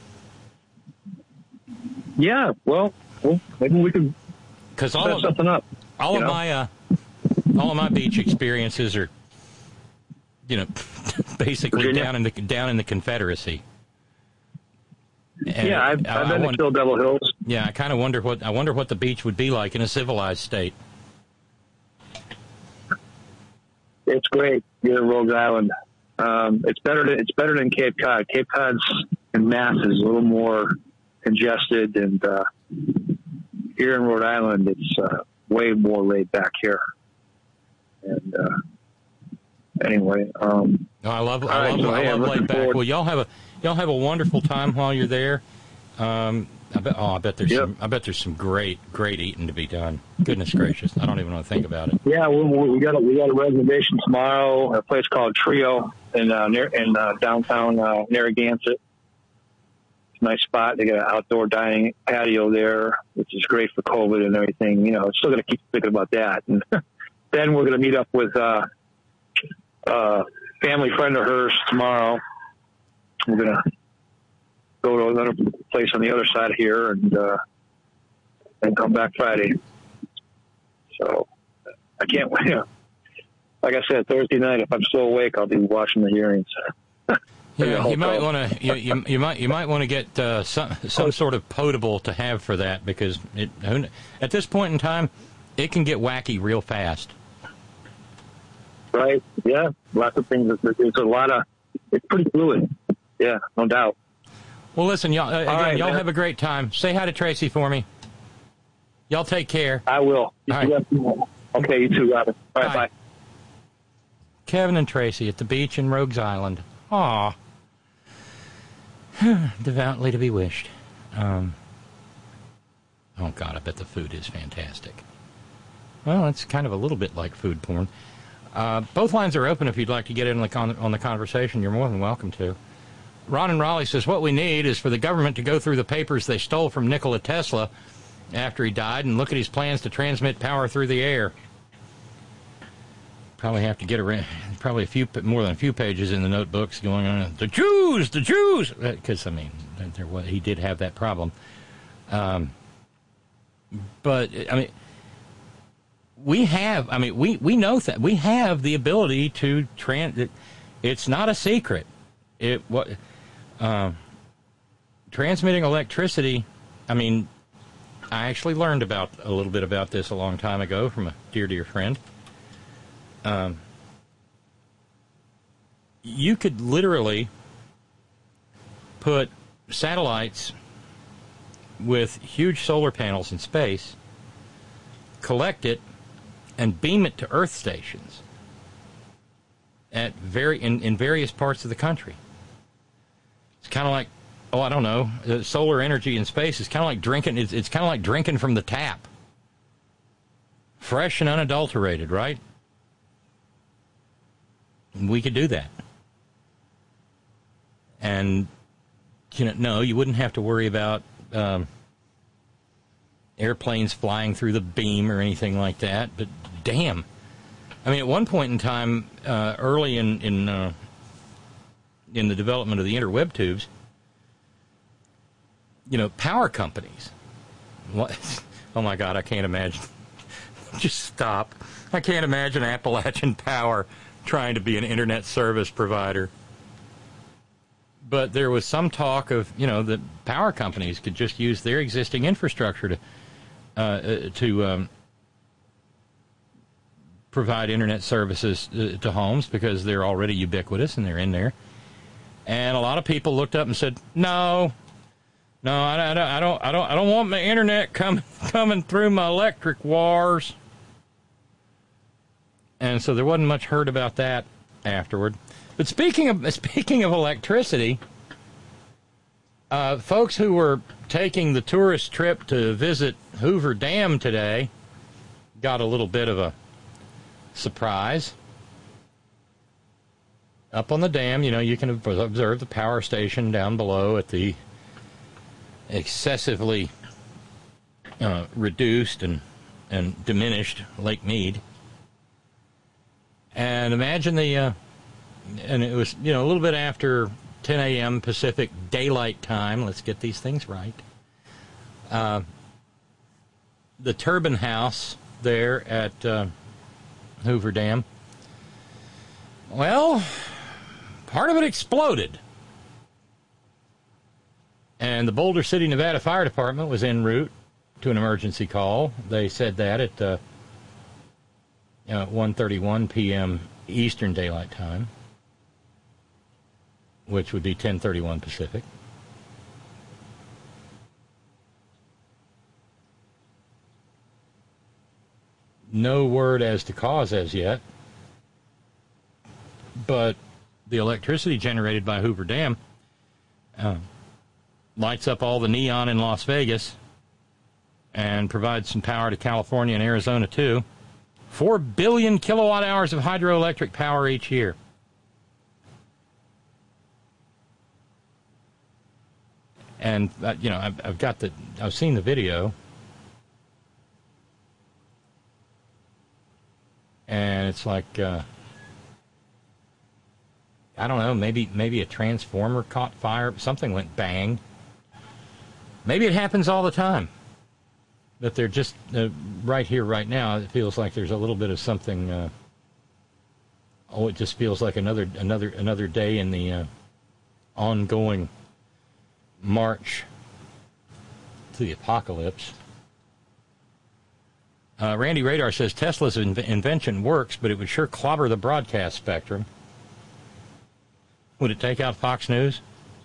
yeah. Well, well maybe we can because all set of something up. all of know? my uh, all of my beach experiences are, you know, basically Virginia? down in the down in the Confederacy. And yeah, I've, I, I've been I wonder, to Kill Devil Hills. Yeah, I kind of wonder what I wonder what the beach would be like in a civilized state. It's great. You're in Rhode Island. Um, it's better. Than, it's better than Cape Cod. Cape Cod's in mass is a little more congested, and uh, here in Rhode Island, it's uh, way more laid back here. And uh, anyway, um, no, I love I right, love, so, I hey, love I'm laid back. forward. Well, y'all have a y'all have a wonderful time while you're there. Um, I bet. Oh, I bet there's Yep. some. I bet there's some great, great eating to be done. Goodness gracious, I don't even want to think about it. yeah, we, we got a, we got a reservation tomorrow at a place called Trio in uh, near in uh, downtown uh, Narragansett. It's a nice spot. They got an outdoor dining patio there, which is great for COVID and everything. You know, it's still going to keep thinking about that. And then we're going to meet up with uh, a family friend of hers tomorrow. We're going to go to another place on the other side of here and uh, and come back Friday. So I can't wait. Like I said, Thursday night, if I'm still awake, I'll be watching the hearings. Yeah, you might want to. You, you, you might you might want to get uh, some some sort of potable to have for that, because it, at this point in time, it can get wacky real fast. Right? Yeah, lots of things. It's a lot of. It's pretty fluid. Yeah, no doubt. Well, listen, y'all. Uh, again, right, y'all man. have a great time. Say hi to Tracy for me. Y'all take care. I will. All right. Okay, you too, Robin. All right, bye. Bye. Kevin and Tracy at the beach in Rogues Island. Aw. Devoutly to be wished. Um, oh, God, I bet the food is fantastic. Well, it's kind of a little bit like food porn. Uh, both lines are open if you'd like to get in on the, con- on the conversation. You're more than welcome to. Ron in Raleigh says, what we need is for the government to go through the papers they stole from Nikola Tesla after he died and look at his plans to transmit power through the air. Probably have to get around, probably a few more than a few pages in the notebooks going on. The Jews, the Jews, because I mean, there was, he did have that problem. Um, but I mean, we have, I mean, we we know that we have the ability to trans. It's not a secret. It what uh, transmitting electricity. I mean, I actually learned about a little bit about this a long time ago from a dear, dear friend. Um, you could literally put satellites with huge solar panels in space, collect it, and beam it to Earth stations at very in, in various parts of the country. It's kind of like, oh, I don't know, uh, solar energy in space is kind of like drinking. It's, it's kind of like drinking from the tap, fresh and unadulterated, right? We could do that. And, you know, no, you wouldn't have to worry about um, airplanes flying through the beam or anything like that. But, damn. I mean, at one point in time, uh, early in in, uh, in the development of the interweb tubes, you know, power companies. What? Oh, my God, I can't imagine. just stop. I can't imagine Appalachian Power trying to be an internet service provider. But there was some talk of, you know, that power companies could just use their existing infrastructure to uh, to um, provide internet services uh, to homes because they're already ubiquitous and they're in there. And a lot of people looked up and said, "No, no, I, I, I don't, I don't, I don't want my internet coming coming through my electric wires." And so there wasn't much heard about that afterward. But speaking of speaking of electricity, uh, folks who were taking the tourist trip to visit Hoover Dam today got a little bit of a surprise. Up on the dam, you know, you can observe the power station down below at the excessively uh, reduced and, and diminished Lake Mead. And imagine the... Uh, And it was, you know, a little bit after ten a.m. Pacific Daylight Time. Let's get these things right. Uh, the turbine house there at uh, Hoover Dam. Well, part of it exploded. And the Boulder City, Nevada Fire Department was en route to an emergency call. They said that at uh, uh, one thirty-one p.m. Eastern Daylight Time, which would be ten thirty-one Pacific. No word as to cause as yet, but the electricity generated by Hoover Dam uh, lights up all the neon in Las Vegas and provides some power to California and Arizona too. Four billion kilowatt hours of hydroelectric power each year. And, uh, you know, I've, I've got the, I've seen the video. And it's like, uh, I don't know, maybe, maybe a transformer caught fire. Something went bang. Maybe it happens all the time. But they're just, uh, right here, right now, it feels like there's a little bit of something, uh, oh, it just feels like another, another, another day in the, uh, ongoing march to the apocalypse. Uh, Randy Radar says Tesla's inv- invention works, but it would sure clobber the broadcast spectrum. Would it take out Fox News?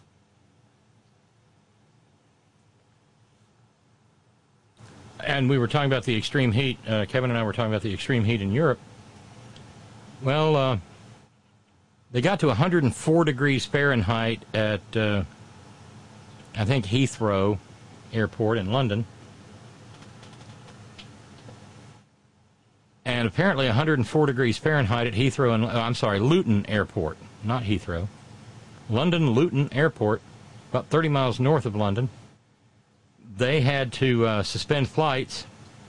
And we were talking about the extreme heat. Uh, Kevin and I were talking about the extreme heat in Europe. Well, uh, they got to one hundred four degrees Fahrenheit at uh, I think Heathrow Airport in London. And apparently one hundred four degrees Fahrenheit at Heathrow and, oh, I'm sorry, Luton Airport, not Heathrow. London Luton Airport, about thirty miles north of London. They had to uh, suspend flights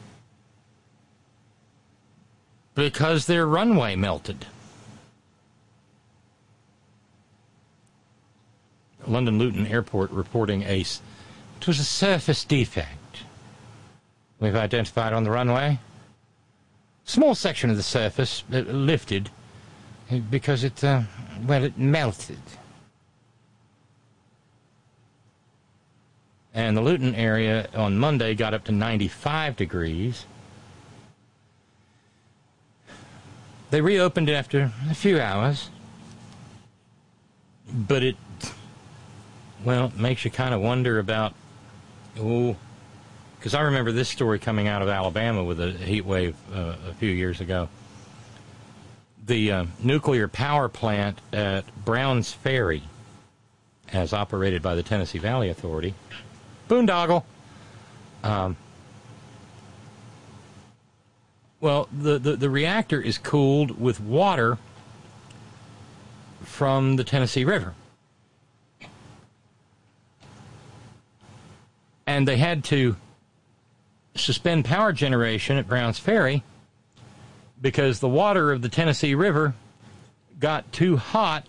because their runway melted. London Luton Airport reporting a, it was a surface defect. We've identified on the runway. Small section of the surface uh, lifted because it, uh, well, it melted. And the Luton area on Monday got up to ninety-five degrees. They reopened it after a few hours. But it, well, it makes you kind of wonder about, oh, because I remember this story coming out of Alabama with a heat wave uh, a few years ago. The uh, nuclear power plant at Browns Ferry, as operated by the Tennessee Valley Authority, boondoggle. Um, well, the, the, the reactor is cooled with water from the Tennessee River. And they had to suspend power generation at Browns Ferry because the water of the Tennessee River got too hot,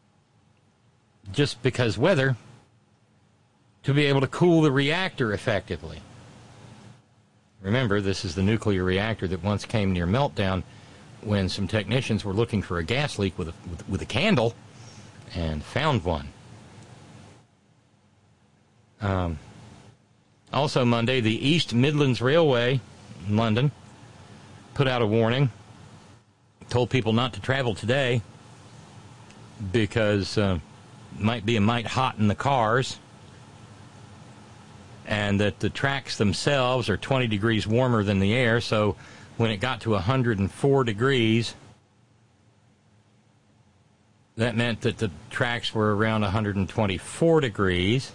just because weather, to be able to cool the reactor effectively. Remember, this is the nuclear reactor that once came near meltdown when some technicians were looking for a gas leak with a, with, with a candle and found one. Um, also Monday, the East Midlands Railway in London put out a warning, told people not to travel today because uh, it might be a mite hot in the cars, and that the tracks themselves are twenty degrees warmer than the air, so when it got to one hundred four degrees, that meant that the tracks were around one hundred twenty-four degrees.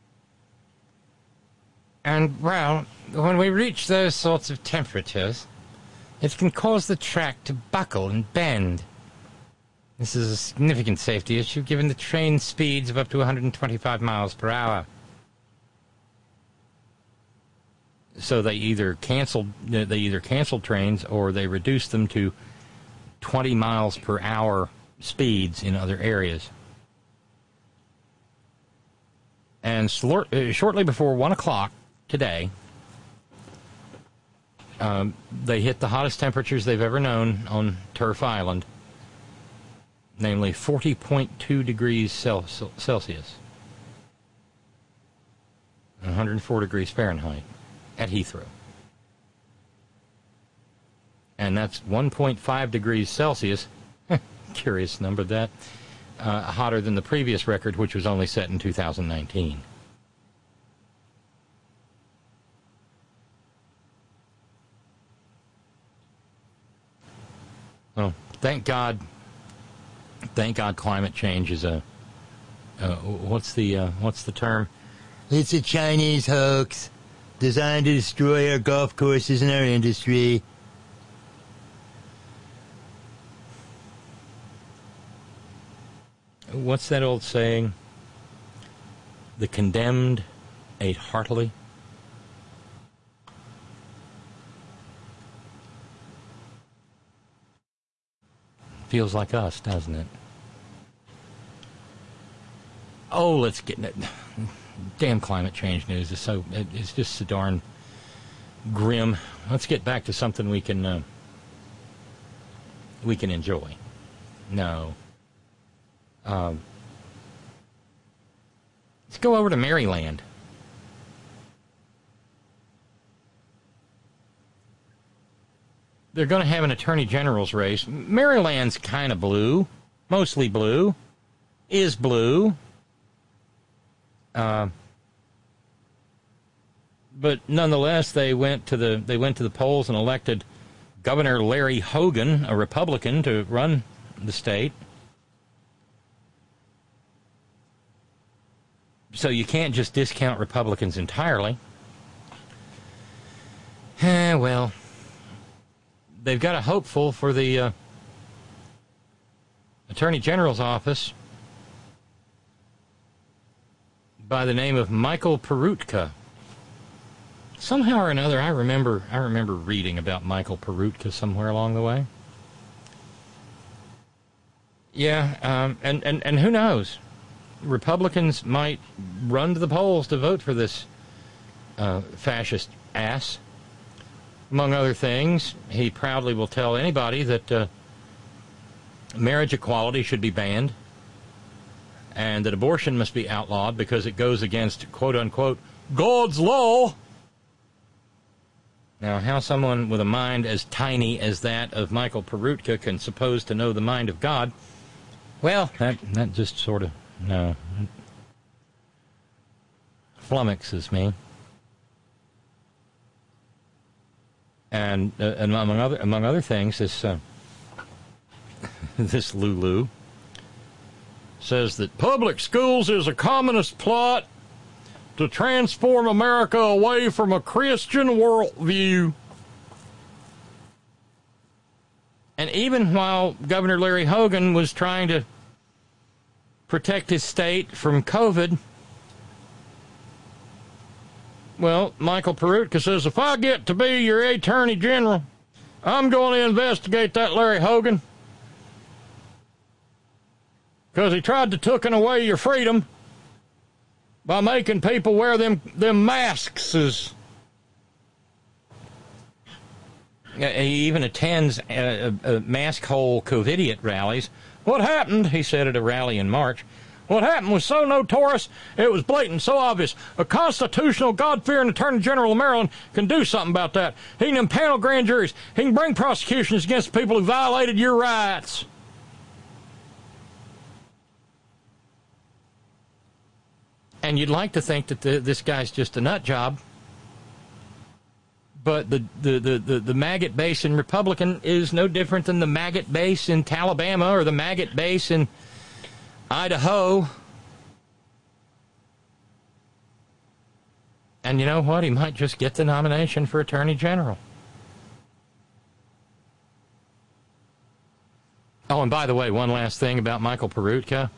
And, well, when we reach those sorts of temperatures, it can cause the track to buckle and bend. This is a significant safety issue given the train speeds of up to one hundred twenty-five miles per hour. So they either canceled they either canceled trains or they reduced them to twenty miles per hour speeds in other areas. And slor- uh, shortly before one o'clock today, um, they hit the hottest temperatures they've ever known on Turf Island, namely forty point two degrees Celsius, one hundred four degrees Fahrenheit. At Heathrow. And that's one point five degrees Celsius, curious number that, uh, hotter than the previous record, which was only set in two thousand nineteen. Well, thank God, thank God climate change is a, uh, what's the, uh, what's the term? It's a Chinese hoax designed to destroy our golf courses and our industry. What's that old saying? The condemned ate heartily. Feels like us, doesn't it? Oh, let's get it. Damn climate change news is so, it's just so darn grim. Let's get back to something we can uh, we can enjoy. No. Um, let's go over to Maryland. They're going to have an attorney general's race. Maryland's kind of blue, mostly blue, is blue. Uh, but nonetheless, they went to the they went to the polls and elected Governor Larry Hogan, a Republican, to run the state. So you can't just discount Republicans entirely. Eh, well, they've got a hopeful for the uh, Attorney General's office by the name of Michael Peroutka. Somehow or another, I remember I remember reading about Michael Peroutka somewhere along the way. Yeah, um, and, and, and who knows? Republicans might run to the polls to vote for this uh, fascist ass. Among other things, he proudly will tell anybody that uh, marriage equality should be banned, and that abortion must be outlawed because it goes against, quote-unquote, God's law. Now, how someone with a mind as tiny as that of Michael Peroutka can suppose to know the mind of God, well, that, that just sort of, no, flummoxes me. And, uh, and among other among other things, this uh, this Lulu says that public schools is a communist plot to transform America away from a Christian worldview. And even while Governor Larry Hogan was trying to protect his state from COVID, well, Michael Peroutka says, if I get to be your Attorney General, I'm going to investigate that Larry Hogan, because he tried to took away your freedom by making people wear them them masks. he even attends uh, uh, mask hole COVIDiot rallies. What happened, he said at a rally in March, what happened was so notorious, it was blatant, so obvious. A constitutional, God-fearing Attorney General of Maryland can do something about that. He can impanel grand juries. He can bring prosecutions against people who violated your rights. And you'd like to think that the, this guy's just a nut job. But the, the, the, the, the maggot base in Republican is no different than the maggot base in Alabama or the maggot base in Idaho. And you know what? He might just get the nomination for Attorney General. Oh, and by the way, one last thing about Michael Peroutka.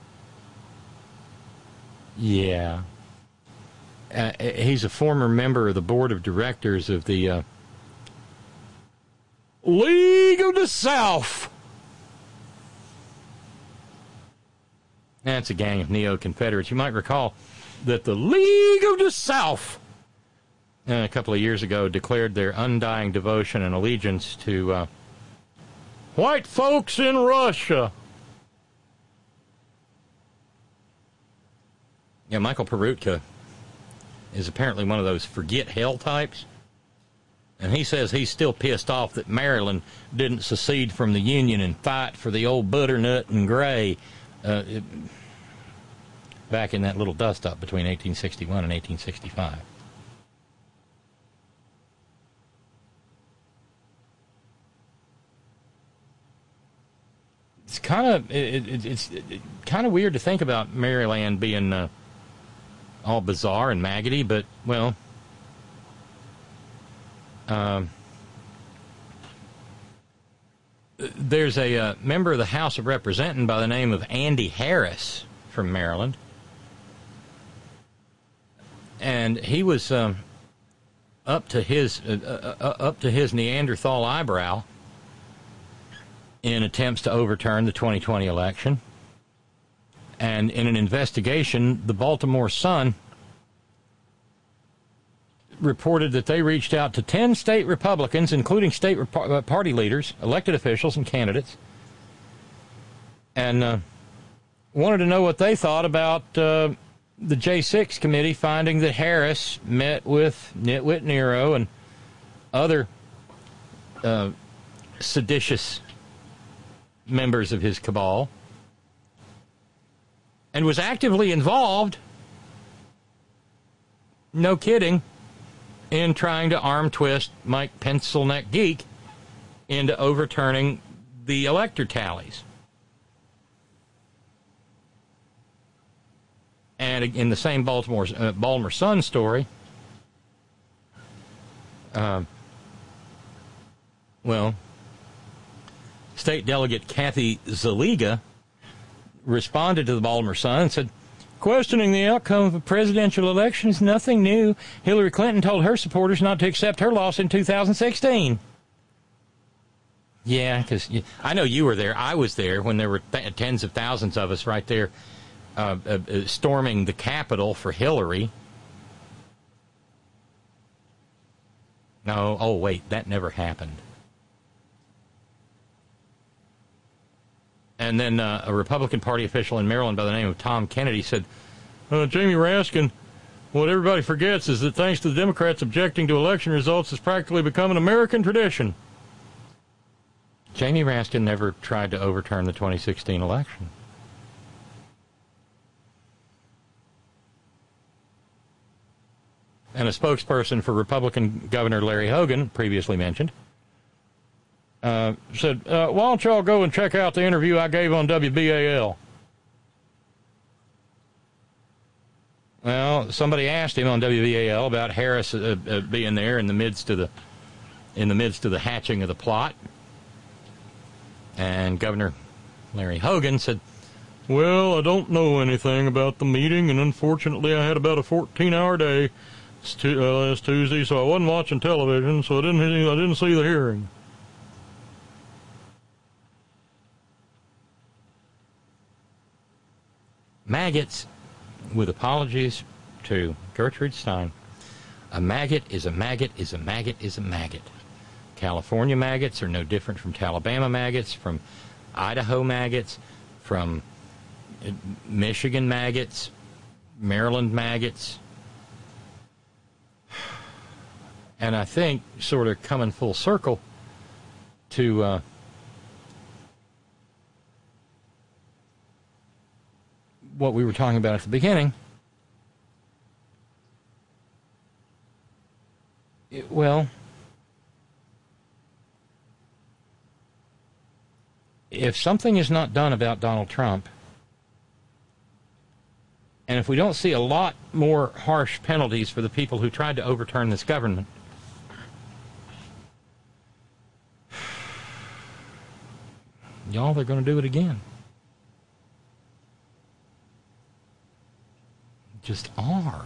Yeah. Uh, he's a former member of the board of directors of the uh, League of the South. That's a gang of neo-Confederates. You might recall that the League of the South, uh, a couple of years ago, declared their undying devotion and allegiance to uh, white folks in Russia. Yeah, Michael Peroutka is apparently one of those forget hell types. And he says he's still pissed off that Maryland didn't secede from the Union and fight for the old butternut and gray uh, it, back in that little dust-up between eighteen sixty-one and eighteen sixty-five. It's kind of it, it, it's it, kind of weird to think about Maryland being uh, all bizarre and maggoty, but, well, um, there's a uh, member of the House of Representatives by the name of Andy Harris from Maryland, and he was um, up to his uh, uh, up to his Neanderthal eyebrow in attempts to overturn the twenty twenty election. And in an investigation, the Baltimore Sun reported that they reached out to ten state Republicans, including state rep- party leaders, elected officials, and candidates, and uh, wanted to know what they thought about uh, the J six committee finding that Harris met with Nitwit Nero and other uh, seditious members of his cabal, and was actively involved, no kidding, in trying to arm twist Mike Pencilneck Geek into overturning the elector tallies. And in the same Baltimore uh, Baltimore Sun story, uh, well, State Delegate Kathy Zaliga responded to the Baltimore Sun and said, questioning the outcome of a presidential election is nothing new. Hillary Clinton told her supporters not to accept her loss in two thousand sixteen. Yeah, because I know you were there. I was there when there were th- tens of thousands of us right there uh, uh, storming the Capitol for Hillary. No, oh, wait, that never happened. And then uh, a Republican Party official in Maryland by the name of Tom Kennedy said, uh, Jamie Raskin, what everybody forgets is that thanks to the Democrats objecting to election results has practically become an American tradition. Jamie Raskin never tried to overturn the twenty sixteen election. And a spokesperson for Republican Governor Larry Hogan, previously mentioned, Uh, said, uh, why don't y'all go and check out the interview I gave on W B A L? Well, somebody asked him on W B A L about Harris uh, uh, being there in the midst of the in the midst of the hatching of the plot, and Governor Larry Hogan said, well, I don't know anything about the meeting, and unfortunately I had about a fourteen-hour day last Tuesday, so I wasn't watching television, so I didn't I didn't see the hearing. Maggots, with apologies to Gertrude Stein, a maggot is a maggot is a maggot is a maggot. California maggots are no different from Alabama maggots, from Idaho maggots, from Michigan maggots, Maryland maggots. And I think, sort of coming full circle to uh, what we were talking about at the beginning, it, well, if something is not done about Donald Trump, and if we don't see a lot more harsh penalties for the people who tried to overturn this government, y'all, they're going to do it again. Just are.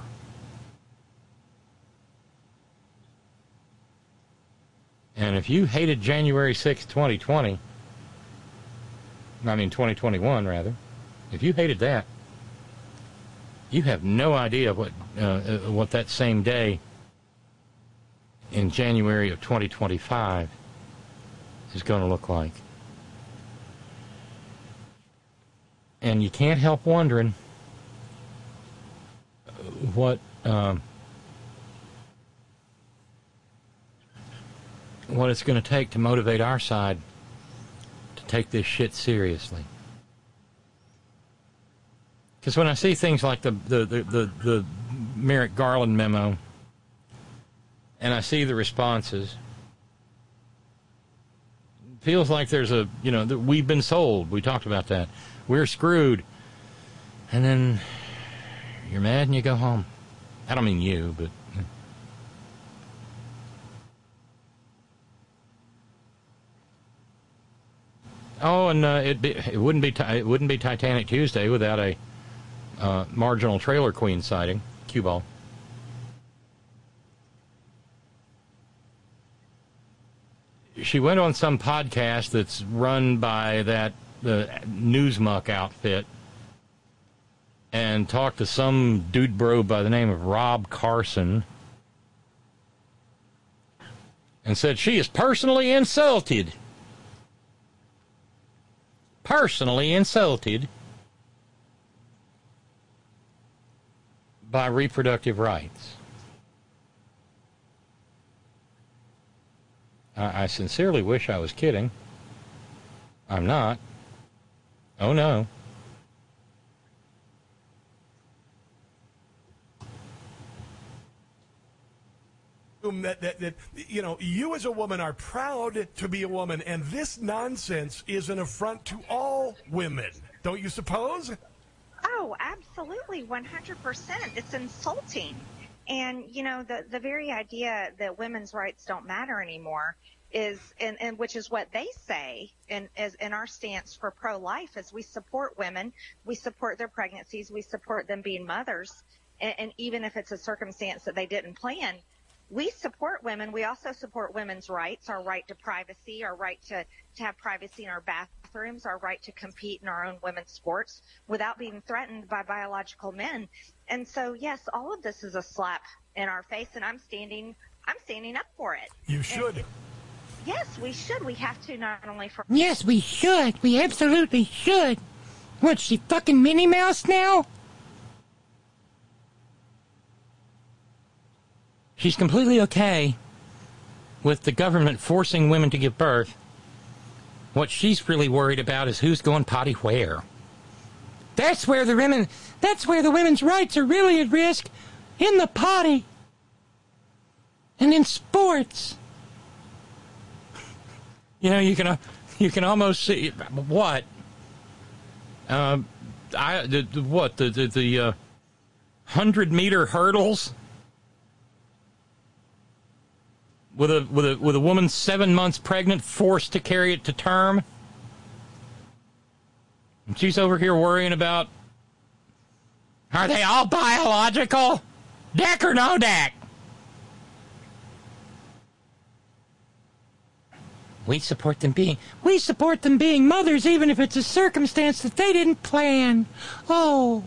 And if you hated January sixth, twenty twenty, I mean twenty twenty-one rather, if you hated that, you have no idea what uh, what that same day in January of twenty twenty-five is going to look like. And you can't help wondering what um, what it's going to take to motivate our side to take this shit seriously. Because when I see things like the, the, the, the, the Merrick Garland memo, and I see the responses, it feels like there's a, you know, that we've been sold. We talked about that. We're screwed. And then you're mad and you go home. I don't mean you, but... Oh, and uh, it be, it wouldn't be it wouldn't be Titanic Tuesday without a uh, marginal trailer queen sighting, cue ball. She went on some podcast that's run by that the Newsmuck outfit and talked to some dude bro by the name of Rob Carson and said she is personally insulted. Personally insulted by reproductive rights. I, I sincerely wish I was kidding. I'm not. Oh, no. That, that, that, you know, you as a woman are proud to be a woman, and this nonsense is an affront to all women, don't you suppose? Oh, absolutely, one hundred percent. It's insulting. And, you know, the, the very idea that women's rights don't matter anymore is, and, and which is what they say in, as, in our stance for pro-life, is we support women, we support their pregnancies, we support them being mothers, and, and even if it's a circumstance that they didn't plan, we support women. We also support women's rights, our right to privacy, our right to, to have privacy in our bathrooms, our right to compete in our own women's sports without being threatened by biological men. And so, yes, all of this is a slap in our face, and I'm standing I'm standing up for it. You should. And, yes, we should. We have to, not only for... Yes, we should. We absolutely should. What, she fucking Minnie Mouse now? She's completely okay with the government forcing women to give birth. What she's really worried about is who's going potty where. That's where the women, that's where the women's rights are really at risk. In the potty. And in sports. You know, you can uh, you can almost see what um I the, the what the the, the uh, hundred meter hurdles with a with a with a woman seven months pregnant forced to carry it to term. And she's over here worrying about, are they all biological? Deck or no deck? We support them being we support them being mothers, even if it's a circumstance that they didn't plan. Oh.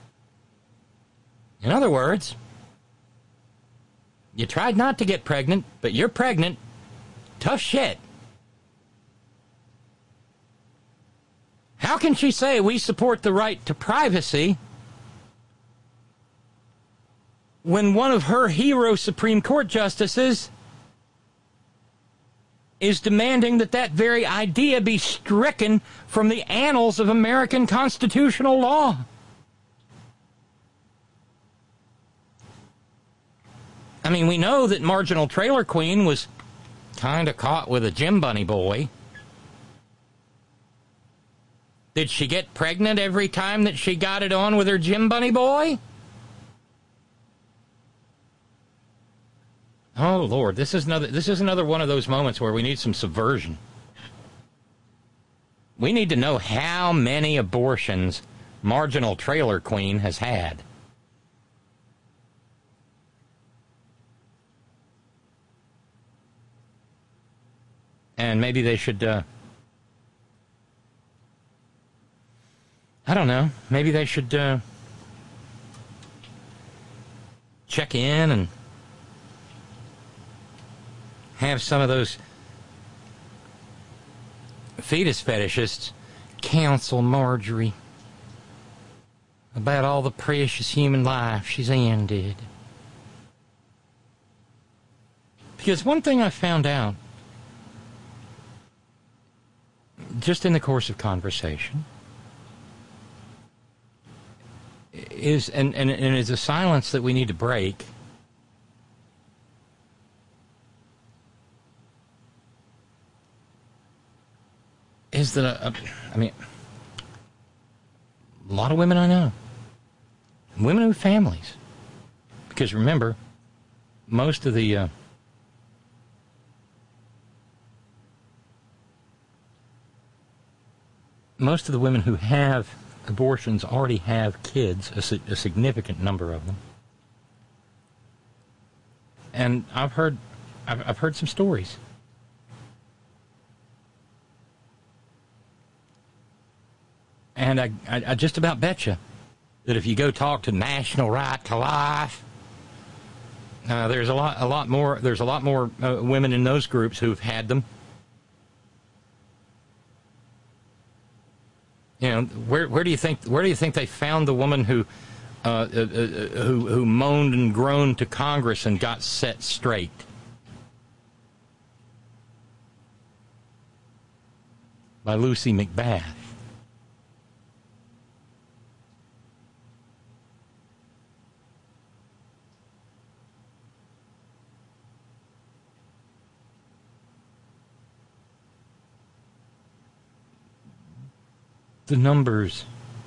In other words, you tried not to get pregnant, but you're pregnant, Tough shit. How can she say we support the right to privacy when one of her hero Supreme Court justices is demanding that that very idea be stricken from the annals of American constitutional law? I mean, we know that Marginal Trailer Queen was kind of caught with a Jim Bunny boy. Did she get pregnant every time that she got it on with her Jim Bunny boy? Oh Lord, this is another this is another one of those moments where we need some subversion. We need to know how many abortions Marginal Trailer Queen has had. And maybe they should, uh, I don't know, maybe they should uh, check in and have some of those fetus fetishists counsel Marjorie about all the precious human life she's ended. Because one thing I found out just in the course of conversation is, and, and, and it's a silence that we need to break, is that, uh, I mean, a lot of women I know, women with families, because remember, most of the, uh, most of the women who have abortions already have kids, a, a significant number of them. And I've heard, I've, I've heard some stories. And I, I, I just about bet you that if you go talk to National Right to Life, uh, there's a lot, a lot more. There's a lot more uh, women in those groups who've had them. You know, where where do you think where do you think they found the woman who uh, uh, uh, who who moaned and groaned to Congress and got set straight? By Lucy McBath. The numbers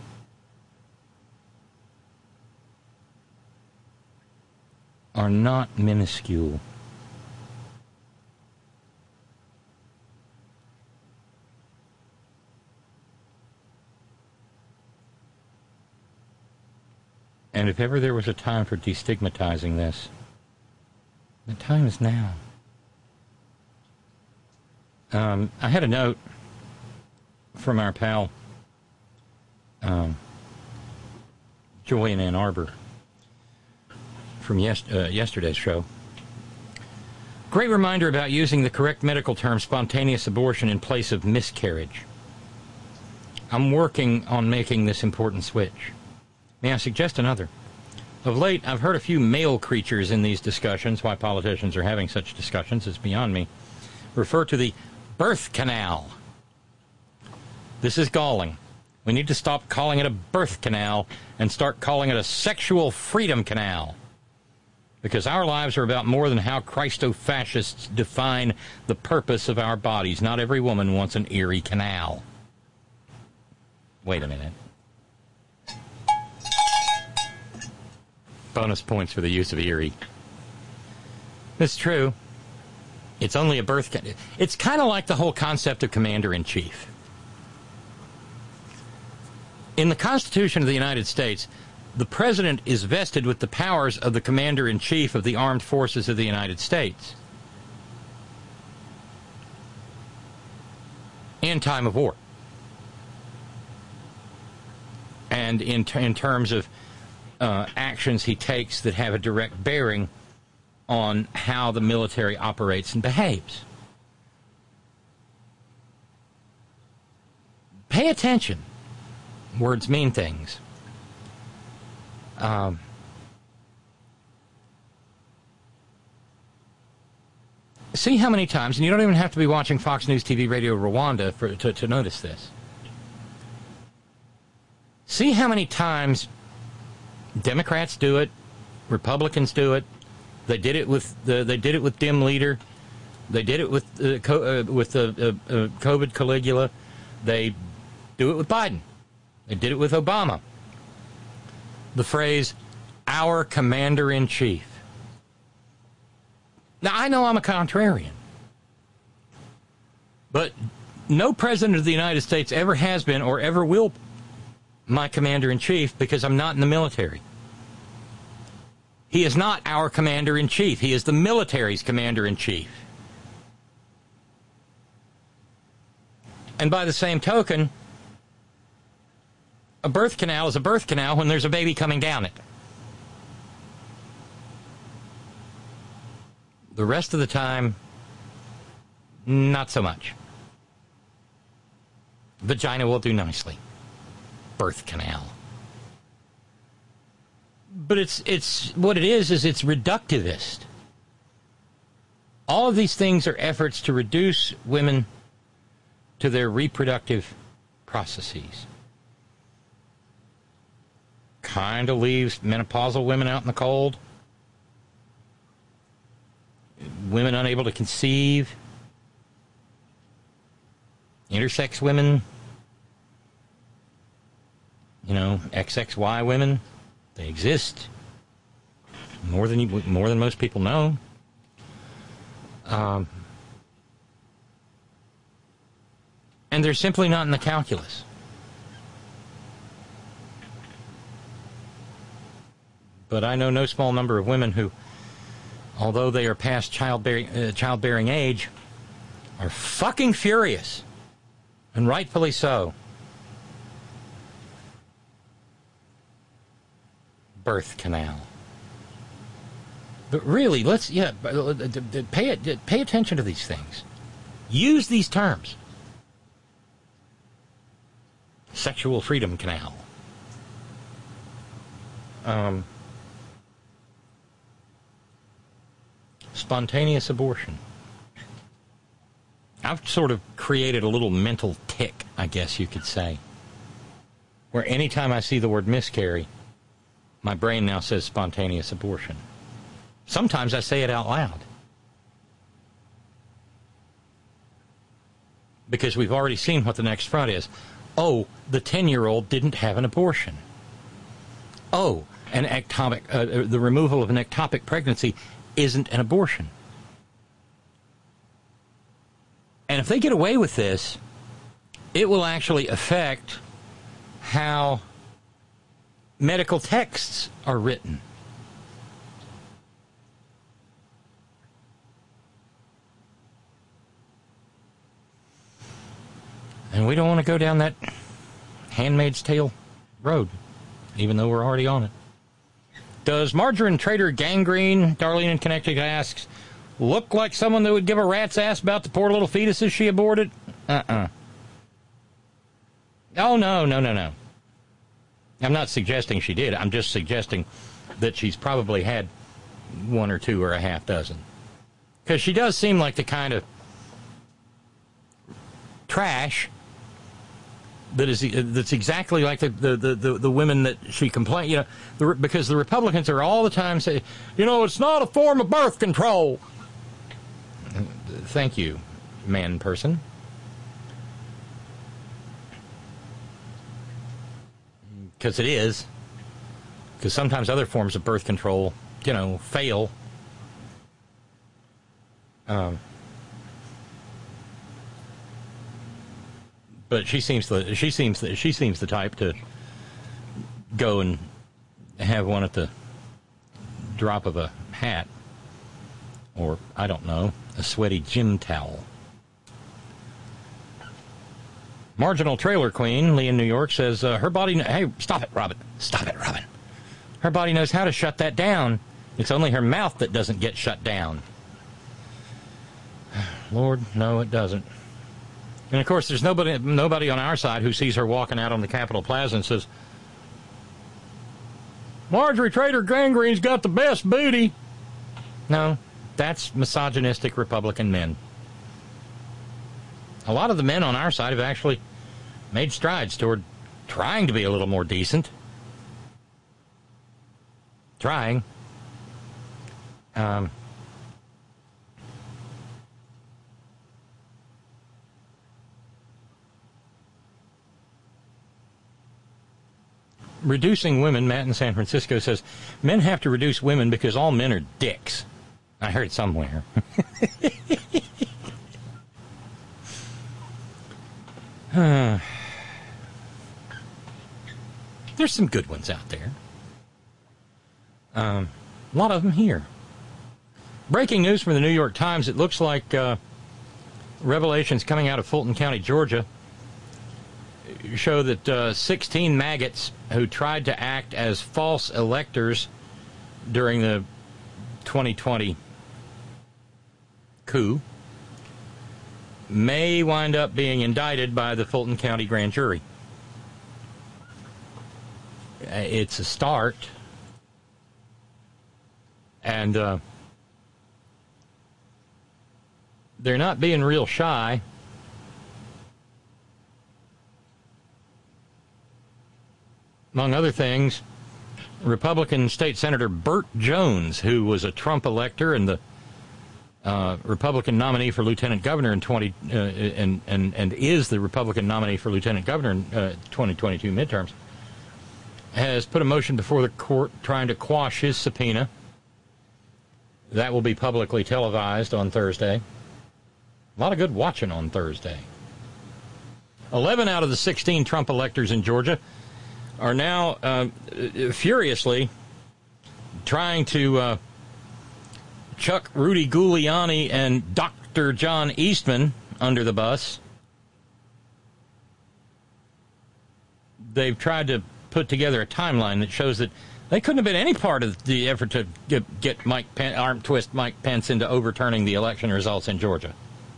are not minuscule. And if ever there was a time for destigmatizing this, the time is now. Um, I had a note from our pal Um, Joy in Ann Arbor from yes, uh, yesterday's show. Great reminder about using the correct medical term spontaneous abortion in place of miscarriage. I'm working on making this important switch. May I suggest another? Of late, I've heard a few male creatures in these discussions, why politicians are having such discussions is beyond me, refer to the birth canal. This is galling. We need to stop calling it a birth canal and start calling it a sexual freedom canal. Because our lives are about more than how Christo-fascists define the purpose of our bodies. Not every woman wants an Erie canal. Wait a minute. Bonus points for the use of Erie. It's true. It's only a birth canal. It's kind of like the whole concept of commander-in-chief. In the Constitution of the United States, the President is vested with the powers of the Commander-in-Chief of the Armed Forces of the United States in time of war. And in, t- in terms of uh, actions he takes that have a direct bearing on how the military operates and behaves. pay attention. Words mean things. Um, see how many times, and you don't even have to be watching Fox News T V Radio Rwanda for, to, to notice this. See how many times Democrats do it, Republicans do it. They did it with the. They did it with Dim Leader. They did it with uh, co- uh, with the uh, uh, COVID Caligula. They do it with Biden. They did it with Obama. The phrase, "our commander-in-chief." Now, I know I'm a contrarian, but no president of the United States ever has been or ever will my commander-in-chief, because I'm not in the military. He is not our commander-in-chief. He is the military's commander-in-chief. And by the same token, a birth canal is a birth canal when there's a baby coming down it. The rest of the time, not so much. Vagina will do nicely. Birth canal. But it's it's what it is is it's reductivist. All of these things are efforts to reduce women to their reproductive processes. Kind of leaves menopausal women out in the cold. Women unable to conceive. Intersex women. You know, X X Y women. They exist. More than you, more than most people know. Um, and they're simply not in the calculus. But I know no small number of women who, although they are past childbearing, uh, childbearing age, are fucking furious. And rightfully so. Birth canal. But really, let's, yeah, pay, pay attention to these things. Use these terms. Sexual freedom canal. Um, spontaneous abortion. I've sort of created a little mental tick, I guess you could say, where anytime I see the word miscarry, my brain now says spontaneous abortion. Sometimes I say it out loud. Because we've already seen what the next front is. Oh, the ten-year-old didn't have an abortion. Oh, an ectopic, uh, the removal of an ectopic pregnancy isn't an abortion. And if they get away with this, it will actually affect how medical texts are written. And we don't want to go down that Handmaid's Tale road, even though we're already on it. Does margarine trader Gangrene, Darlene in Connecticut asks, look like someone that would give a rat's ass about the poor little fetuses she aborted? Uh-uh. Oh, no, no, no, no. I'm not suggesting she did. I'm just suggesting that she's probably had one or two or a half dozen. Because she does seem like the kind of trash that is that's exactly like the the, the, the women that she complained. You know, the, because the Republicans are all the time saying, you know, it's not a form of birth control. Thank you, man person. Because it is. Because sometimes other forms of birth control, you know, fail. Um, but she seems the she seems the, she seems the type to go and have one at the drop of a hat, or I don't know, a sweaty gym towel. Marginal Trailer Queen, Lee in New York, says uh, her body... Hey, stop it, Robin. Stop it, Robin. Her body knows how to shut that down. It's only her mouth that doesn't get shut down. Lord, no, it doesn't. And, of course, there's nobody nobody on our side who sees her walking out on the Capitol Plaza and says, Marjorie Taylor Greene's got the best booty. No, that's misogynistic Republican men. A lot of the men on our side have actually made strides toward trying to be a little more decent. Trying. Um, reducing women, Matt in San Francisco says, men have to reduce women because all men are dicks. I heard it somewhere. uh, there's some good ones out there. Um, a lot of them here. Breaking news from the New York Times. It looks like uh, revelations coming out of Fulton County, Georgia, show that uh, sixteen maggots who tried to act as false electors during the twenty twenty coup may wind up being indicted by the Fulton County grand jury. It's a start. And uh, they're not being real shy. Among other things, Republican State Senator Burt Jones, who was a Trump elector and the uh, Republican nominee for lieutenant governor in twenty uh, and and and is the Republican nominee for lieutenant governor in uh, twenty twenty-two midterms, has put a motion before the court trying to quash his subpoena. That will be publicly televised on Thursday. A lot of good watching on Thursday. Eleven out of the sixteen Trump electors in Georgia are now uh, furiously trying to uh, chuck Rudy Giuliani and Doctor John Eastman under the bus. They've tried to put together a timeline that shows that they couldn't have been any part of the effort to get, get Mike Pence, arm twist Mike Pence into overturning the election results in Georgia.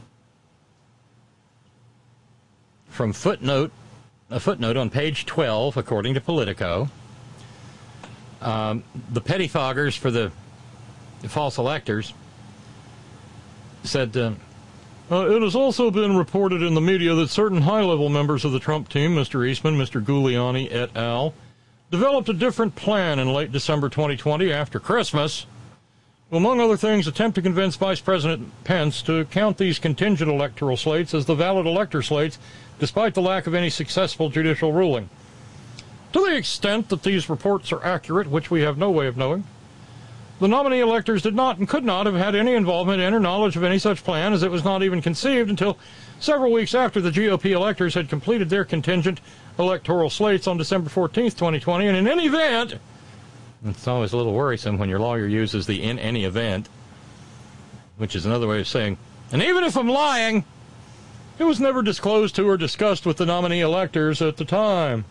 From footnote, a footnote on page twelve, according to Politico, um, the pettifoggers for the false electors said, uh, uh, it has also been reported in the media that certain high-level members of the Trump team, Mister Eastman, Mister Giuliani, et al., developed a different plan in late December twenty twenty after Christmas, to, among other things, attempt to convince Vice President Pence to count these contingent electoral slates as the valid elector slates, despite the lack of any successful judicial ruling. To the extent that these reports are accurate, which we have no way of knowing, the nominee electors did not and could not have had any involvement in or knowledge of any such plan, as it was not even conceived until several weeks after the G O P electors had completed their contingent electoral slates on December fourteenth, twenty twenty, and in any event, it's always a little worrisome when your lawyer uses the in any event, which is another way of saying, and even if I'm lying, it was never disclosed to or discussed with the nominee electors at the time.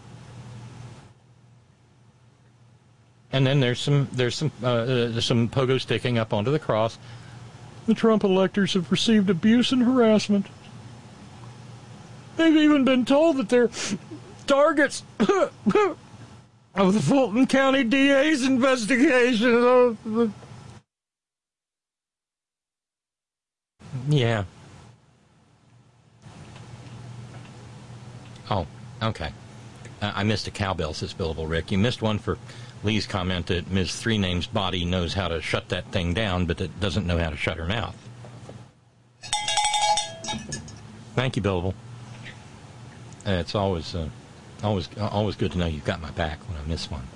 And then there's some there's some uh, there's some pogo sticking up onto the cross. The Trump electors have received abuse and harassment. They've even been told that they're targets of the Fulton County D A's investigation. Of the... Yeah. Oh, okay. Uh, I missed a cowbell, says Billable Rick. You missed one for Lee's comment that Miz Three Names' body knows how to shut that thing down, but it doesn't know how to shut her mouth. Thank you, Billable. Uh, it's always, uh, always, always good to know you've got my back when I miss one.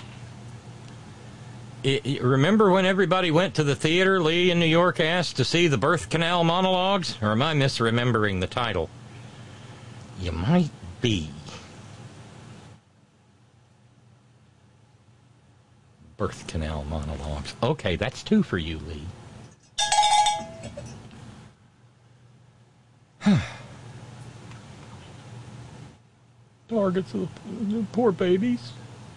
It, it, remember when everybody went to the theater, Lee in New York asked to see the birth canal monologues? Or am I misremembering the title? You might be. Birth canal monologues. Okay, that's two for you, Lee. Targets of the poor babies.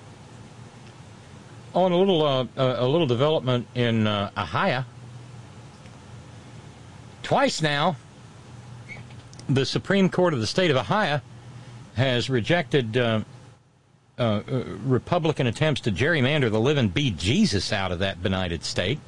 On a little, uh, a little development in uh, Ohio. Twice now, the Supreme Court of the state of Ohio has rejected uh, uh, uh, Republican attempts to gerrymander the living bejesus out of that benighted state.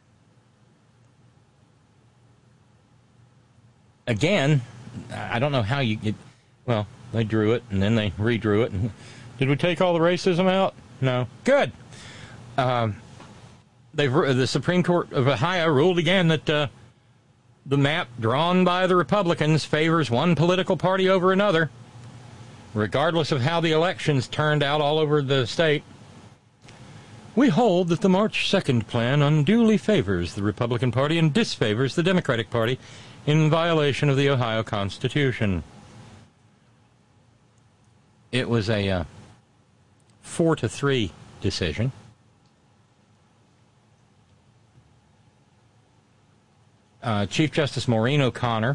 Again, I don't know how you get... Well, they drew it, and then they redrew it. And did we take all the racism out? No. Good. Um, they've the Supreme Court of Ohio ruled again that uh, the map drawn by the Republicans favors one political party over another, regardless of how the elections turned out all over the state. We hold that the March second plan unduly favors the Republican Party and disfavors the Democratic Party in violation of the Ohio Constitution. It was a uh, four to three decision. Uh, Chief Justice Maureen O'Connor,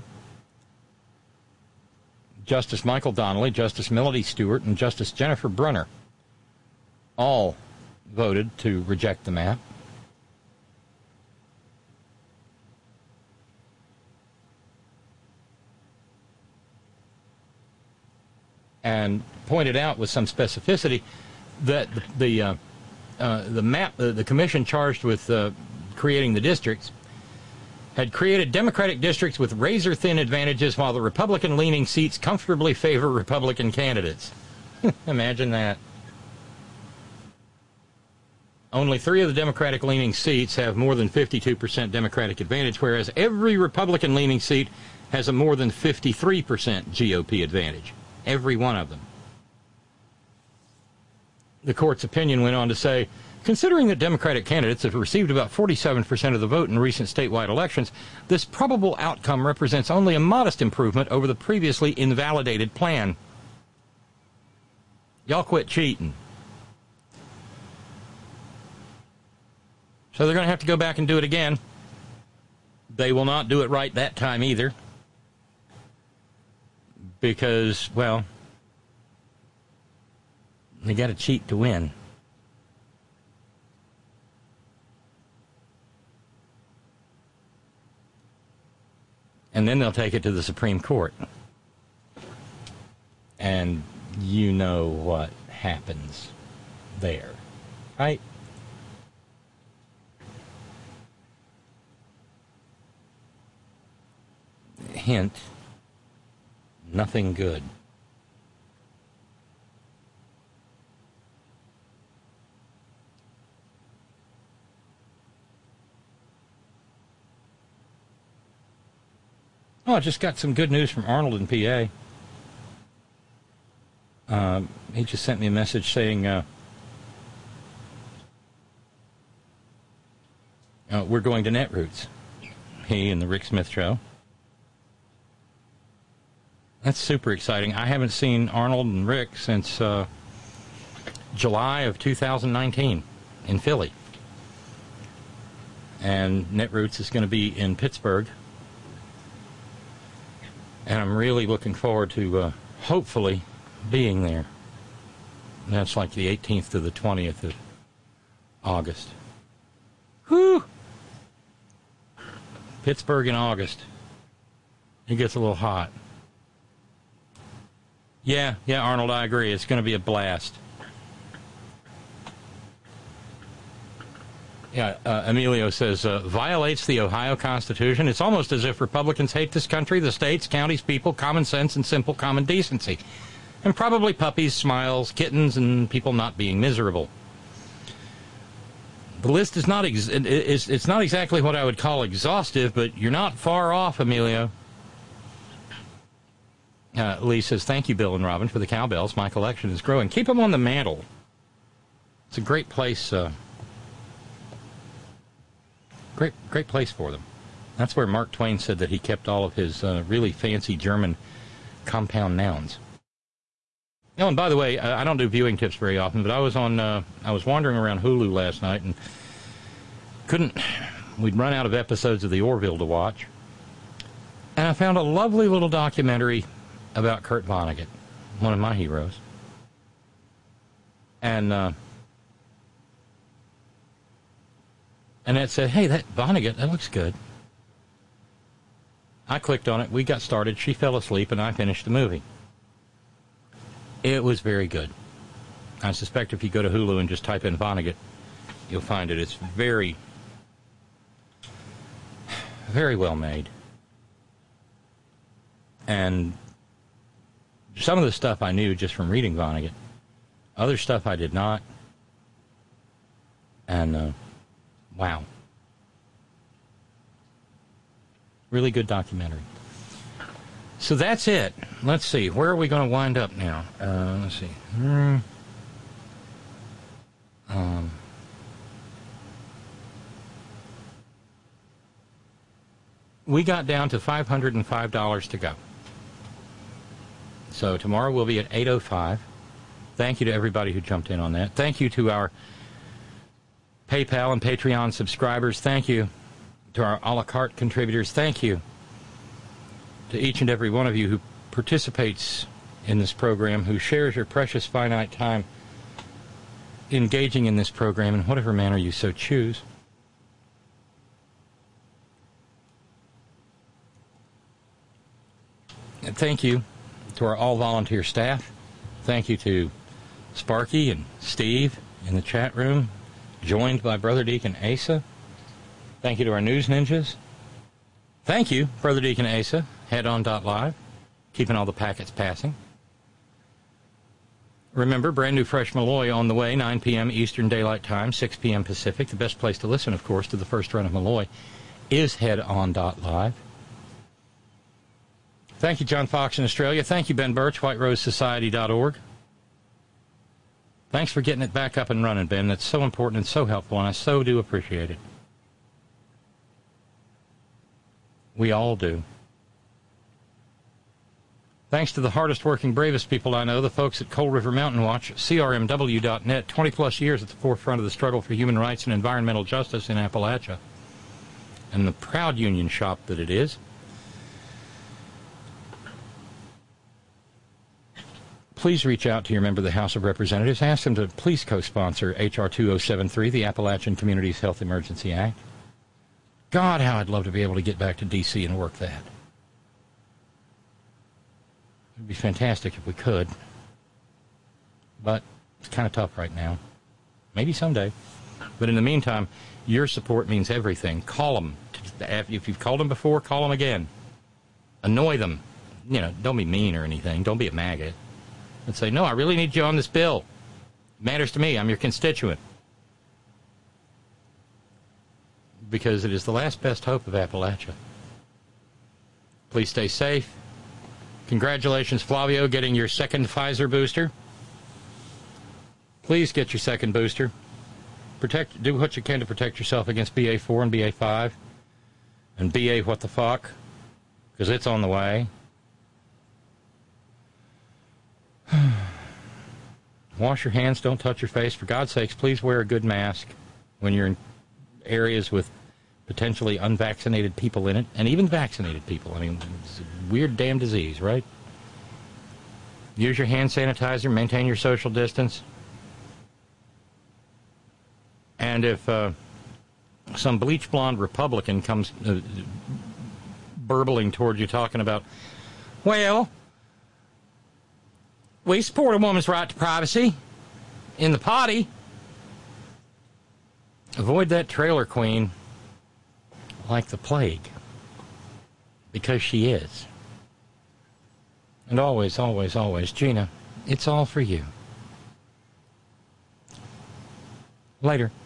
Justice Michael Donnelly, Justice Melody Stewart, and Justice Jennifer Brunner all voted to reject the map. And pointed out with some specificity that the the, uh, uh, the map, uh, the commission charged with uh, creating the districts, had created Democratic districts with razor-thin advantages while the Republican-leaning seats comfortably favor Republican candidates. Imagine that. Only three of the Democratic-leaning seats have more than fifty-two percent Democratic advantage, whereas every Republican-leaning seat has a more than fifty-three percent G O P advantage. Every one of them. The court's opinion went on to say, considering that Democratic candidates have received about forty-seven percent of the vote in recent statewide elections, this probable outcome represents only a modest improvement over the previously invalidated plan. Y'all quit cheating. So they're going to have to go back and do it again. They will not do it right that time either. Because, well, they got to cheat to win. And then they'll take it to the Supreme Court. And you know what happens there, right? Hint. Nothing good. Oh, I just got some good news from Arnold in P A. Uh, he just sent me a message saying, uh, uh, we're going to Netroots. He and the Rick Smith Show. That's super exciting. I haven't seen Arnold and Rick since uh, July of two thousand nineteen in Philly. And Netroots is going to be in Pittsburgh. And I'm really looking forward to uh, hopefully being there. That's like the eighteenth to the twentieth of August. Whew! Pittsburgh in August. It gets a little hot. Yeah, yeah, Arnold, I agree. It's going to be a blast. Yeah, uh, Emilio says, uh, violates the Ohio Constitution. It's almost as if Republicans hate this country, the states, counties, people, common sense, and simple common decency. And probably puppies, smiles, kittens, and people not being miserable. The list is not, ex- it's, it's not exactly what I would call exhaustive, but you're not far off, Emilio. Uh, Lee says, thank you, Bill and Robin, for the cowbells. My collection is growing. Keep them on the mantle. It's a great place. Uh, great, great place for them. That's where Mark Twain said that he kept all of his uh, really fancy German compound nouns. Oh, and by the way, I don't do viewing tips very often, but I was on. Uh, I was wandering around Hulu last night and couldn't. We'd run out of episodes of The Orville to watch, and I found a lovely little documentary about Kurt Vonnegut, one of my heroes. And uh, and it said, hey, that Vonnegut, that looks good. I clicked on it. We got started. She fell asleep, and I finished the movie. It was very good. I suspect if you go to Hulu and just type in Vonnegut, you'll find it. It's very, very well made. And some of the stuff I knew just from reading Vonnegut. Other stuff I did not. And, uh, wow. Really good documentary. So that's it. Let's see. Where are we going to wind up now? Uh, let's see. Hmm. Um... We got down to five hundred five dollars to go. So tomorrow we'll be at eight oh five. Thank you to everybody who jumped in on that. Thank you to our PayPal and Patreon subscribers. Thank you to our a la carte contributors. Thank you to each and every one of you who participates in this program, who shares your precious finite time engaging in this program in whatever manner you so choose. And thank you to our all-volunteer staff. Thank you to Sparky and Steve in the chat room, joined by Brother Deacon Asa. Thank you to our news ninjas. Thank you, Brother Deacon Asa, headon.live, keeping all the packets passing. Remember, brand new Fresh Malloy on the way, nine p.m. Eastern Daylight Time, six p.m. Pacific. The best place to listen, of course, to the first run of Malloy is headon.live. Thank you, John Fox in Australia. Thank you, Ben Birch, white rose society dot org. Thanks for getting it back up and running, Ben. That's so important and so helpful, and I so do appreciate it. We all do. Thanks to the hardest working, bravest people I know, the folks at Coal River Mountain Watch, C R M W dot net, twenty plus years at the forefront of the struggle for human rights and environmental justice in Appalachia, and the proud union shop that it is. Please reach out to your member of the House of Representatives. Ask them to please co-sponsor H R two oh seven three, the Appalachian Communities Health Emergency Act. God, how I'd love to be able to get back to D C and work that. It would be fantastic if we could. But it's kind of tough right now. Maybe someday. But in the meantime, your support means everything. Call them. If you've called them before, call them again. Annoy them. You know, don't be mean or anything. Don't be a maggot. And say, no, I really need you on this bill. It matters to me. I'm your constituent. Because it is the last best hope of Appalachia. Please stay safe. Congratulations, Flavio, getting your second Pfizer booster. Please get your second booster. Protect, do what you can to protect yourself against B A four and B A five. And B A what the fuck. Because it's on the way. Wash your hands, don't touch your face. For God's sakes, please wear a good mask when you're in areas with potentially unvaccinated people in it, and even vaccinated people. I mean, it's a weird damn disease, right? Use your hand sanitizer, maintain your social distance. And if uh, some bleach blonde Republican comes uh, burbling toward you talking about, well, we support a woman's right to privacy in the potty. Avoid that trailer queen like the plague. Because she is. And always, always, always, Gina, it's all for you. Later.